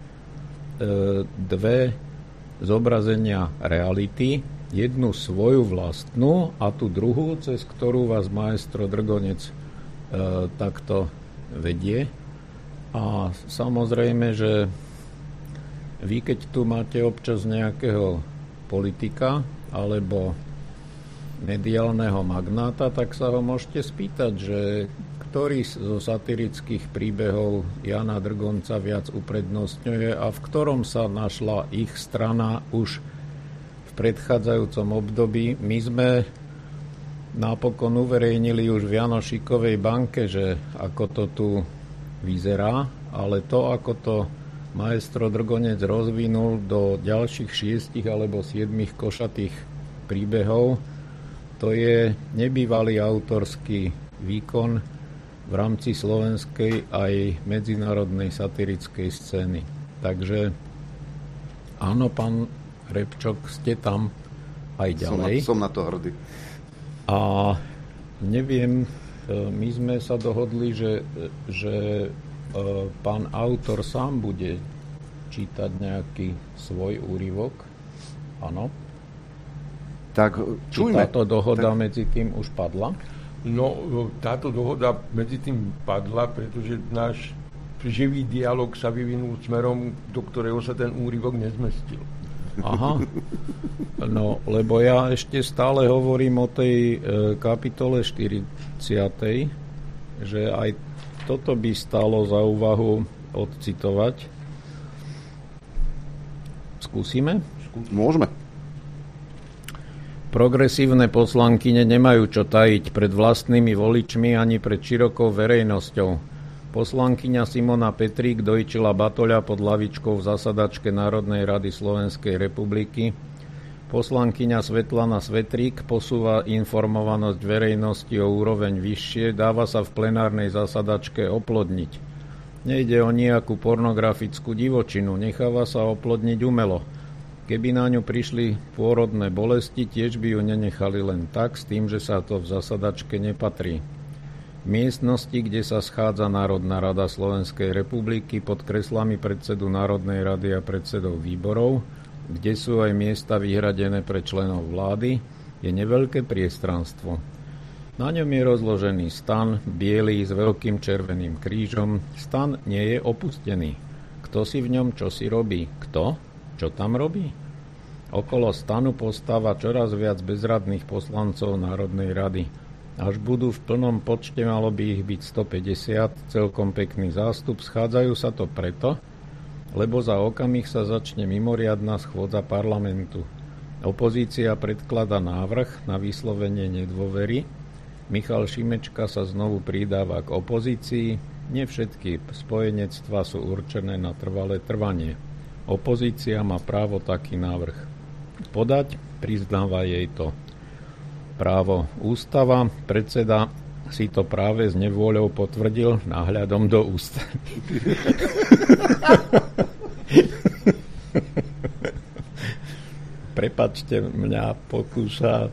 dve zobrazenia reality, jednu svoju vlastnú a tú druhú, cez ktorú vás maestro Drgonec takto vedie. A samozrejme, že vy, keď tu máte občas nejakého politika alebo mediálneho magnáta, tak sa ho môžete spýtať, že ktorý zo satirických príbehov Jana Drgonca viac uprednostňuje a v ktorom sa našla ich strana už v predchádzajúcom období. My sme napokon uverejnili už v Janošikovej banke, že ako to tu vyzerá, ale to, ako to maestro Drgonec rozvinul do ďalších 6 alebo 7 košatých príbehov, to je nebývalý autorský výkon v rámci slovenskej aj medzinárodnej satirickej scény. Takže áno, pán Repčok, ste tam aj ďalej. Som na to hrdý. A neviem, my sme sa dohodli, že pán autor sám bude čítať nejaký svoj úryvok. Áno. Tak čujme. Či táto dohoda medzi tým už padla? No, táto dohoda medzi tým padla, pretože náš živý dialog sa vyvinul smerom, do ktorého sa ten úryvok nezmestil. Aha. No, lebo ja ešte stále hovorím o tej kapitole 40, že aj toto by stálo za úvahu odcitovať. Skúsime? Môžeme. Progresívne poslankyne nemajú čo tajiť pred vlastnými voličmi ani pred širokou verejnosťou. Poslankyňa Simona Petrík dojčila batoľa pod lavičkou v zasadačke Národnej rady Slovenskej republiky. Poslankyňa Svetlana Svetrík posúva informovanosť verejnosti o úroveň vyššie, dáva sa v plenárnej zasadačke oplodniť. Nejde o nejakú pornografickú divočinu, necháva sa oplodniť umelo. Keby na ňu prišli pôrodné bolesti, tiež by ju nenechali len tak, s tým, že sa to v zasadačke nepatrí. V miestnosti, kde sa schádza Národná rada Slovenskej republiky pod kreslami predsedu Národnej rady a predsedov výborov, kde sú aj miesta vyhradené pre členov vlády, je neveľké priestranstvo. Na ňom je rozložený stan, biely s veľkým červeným krížom. Stan nie je opustený. Kto si v ňom čosi robí? Kto? Čo tam robí? Okolo stanu postáva čoraz viac bezradných poslancov Národnej rady. Až budú v plnom počte, malo by ich byť 150, celkom pekný zástup. Schádzajú sa to preto, lebo za okamih sa začne mimoriadna schôdza parlamentu. Opozícia predklada návrh na vyslovenie nedôvery. Michal Šimečka sa znovu pridáva k opozícii. Nie všetky spojenectvá sú určené na trvalé trvanie. Opozícia má právo taký návrh podať, priznáva jej to právo ústava. Predseda si to práve s nevôľou potvrdil náhľadom do ústavy. Prepačte, mňa pokúša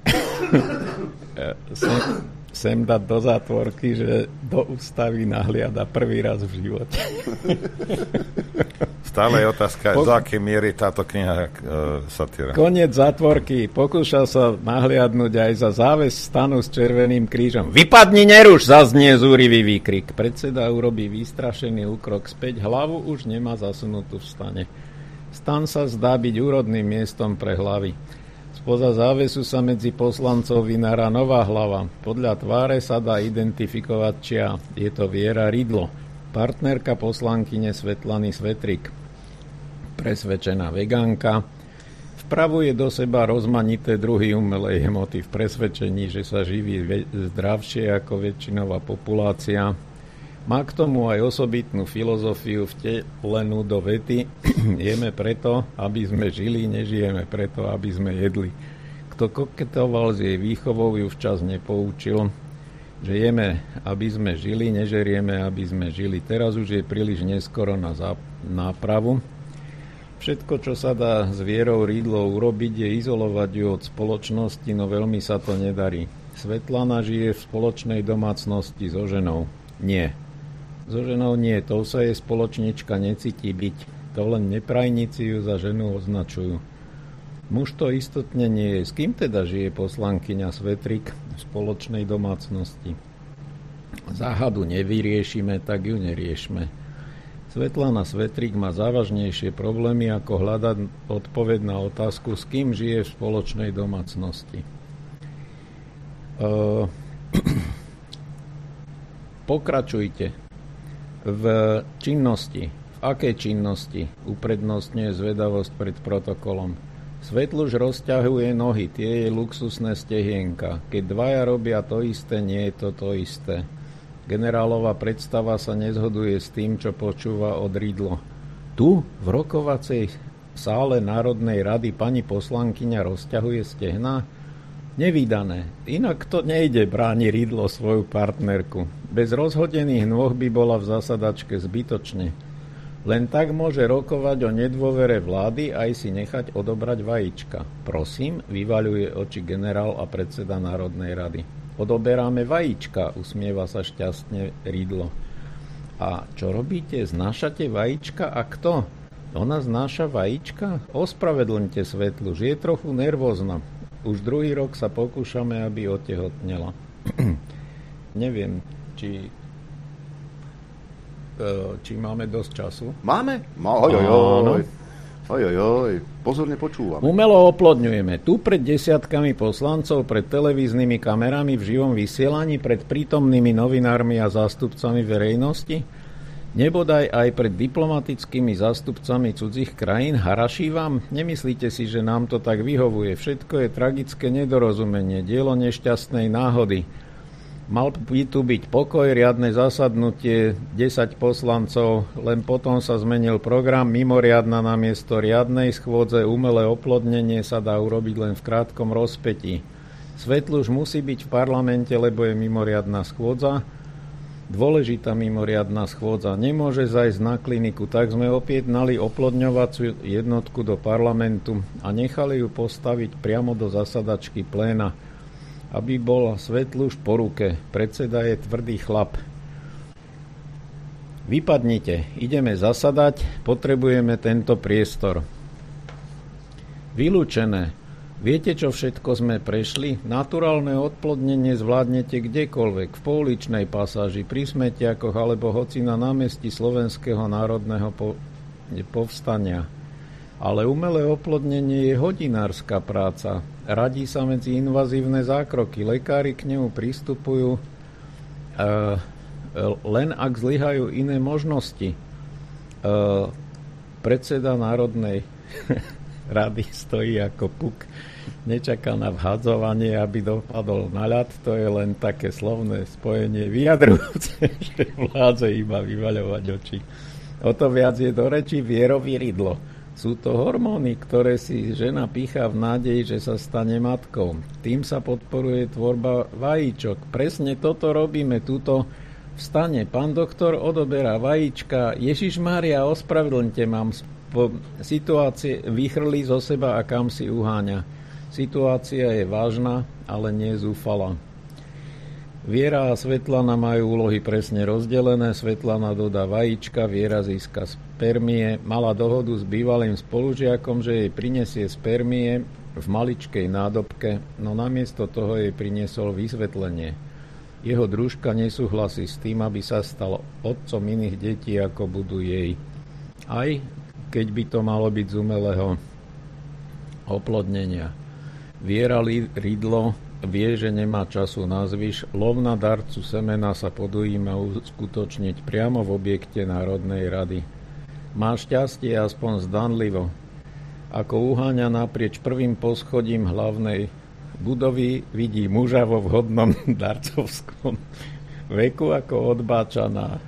sem dať do zátvorky, že do ústavy nahliada prvý raz v živote. Stále je otázka, do akej miery táto kniha satíra. Koniec zátvorky. Pokúšal sa nahliadnúť aj za záves stanu s červeným krížom. Vypadni, neruš, zaznie zúrivý výkrik. Predseda urobí vystrašený úkrok späť. Hlavu už nemá zasunutú v stane. Stan sa zdá byť úrodným miestom pre hlavy. Spoza závesu sa medzi poslancov vynára nová hlava. Podľa tváre sa dá identifikovať, čia je to Viera Ridlo, partnerka poslankyne Svetlany Svetrík. Presvedčená vegánka. Vpravuje do seba rozmanité druhy umelej hmoty v presvedčení, že sa živí zdravšie ako väčšinová populácia. Má k tomu aj osobitnú filozofiu vtelenú do vety. Jeme preto, aby sme žili, nežijeme preto, aby sme jedli. Kto koketoval s jej výchovou, ju včas nepoučil, že jeme, aby sme žili, nežerieme, aby sme žili. Teraz už je príliš neskoro na nápravu. Všetko, čo sa dá s Vierou Ridlou urobiť, je izolovať ju od spoločnosti, no veľmi sa to nedarí. Svetlana žije v spoločnej domácnosti so ženou. Nie. So ženou nie, tou sa jej spoločnička necíti byť. To len neprajníci ju za ženu označujú. Muž to istotne nie je. S kým teda žije poslankyňa Svetrík v spoločnej domácnosti? Záhadu nevyriešime, tak ju neriešme. Svetlana Svetrík má závažnejšie problémy, ako hľadať odpoveď na otázku, s kým žije v spoločnej domácnosti. Pokračujte v činnosti. V akej činnosti uprednostňuje zvedavosť pred protokolom? Svetluž rozťahuje nohy, tie je luxusné stehienka. Keď dvaja robia to isté, nie je to isté. Generálova predstava sa nezhoduje s tým, čo počúva od Ridlo. Tu, v rokovacej sále Národnej rady, pani poslankyňa rozťahuje stehná? Nevídané. Inak to nejde, bráni Ridlo svoju partnerku. Bez rozhodených nôh by bola v zasadačke zbytočne. Len tak môže rokovať o nedôvere vlády aj si nechať odobrať vajíčka. Prosím, vyvaľuje oči generál a predseda Národnej rady. Odoberáme vajíčka, usmieva sa šťastne Ridlo. A čo robíte? Znášate vajíčka? A kto? Ona znáša vajíčka? Ospravedlňte Svetluž, je trochu nervózna. Už druhý rok sa pokúšame, aby otehotnela. Neviem, či máme dosť času. Máme? Ojojoj, pozorne počúvam. Umelo oplodňujeme. Tu pred desiatkami poslancov, pred televíznymi kamerami v živom vysielaní, pred prítomnými novinármi a zástupcami verejnosti, nebodaj aj pred diplomatickými zástupcami cudzích krajín. Haraší vám? Nemyslíte si, že nám to tak vyhovuje? Všetko je tragické nedorozumenie, dielo nešťastnej náhody. Mal by tu byť pokoj, riadne zasadnutie, 10 poslancov, len potom sa zmenil program, mimoriadna namiesto riadnej schôdze, umelé oplodnenie sa dá urobiť len v krátkom rozpätí. Svetluž musí byť v parlamente, lebo je mimoriadna schôdza, dôležitá mimoriadna schôdza. Nemôže zajsť na kliniku, tak sme opietnali oplodňovaciu jednotku do parlamentu a nechali ju postaviť priamo do zasadačky pléna, aby bola Svetluž po ruke. Predseda je tvrdý chlap. Vypadnite, ideme zasadať, potrebujeme tento priestor. Vylúčené. Viete, čo všetko sme prešli? Naturálne odplodnenie zvládnete kdekoľvek, v pouličnej pasáži, pri smetiakoch alebo hoci na námestí Slovenského národného povstania. Ale umelé oplodnenie je hodinárska práca. Radí sa medzi invazívne zákroky. Lekári k nemu pristupujú len ak zlyhajú iné možnosti. Predseda Národnej rady stojí ako puk. Nečaká na vhadzovanie, aby dopadol na ľad. To je len také slovné spojenie vyjadrujúce, že vládze iba vyvaľovať oči. O to viac je do reči vierový Ridlo. Sú to hormóny, ktoré si žena pýcha v nádeji, že sa stane matkou. Tým sa podporuje tvorba vajíčok. Presne toto robíme tuto v stane. Pán doktor odoberá vajíčka. Ježišmária, ospravedlňte, mám situácie, vychrlí zo seba a kam si uháňa. Situácia je vážna, ale nie zúfala. Viera a Svetlana majú úlohy presne rozdelené. Svetlana dodá vajíčka, Viera získa spermie. Mala dohodu s bývalým spolužiakom, že jej prinesie spermie v maličkej nádobke, no namiesto toho jej priniesol vysvetlenie. Jeho družka nesúhlasí s tým, aby sa stal otcom iných detí, ako budú jej. Aj keď by to malo byť z umelého oplodnenia. Viera Ridlo vie, že nemá času na zvyš. Lov na darcu semena sa podujíma uskutočniť priamo v objekte Národnej rady. Má šťastie aspoň zdanlivo. Ako uháňa naprieč prvým poschodím hlavnej budovy, vidí muža vo vhodnom darcovskom veku, ako odbáča na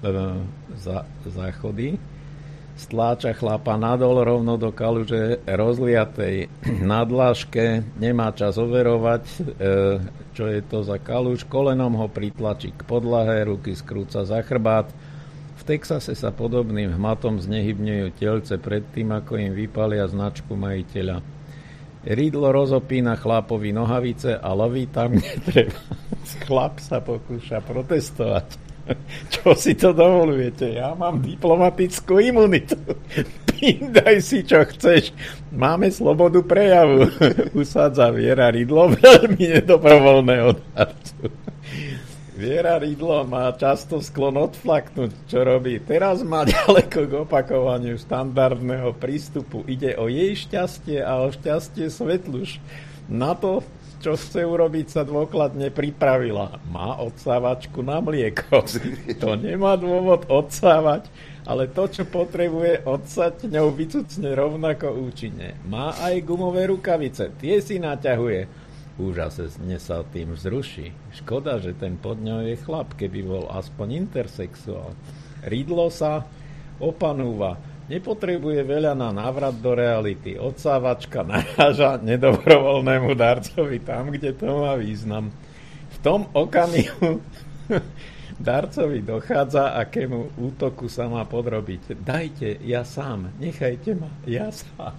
záchody. Stláča chlapa nadol rovno do kaluže rozliatej na dláške, nemá čas overovať, čo je to za kaluž, kolenom ho pritlačí k podlahe, ruky skrúca za chrbát. V Texase sa podobným hmatom znehybňujú telce predtým, ako im vypalia značku majiteľa. Ridlo rozopína chlapovi nohavice a loví tam, kde treba. Chlap sa pokúša protestovať. Čo si to dovolujete? Ja mám diplomatickú imunitu. Pindaj si, čo chceš. Máme slobodu prejavu. Usádza Viera Ridlo veľmi nedobrovoľného darcu. Viera Ridlo má často sklon odflaknúť, čo robí. Teraz má ďaleko k opakovaniu štandardného prístupu. Ide o jej šťastie a o šťastie Svetluš. Na to, čo chce urobiť, sa dôkladne pripravila. Má odsávačku na mlieko. To nemá dôvod odsávať, ale to, čo potrebuje odsať, ňou vycucne rovnako účinne. Má aj gumové rukavice. Tie si naťahuje. Úžasne sa tým vzruší. Škoda, že ten pod ňou je chlap, keby bol aspoň intersexuál. Ridlo sa opanúva. Nepotrebuje veľa na návrat do reality. Odsávačka naráža nedobrovoľnému darcovi tam, kde to má význam. V tom okamihu darcovi dochádza, akému útoku sa má podrobiť. Dajte, ja sám. Nechajte ma, ja sám.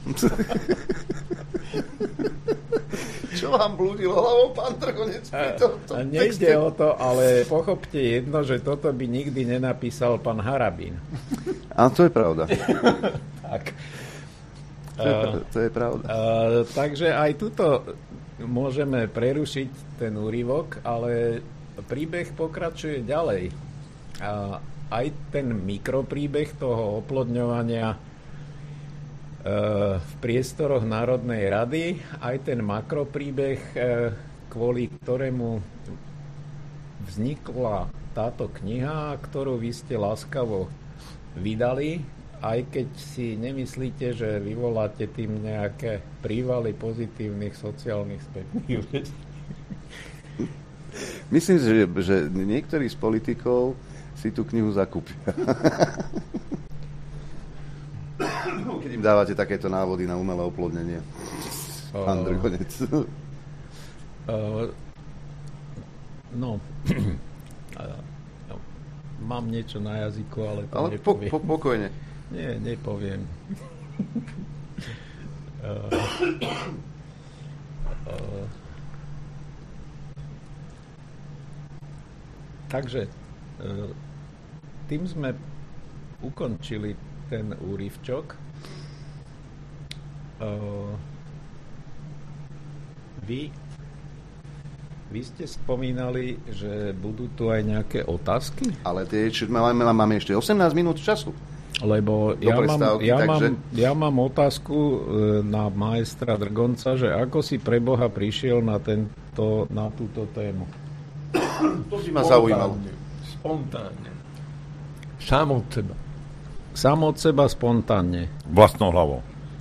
Čo vám blúdilo hlavou, pán Dragonec? Nejde o to, ale pochopte jedno, že toto by nikdy nenapísal pán Harabín. A to je pravda. Tak. To je pravda. Takže aj tuto môžeme prerušiť ten úryvok, ale príbeh pokračuje ďalej. Aj ten mikropríbeh toho oplodňovania v priestoroch Národnej rady, aj ten makropríbeh, kvôli ktorému vznikla táto kniha, ktorú vy ste láskavo vydali, aj keď si nemyslíte, že vyvoláte tým nejaké prívaly pozitívnych sociálnych spätných väzí. Myslím, že niektorí z politikov si tú knihu zakúpia. Keď im dávate takéto návody na umelé oplodnenie. Pán Dragonec. No. Mám niečo na jazyku, ale to nepoviem. Pokojne. Nie, nepoviem. Takže tým sme ukončili ten úryvčok. Vy ste spomínali, že budú tu aj nejaké otázky? Ale máme ešte 18 minút času. Lebo ja mám otázku na maestra Drgonca, že ako si pre Boha prišiel na túto tému? To by ma zaujímalo. Spontánne. Sám od seba. Sám od seba spontánne. Vlastnou hlavou.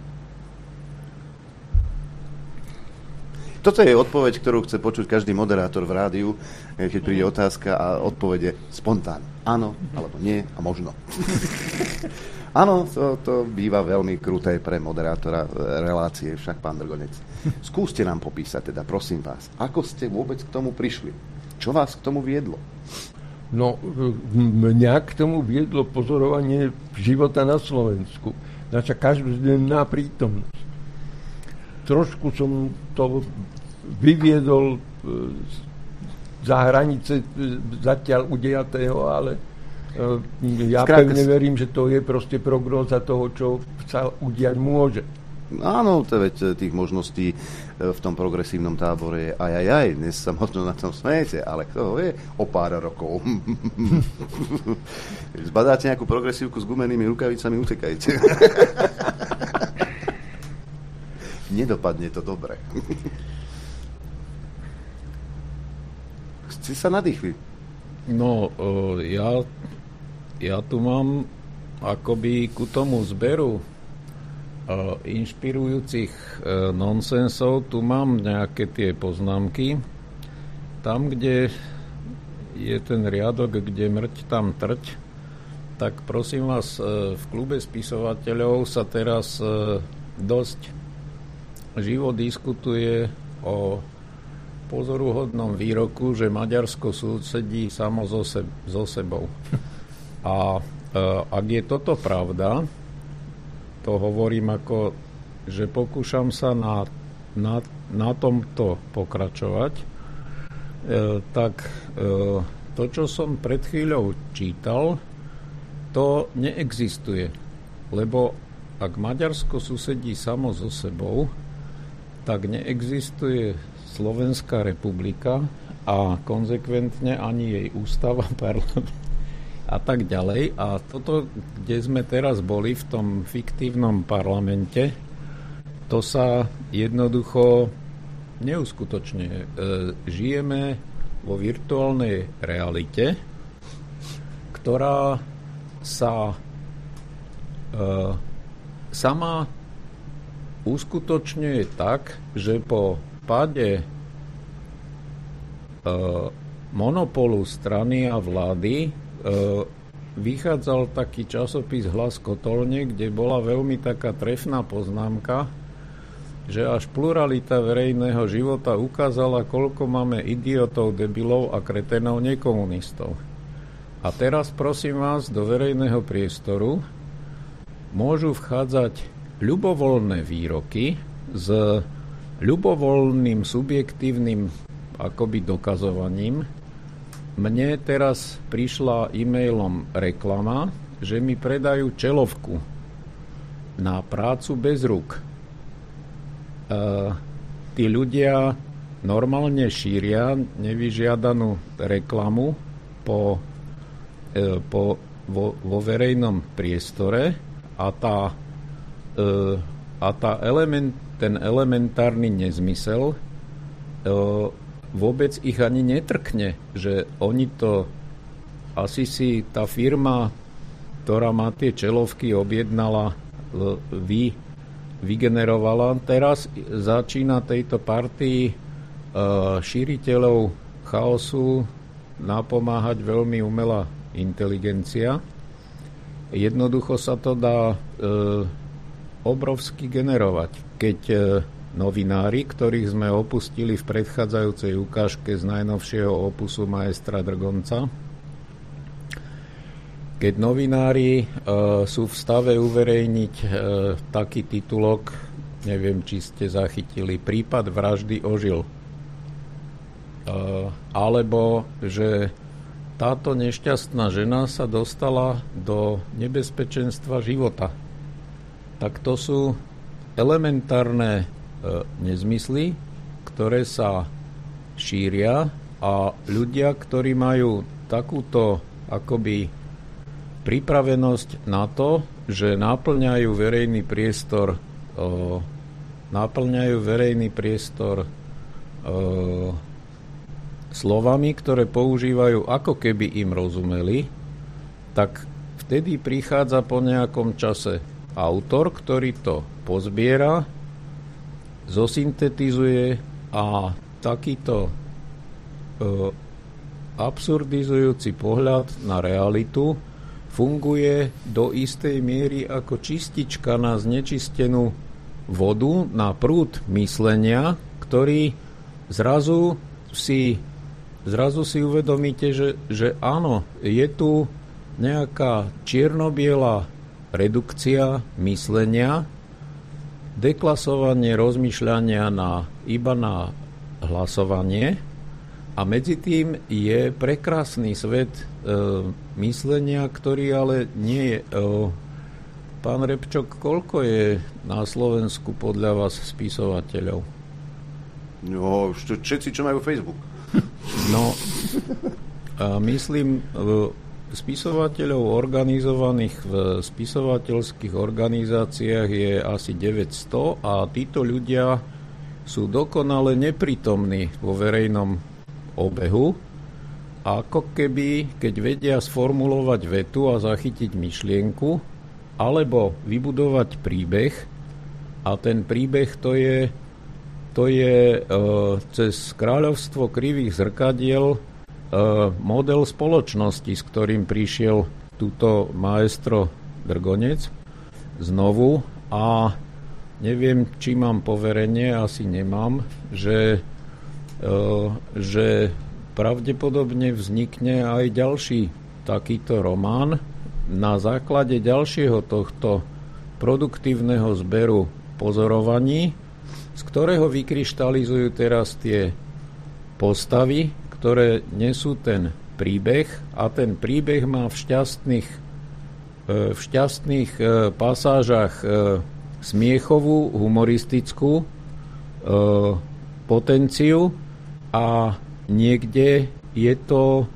Toto je odpoveď, ktorú chce počuť každý moderátor v rádiu, keď príde otázka a odpovede spontánne. Áno, alebo nie a možno. Áno, to býva veľmi kruté pre moderátora relácie, však pán Dragonec. Skúste nám popísať teda, prosím vás, ako ste vôbec k tomu prišli? Čo vás k tomu viedlo? No, mňa k tomu viedlo pozorovanie života na Slovensku. Naša každodenná prítomnosť. Trošku som to vyviedol za hranice zatiaľ udejatého, ale ja pevne verím, že to je proste prognóza toho, čo sa udiať môže. Áno, veď tých možností v tom progresívnom tábore je aj. Dnes sa možno na tom smejete, ale kto vie, o pár rokov. Zbadáte nejakú progresívku s gumenými rukavicami, utekajte. Nedopadne to dobre. Ste sa nadýchli? No, ja tu mám akoby ku tomu zberu inšpirujúcich nonsensov, tu mám nejaké tie poznámky. Tam, kde je ten riadok, kde mrť, tam trť, tak prosím vás, v klube spisovateľov sa teraz dosť živo diskutuje o pozoruhodnom výroku, že Maďarsko susedí samo so sebou. A ak je toto pravda, to hovorím ako, že pokúšam sa na tomto pokračovať, tak to, čo som pred chvíľou čítal, to neexistuje. Lebo ak Maďarsko susedí samo so sebou, tak neexistuje Slovenská republika a konzekventne ani jej ústava, parlament a tak ďalej. A toto, kde sme teraz boli v tom fiktívnom parlamente, to sa jednoducho neuskutočňuje. Žijeme vo virtuálnej realite, ktorá sa sama uskutočňuje tak, že po páde monopolu strany a vlády vychádzal taký časopis Hlas kotolne, kde bola veľmi taká trefná poznámka, že až pluralita verejného života ukázala, koľko máme idiotov, debilov a kretenov nekomunistov. A teraz prosím vás, do verejného priestoru môžu vchádzať ľubovoľné výroky s ľubovoľným subjektívnym akoby dokazovaním. Mne teraz prišla e-mailom reklama, že mi predajú čelovku na prácu bez rúk. Tí ľudia normálne šíria nevyžiadanú reklamu vo verejnom priestore a ten elementárny nezmysel vôbec ich ani netrkne, že oni to asi si tá firma, ktorá má tie čelovky, objednala, vygenerovala. Teraz začína tejto partii šíriteľov chaosu napomáhať veľmi umelá inteligencia. Jednoducho sa to dá obrovsky generovať. Keď novinári, ktorých sme opustili v predchádzajúcej ukážke z najnovšieho opusu maestra Drgonca, keď novinári sú v stave uverejniť taký titulok, neviem, či ste zachytili, prípad vraždy ožil, alebo že táto nešťastná žena sa dostala do nebezpečenstva života, tak to sú elementárne nezmysly, ktoré sa šíria a ľudia, ktorí majú takúto akoby pripravenosť na to, že náplňajú verejný priestor slovami, ktoré používajú ako keby im rozumeli, tak vtedy prichádza po nejakom čase autor, ktorý to pozbiera, zosyntetizuje a takýto absurdizujúci pohľad na realitu funguje do istej miery ako čistička na znečistenú vodu, na prúd myslenia, ktorý zrazu si uvedomíte, že áno, je tu nejaká čierno-biela redukcia myslenia, deklasovanie rozmýšľania iba na hlasovanie a medzi tým je prekrásny svet myslenia, ktorý ale nie je. Pán Repčok, koľko je na Slovensku podľa vás spisovateľov? No, všetci, čo majú Facebook. No, myslím, spisovateľov organizovaných v spisovateľských organizáciách je asi 900 a títo ľudia sú dokonale neprítomní vo verejnom obehu. A ako keby, keď vedia sformulovať vetu a zachytiť myšlienku, alebo vybudovať príbeh, a ten príbeh to je cez kráľovstvo krivých zrkadiel model spoločnosti, s ktorým prišiel túto maestro Drgonec znovu a neviem, či mám poverenie, asi nemám, že pravdepodobne vznikne aj ďalší takýto román na základe ďalšieho tohto produktívneho zberu pozorovaní, z ktorého vykryštalizujú teraz tie postavy, ktoré nesú ten príbeh a ten príbeh má v šťastných pasážach smiechovú, humoristickú potenciu a niekde je to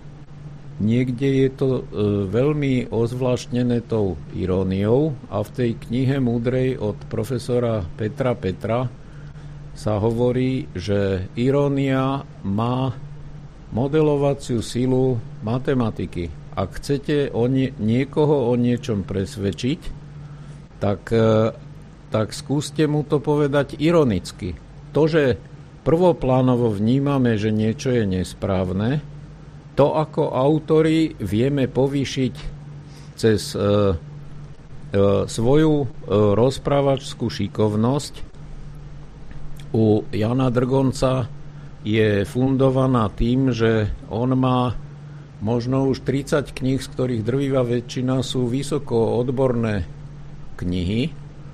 veľmi ozvláštnené tou iróniou a v tej knihe múdrej od profesora Petra sa hovorí, že irónia má modelovaciu silu matematiky. Ak chcete niekoho o niečom presvedčiť, tak skúste mu to povedať ironicky. To, že prvoplánovo vnímame, že niečo je nesprávne, to ako autori vieme povýšiť cez svoju rozprávačskú šikovnosť. U Jana Drgonca je fundovaná tým, že on má možno už 30 kníh, z ktorých drvivá väčšina sú vysoko odborné knihy,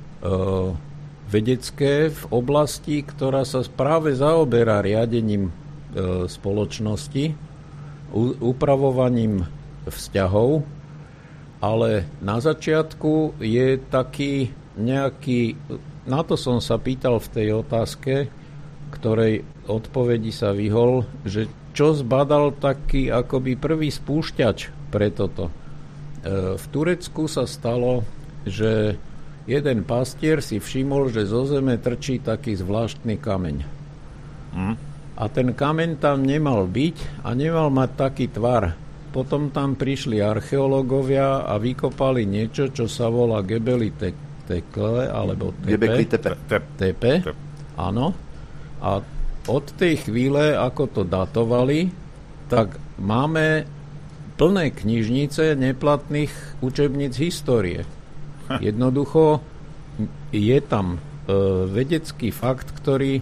vedecké v oblasti, ktorá sa práve zaoberá riadením spoločnosti, upravovaním vzťahov, ale na začiatku je taký nejaký, na to som sa pýtal v tej otázke, ktorej odpovedi sa vyhol, že čo zbadal taký akoby prvý spúšťač pre toto. V Turecku sa stalo, že jeden pastier si všimol, že zo zeme trčí taký zvláštny kameň. A ten kameň tam nemal byť a nemal mať taký tvar. Potom tam prišli archeológovia a vykopali niečo, čo sa volá Gebeli Tekle, alebo Tepe. Áno. A od tej chvíle, ako to datovali, tak máme plné knižnice neplatných učebníc histórie. Jednoducho je tam vedecký fakt, ktorý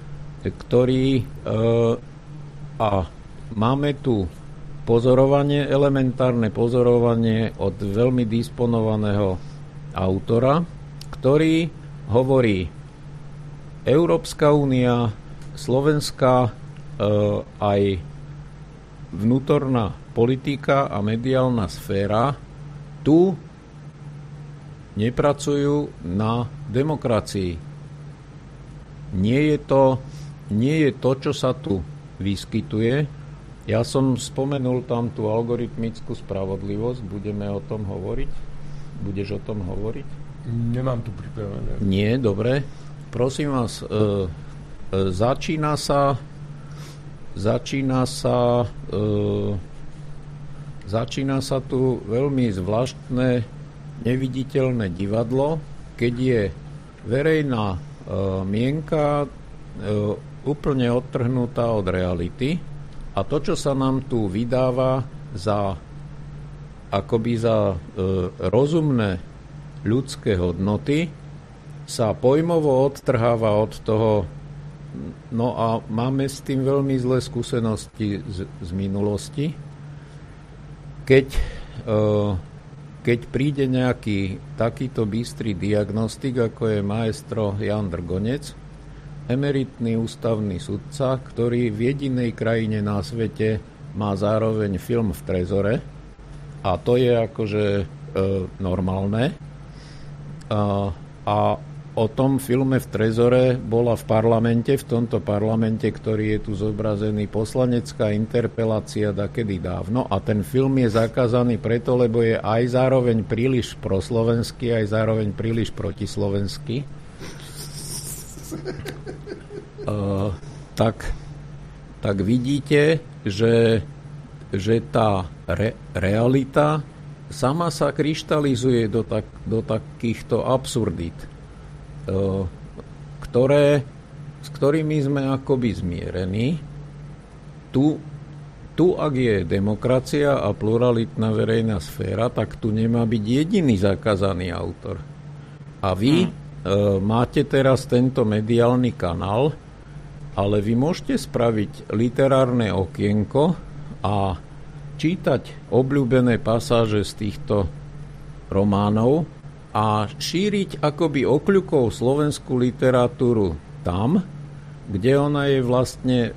a máme tu pozorovanie, elementárne pozorovanie od veľmi disponovaného autora, ktorý hovorí: Európska únia, slovenská aj vnútorná politika a mediálna sféra tu nepracujú na demokracii. Nie je to, čo sa tu vyskytuje. Ja som spomenul tam tú algoritmickú spravodlivosť. Budeme o tom hovoriť? Budeš o tom hovoriť? Nemám tu pripravené. Nie, dobre. Prosím vás, začína sa tu veľmi zvláštne neviditeľné divadlo, keď je verejná mienka úplne odtrhnutá od reality a to, čo sa nám tu vydáva za rozumné ľudské hodnoty, sa pojmovo odtrháva od toho. No a máme s tým veľmi zlé skúsenosti z minulosti. Keď príde nejaký takýto bystrý diagnostik, ako je maestro Jan Drgonec, emeritný ústavný sudca, ktorý v jedinej krajine na svete má zároveň film v trezore, a to je akože normálne. A o tom filme v trezore bola v parlamente, v tomto parlamente, ktorý je tu zobrazený, poslanecká interpelácia dakedy dávno, a ten film je zakázaný preto, lebo je aj zároveň príliš proslovenský, aj zároveň príliš protislovenský. Tak vidíte, že tá realita sama sa kryštalizuje do takýchto absurdít, s ktorými sme akoby zmierení. Tu, ak je demokracia a pluralitná verejná sféra, tak tu nemá byť jediný zakázaný autor. A vy máte teraz tento mediálny kanál, ale vy môžete spraviť literárne okienko a čítať obľúbené pasáže z týchto románov a šíriť akoby okľukou slovenskú literatúru tam, kde ona je vlastne...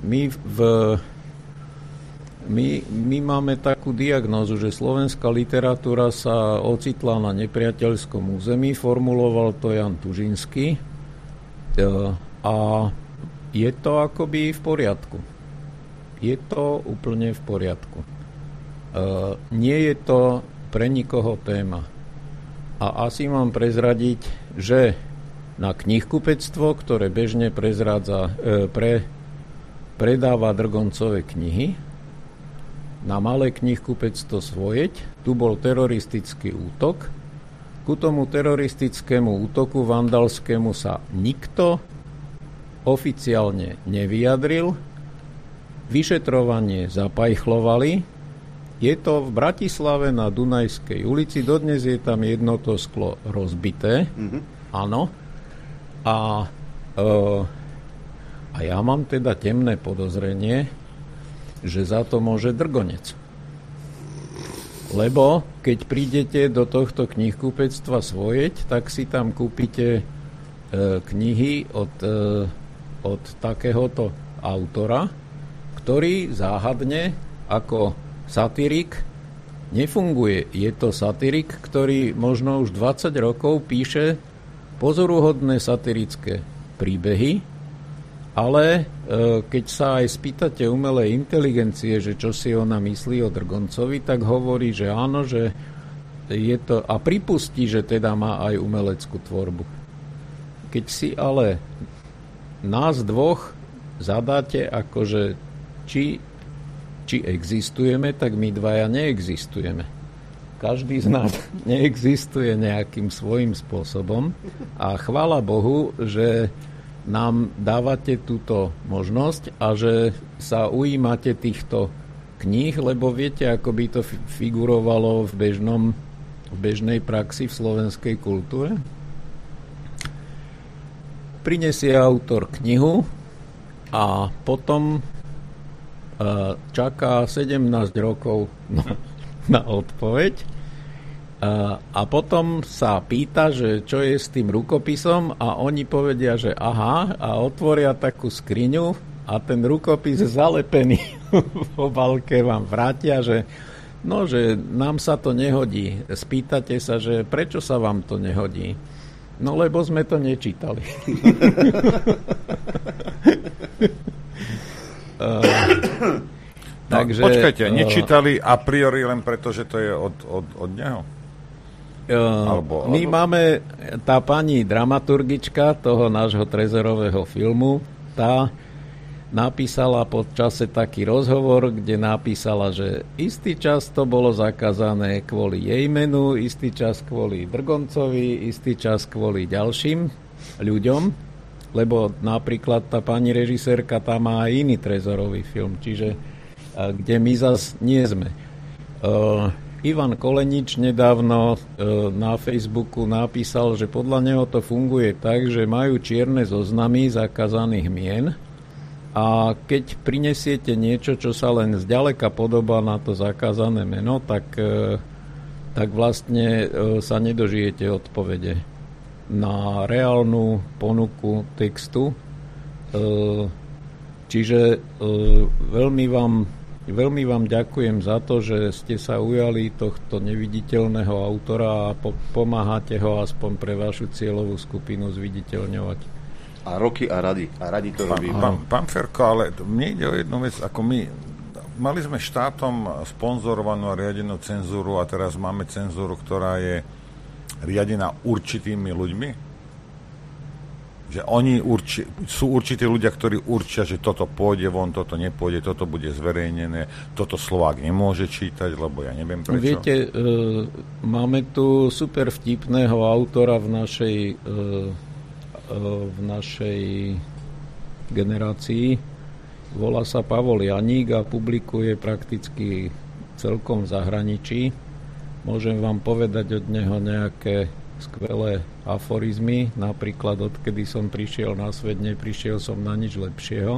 My máme takú diagnózu, že slovenská literatúra sa ocitla na nepriateľskom území, formuloval to Jan Tužinský, a je to akoby v poriadku. je to úplne v poriadku. Nie je to pre nikoho téma. A asi mám prezradiť, že na knihkupectvo, ktoré bežne predáva drgoncové knihy, na malé knihkupectvo Svojeť, tu bol teroristický útok. Ku tomu teroristickému útoku vandalskému sa nikto oficiálne nevyjadril. Vyšetrovanie zapajchlovali. Je to v Bratislave na Dunajskej ulici. Dodnes je tam jedno to sklo rozbité. Áno. A ja mám teda temné podozrenie, že za to môže Drgonec. Lebo keď prídete do tohto knihkupectva Svojeť, tak si tam kúpite knihy od takéhoto autora, ktorý záhadne ako satirik nefunguje. Je to satirik, ktorý možno už 20 rokov píše pozoruhodné satirické príbehy, ale keď sa aj spýtate umelej inteligencie, že čo si ona myslí o Drgoncovi, tak hovorí, že áno, že je to, a pripustí, že teda má aj umeleckú tvorbu. Keď si ale nás dvoch zadáte, akože či existujeme, tak my dvaja neexistujeme. Každý z nás neexistuje nejakým svojím spôsobom a chvála Bohu, že nám dávate túto možnosť a že sa ujímate týchto kníh, lebo viete, ako by to figurovalo v bežnej praxi v slovenskej kultúre. Prinesie autor knihu a potom čaká 17 rokov na odpoveď. A potom sa pýta, že čo je s tým rukopisom a oni povedia, že aha, a otvoria takú skriňu a ten rukopis zalepený v obálke vám vrátia, že no, že nám sa to nehodí. Spýtate sa, že prečo sa vám to nehodí? No, lebo sme to nečítali. Takže, počkajte, nečítali a priori len preto, že to je od neho? My máme, tá pani dramaturgička toho nášho trezorového filmu, tá napísala pod čase taký rozhovor, kde napísala, že istý čas to bolo zakázané kvôli jej menu, istý čas kvôli Drgoncovi, istý čas kvôli ďalším ľuďom, lebo napríklad tá pani režisérka tá má aj iný trezorový film, čiže kde my zas nie sme. Ivan Kolenič nedávno na Facebooku napísal, že podľa neho to funguje tak, že majú čierne zoznamy zakázaných mien a keď prinesiete niečo, čo sa len zďaleka podobá na to zakázané meno, tak vlastne sa nedožijete odpovede na reálnu ponuku textu. Čiže veľmi vám ďakujem za to, že ste sa ujali tohto neviditeľného autora a pomáhate ho aspoň pre vašu cieľovú skupinu zviditeľňovať. A roky a rady. A radi to robíme. Pán Ferko, ale mne ide o jednu vec, ako my mali sme štátom sponzorovanú a riadenú cenzúru a teraz máme cenzúru, ktorá je riadená určitými ľuďmi. Že oni sú určití ľudia, ktorí určia, že toto pôjde von, toto nepôjde, toto bude zverejnené, toto Slovák nemôže čítať, lebo ja neviem prečo. Viete, máme tu super vtipného autora v našej generácii. Volá sa Pavol Janík a publikuje prakticky celkom v zahraničí. Môžem vám povedať od neho nejaké skvelé aforizmy, napríklad odkedy som prišiel na svet, neprišiel som na nič lepšieho.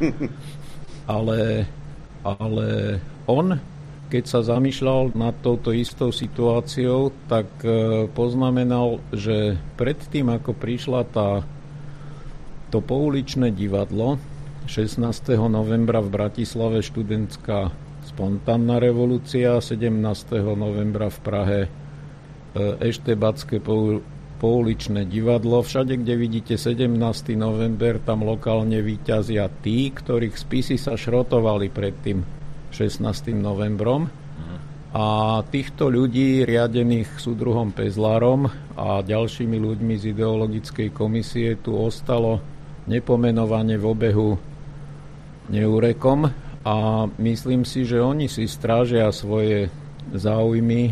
Ale on, keď sa zamýšľal nad touto istou situáciou, tak poznamenal, že predtým, ako prišla to pouličné divadlo 16. novembra v Bratislave študentská spontánna revolúcia, 17. novembra v Prahe Eštebácké pouličné divadlo. Všade, kde vidíte 17. november, tam lokálne víťazia tí, ktorých spisy sa šrotovali pred tým 16. novembrom. A týchto ľudí, riadených súdruhom Pezlárom a ďalšími ľuďmi z ideologickej komisie, tu ostalo nepomenovane v obehu neurekom. A myslím si, že oni si strážia svoje záujmy.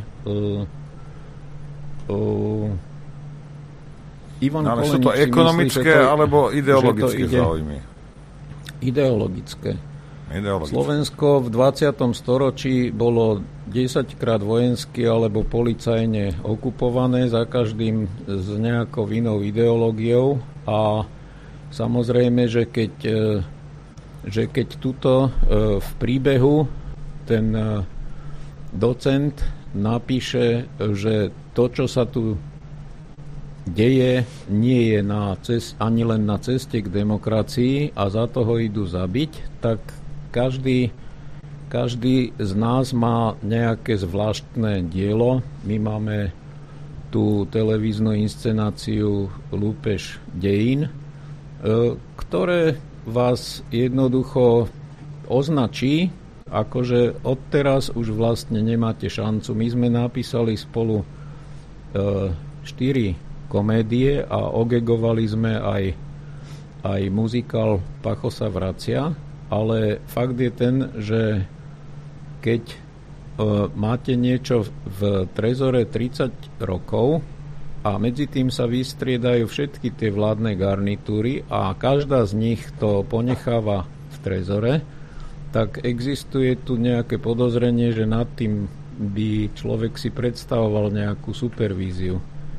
Ivan ale sú to ekonomické myslí, alebo ideologické záujmy? Ideologické. Slovensko v 20. storočí bolo 10-krát vojensky alebo policajne okupované, za každým s nejakou inou ideológiou, a samozrejme, že keď tuto v príbehu ten docent napíše, že to, čo sa tu deje, nie je ani len na ceste k demokracii a za toho idú zabiť, tak každý z nás má nejaké zvláštne dielo. My máme tú televíznu inscenáciu Lúpež dejín, ktoré vás jednoducho označí, akože odteraz už vlastne nemáte šancu. My sme napísali spolu 4 komédie a ogegovali sme aj muzikál Pacho sa vracia, ale fakt je ten, že keď máte niečo v trezore 30 rokov a medzi tým sa vystriedajú všetky tie vládne garnitúry a každá z nich to ponecháva v trezore, tak existuje tu nejaké podozrenie, že nad tým by človek si predstavoval nejakú supervíziu.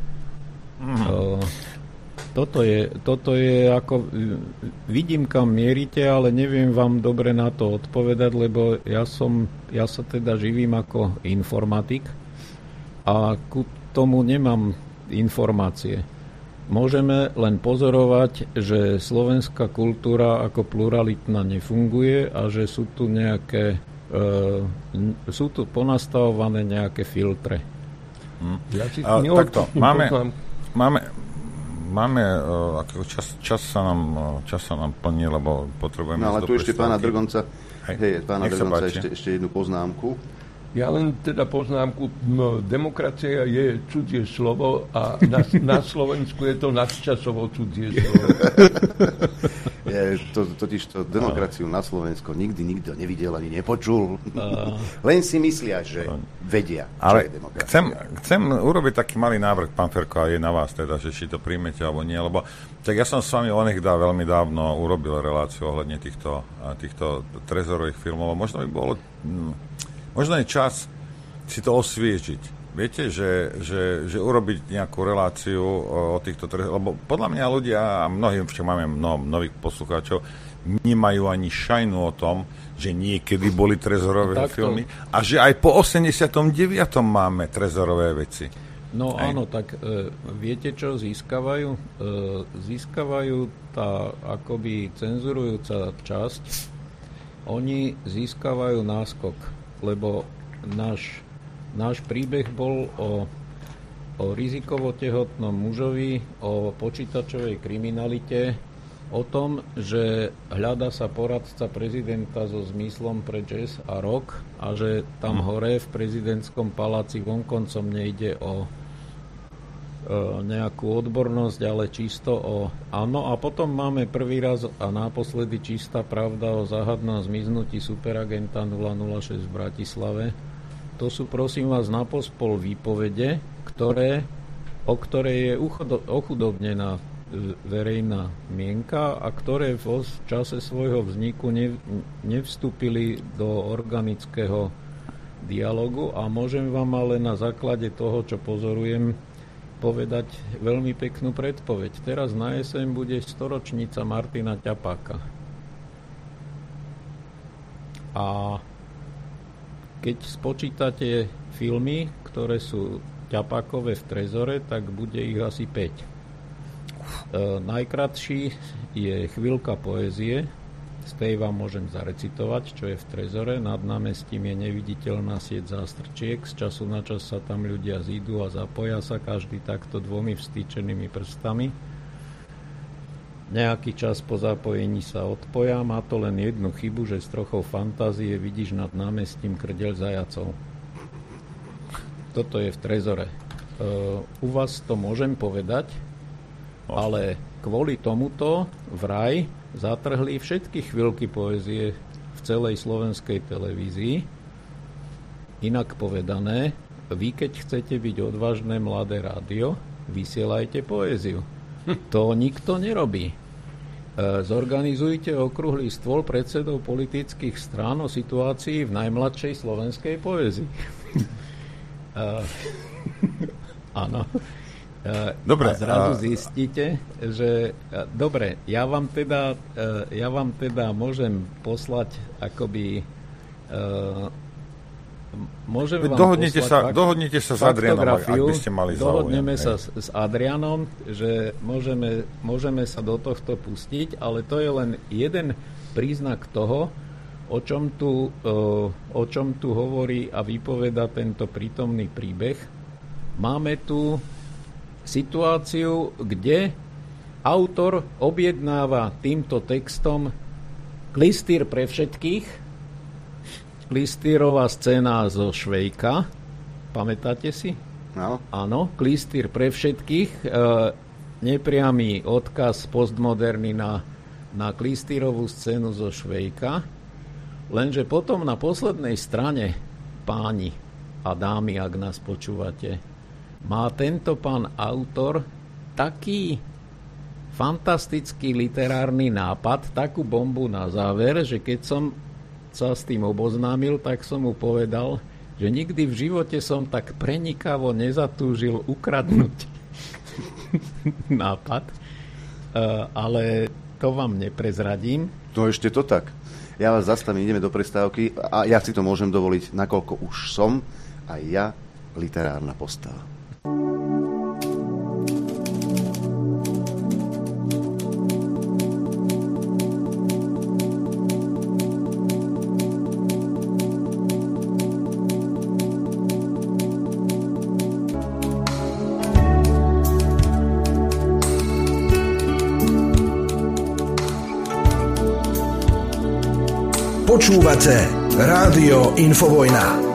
Toto je ako... Vidím, kam mierite, ale neviem vám dobre na to odpovedať, lebo ja sa teda živím ako informatik a ku tomu nemám informácie. Môžeme len pozorovať, že slovenská kultúra ako pluralitná nefunguje a že sú tu nejaké sú tu ponastavované nejaké filtre. Takto, máme ako čas sa nám plní, lebo potrebujeme... No ale tu ešte pána Drgonca, ešte jednu poznámku. Ja len teda poznámku, demokracia je cudzie slovo a na Slovensku je to nadčasovo cudzie slovo. Totižto demokraciu na Slovensku nikdy nikto nevidel ani nepočul. Len si myslia, že vedia, čo je demokracia. Chcem urobiť taký malý návrh, pán Ferko, a je na vás teda, že či to príjmete alebo nie, lebo tak ja som s vami veľmi dávno urobil reláciu ohľadne týchto trezorových filmov. Možno by bolo... Možno je čas si to osviežiť. Viete, že urobiť nejakú reláciu o týchto lebo podľa mňa ľudia, a mnohí, čo máme nových poslucháčov, nemajú ani šajnu o tom, že niekedy boli trezorové filmy a že aj po 89. máme trezorové veci. No áno, tak viete, čo získavajú? Získavajú tá akoby cenzurujúca časť. Oni získavajú náskok, lebo náš príbeh bol o rizikovo tehotnom mužovi, o počítačovej kriminalite, o tom, že hľadá sa poradca prezidenta so zmyslom pre jazz a rock a že tam hore v prezidentskom paláci vonkoncom nejde o nejakú odbornosť, ale čisto áno. A potom máme prvý raz a naposledy Čistá pravda o záhadnom zmiznutí superagenta 006 v Bratislave. To sú, prosím vás, napospol výpovede, o ktorej je ochudobnená verejná mienka a ktoré v čase svojho vzniku nevstúpili do organického dialogu, a môžem vám ale na základe toho, čo pozorujem, povedať veľmi peknú predpoveď. Teraz na jeseň bude storočnica Martina Ťapáka. A keď spočítate filmy, ktoré sú Ťapákové v trezore, tak bude ich asi 5. Najkratší je Chvíľka poézie, Z tej vám môžem zarecitovať, čo je v Trezore. Nad námestím je neviditeľná sieť zástrčiek. Z času na čas sa tam ľudia zídu a zapoja sa, každý takto 2 vstýčenými prstami. Nejaký čas po zapojení sa odpoja. Má to len jednu chybu, že s trochou fantázie vidíš nad námestím krdeľ zajacov. Toto je v Trezore. U vás to môžem povedať, ale kvôli tomuto vraj zatrhli všetky chvíľky poézie v celej slovenskej televízii. Inak povedané, vy keď chcete byť odvážne mladé rádio, vysielajte poéziu. To nikto nerobí. Zorganizujte okrúhly stôl predsedov politických strán o situácii v najmladšej slovenskej poézii. Áno. Dobre, a zrazu zistíte, že dobre, ja vám teda môžem poslať akoby môžem vám dohodnite sa s Adrianom, ak by ste mali záujem. Dohodneme sa s Adrianom, že môžeme sa do tohto pustiť, ale to je len jeden príznak toho, o čom tu hovorí a vypoveda tento prítomný príbeh. Máme tu situáciu, kde autor objednáva týmto textom klistýr pre všetkých. Klistýrová scéna zo Švejka. Pamätáte si? No. Áno, klistýr pre všetkých. Nepriamy odkaz postmoderný na klistýrovú scénu zo Švejka. Lenže potom na poslednej strane, páni a dámy, ak nás počúvate, má tento pán autor taký fantastický literárny nápad, takú bombu na záver, že keď som sa s tým oboznámil, tak som mu povedal, že nikdy v živote som tak prenikavo nezatúžil ukradnúť nápad, ale to vám neprezradím. No ešte to tak. Ja vás zastavím, ideme do prestávky a ja si to môžem dovoliť, nakoľko už som aj ja literárna postava. Počúvate Rádio Infovojna.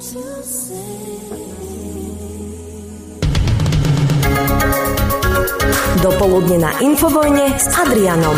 Dopoludne na Infovojne s Adrianom.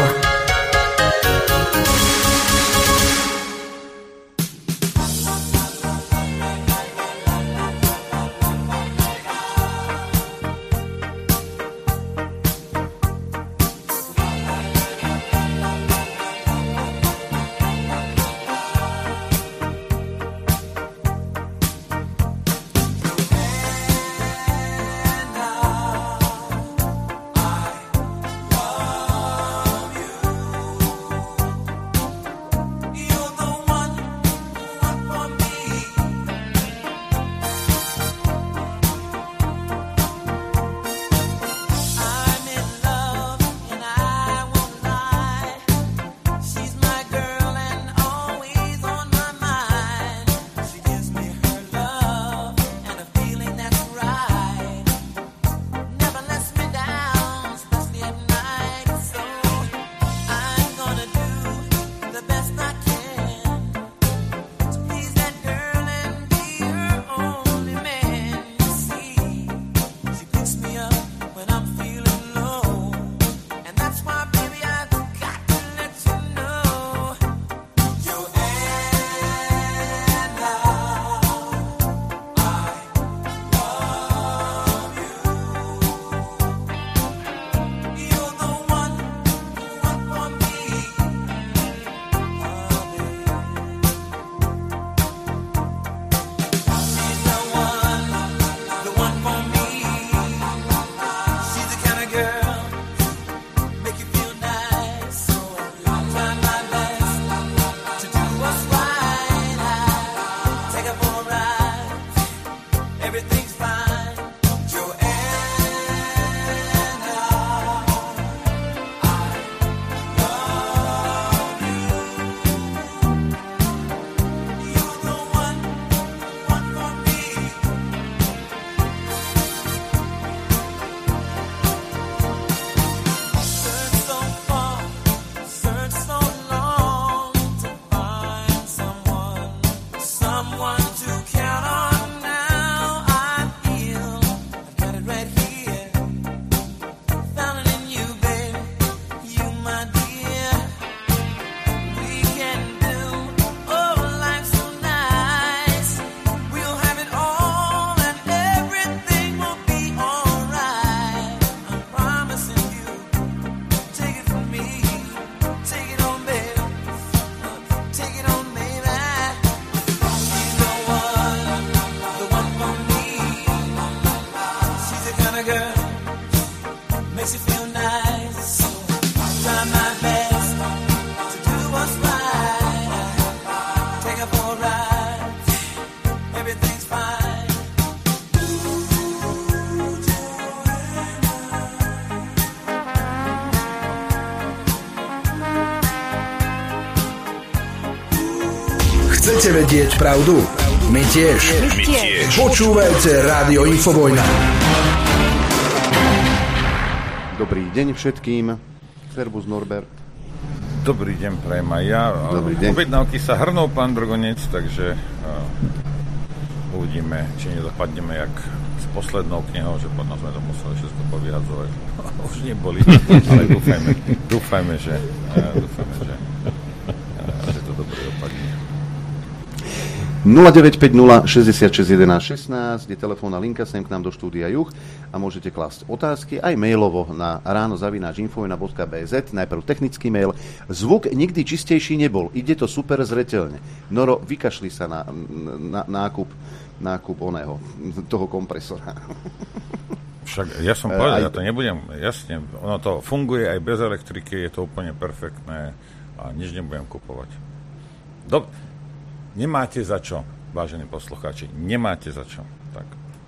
Chcete vedieť pravdu? My tiež. Počúvajte Rádio Infovojna. Dobrý deň všetkým. Servus Norbert. Dobrý deň, prajem aj ja. Dobrý deň. Objednávky sa hrnú, pán Drogonec, takže uvidíme, či nedopadneme jak s poslednou knihou, že potom sme to museli všetko povyhadzovať. Už neboli, ale dúfajme, že to dobre dopadne. 0950 66 11 16 je telefónna linka sem k nám do štúdia Juh a môžete klásť otázky aj mailovo na ráno@infovojna.bz. Najprv technický mail. Zvuk nikdy čistejší nebol. Ide to super zreteľne. Noro, vykašli sa na nákup oného, toho kompresora. Však ja som povedal, ja to nebudem, jasne, ono to funguje aj bez elektriky, je to úplne perfektné a nič nebudem kupovať. Nemáte za čo, vážení poslucháči, nemáte za čo. Tak.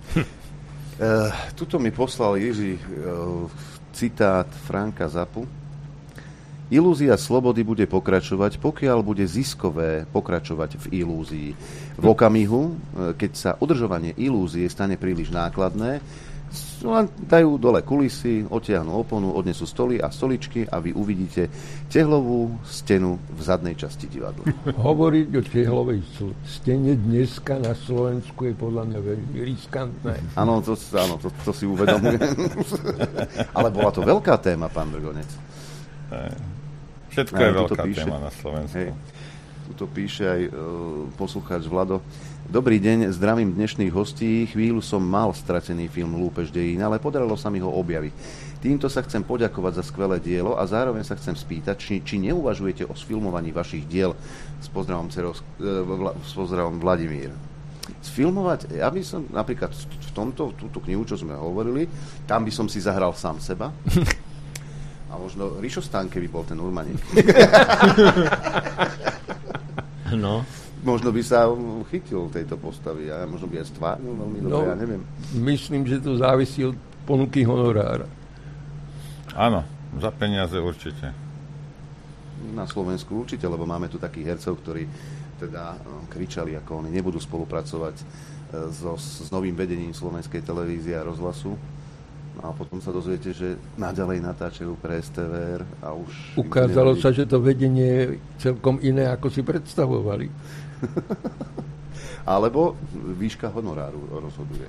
Tuto mi poslal Jiří citát Franka Zappu. Ilúzia slobody bude pokračovať, pokiaľ bude ziskové pokračovať v ilúzii. V okamihu, keď sa udržovanie ilúzie stane príliš nákladné, Len dajú dole kulisy, odtiahnu oponu, odnesú stoly a stoličky a vy uvidíte tehlovú stenu v zadnej časti divadla. Hovoriť o tehlovej stene dneska na Slovensku je podľa mňa veľmi riskantné. Áno, to si uvedomujem. Ale bola to veľká téma, pán Drgonec. Všetko je veľká téma na Slovensku. Hej, tuto píše aj poslucháč Vlado. Dobrý deň, zdravím dnešných hostí. Chvíľu som mal stratený film Lúpež dejín, ale podarilo sa mi ho objaviť. Týmto sa chcem poďakovať za skvelé dielo a zároveň sa chcem spýtať, či neuvažujete o sfilmovaní vašich diel. S pozdravom Vladimír. Sfilmovať, ja by som napríklad v túto knihu, čo sme hovorili, tam by som si zahral sám seba. A možno Rišo Stanke by bol ten Urmaník. No. Možno by sa chytil tejto postavy a možno by aj stvárnil veľmi dobre, ja neviem. Myslím, že to závisí od ponuky honorára. Áno, za peniaze určite. Na Slovensku určite, lebo máme tu takých hercov, ktorí teda kričali, ako oni nebudú spolupracovať s novým vedením slovenskej televízie a rozhlasu. No a potom sa dozviete, že naďalej natáčajú pre STVR a už... Ukázalo sa, že to vedenie je celkom iné, ako si predstavovali. Alebo výška honoráru rozhoduje.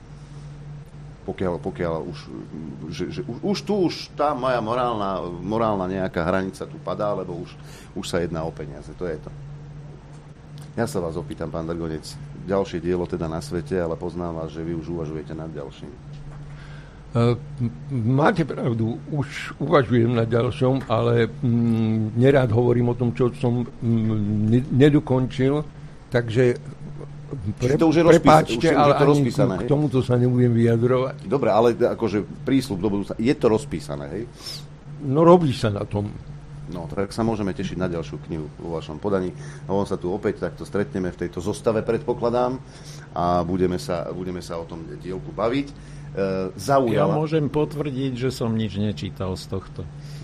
Pokiaľ už... Už tá moja morálna nejaká hranica tu padá, lebo už sa jedná o peniaze. To je to. Ja sa vás opýtam, pán Drgonec, ďalšie dielo teda na svete, ale poznám vás, že vy už uvažujete nad ďalším. Máte pravdu, už uvažujem na ďalšom, ale nerád hovorím o tom, čo som nedokončil, takže prepáčte, ale ani k tomuto sa nebudem vyjadrovať. Dobre, ale akože prísľub do budúca, je to rozpísané, hej? No robí sa na tom. No, tak sa môžeme tešiť na ďalšiu knihu vo vašom podaní. A on sa tu opäť takto stretneme v tejto zostave, predpokladám, a budeme sa o tom dielku baviť. Ja môžem potvrdiť, že som nič nečítal z tohto.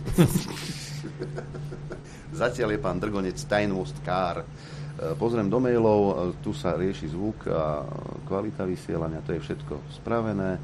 Zatiaľ je pán Drgonec tajnôstkár. Pozriem do mailov, tu sa rieši zvuk a kvalita vysielania, to je všetko spravené.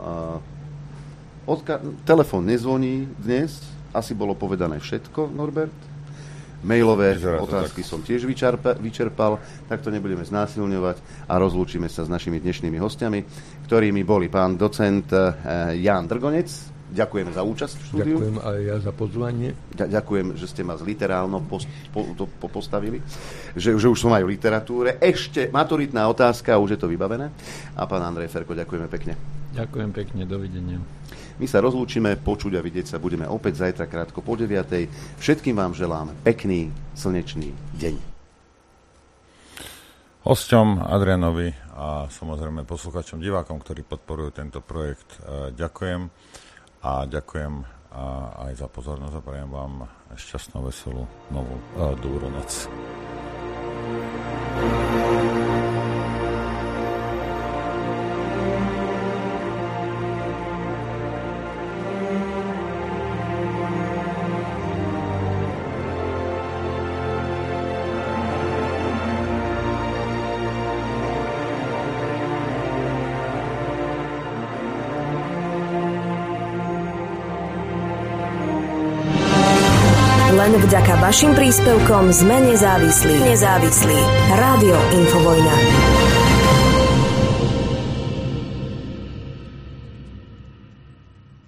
Telefón nezvoní dnes, asi bolo povedané všetko, Norbert. Mailové otázky som tiež vyčerpal, tak to nebudeme znásilňovať a rozlúčime sa s našimi dnešnými hostiami, ktorými boli pán docent Ján Drgonec. Ďakujeme za účasť v štúdiu. Ďakujem aj ja za pozvanie. Ďakujem, že ste ma literálno postavili, že už som aj v literatúre. Ešte maturitná otázka, už je to vybavené. A pán Andrej Ferko, ďakujeme pekne. Ďakujem pekne, dovidenia. My sa rozlúčime, počuť a vidieť sa budeme opäť zajtra krátko po 9:00. Všetkým vám želám pekný, slnečný deň. Hosťom Adrianovi a samozrejme poslucháčom, divákom, ktorí podporujú tento projekt, ďakujem a ďakujem aj za pozornosť a prajem vám šťastnú, veselú, novú dobrú noc. Len vďaka vašim príspevkom sme nezávislí. Rádio Infovojna.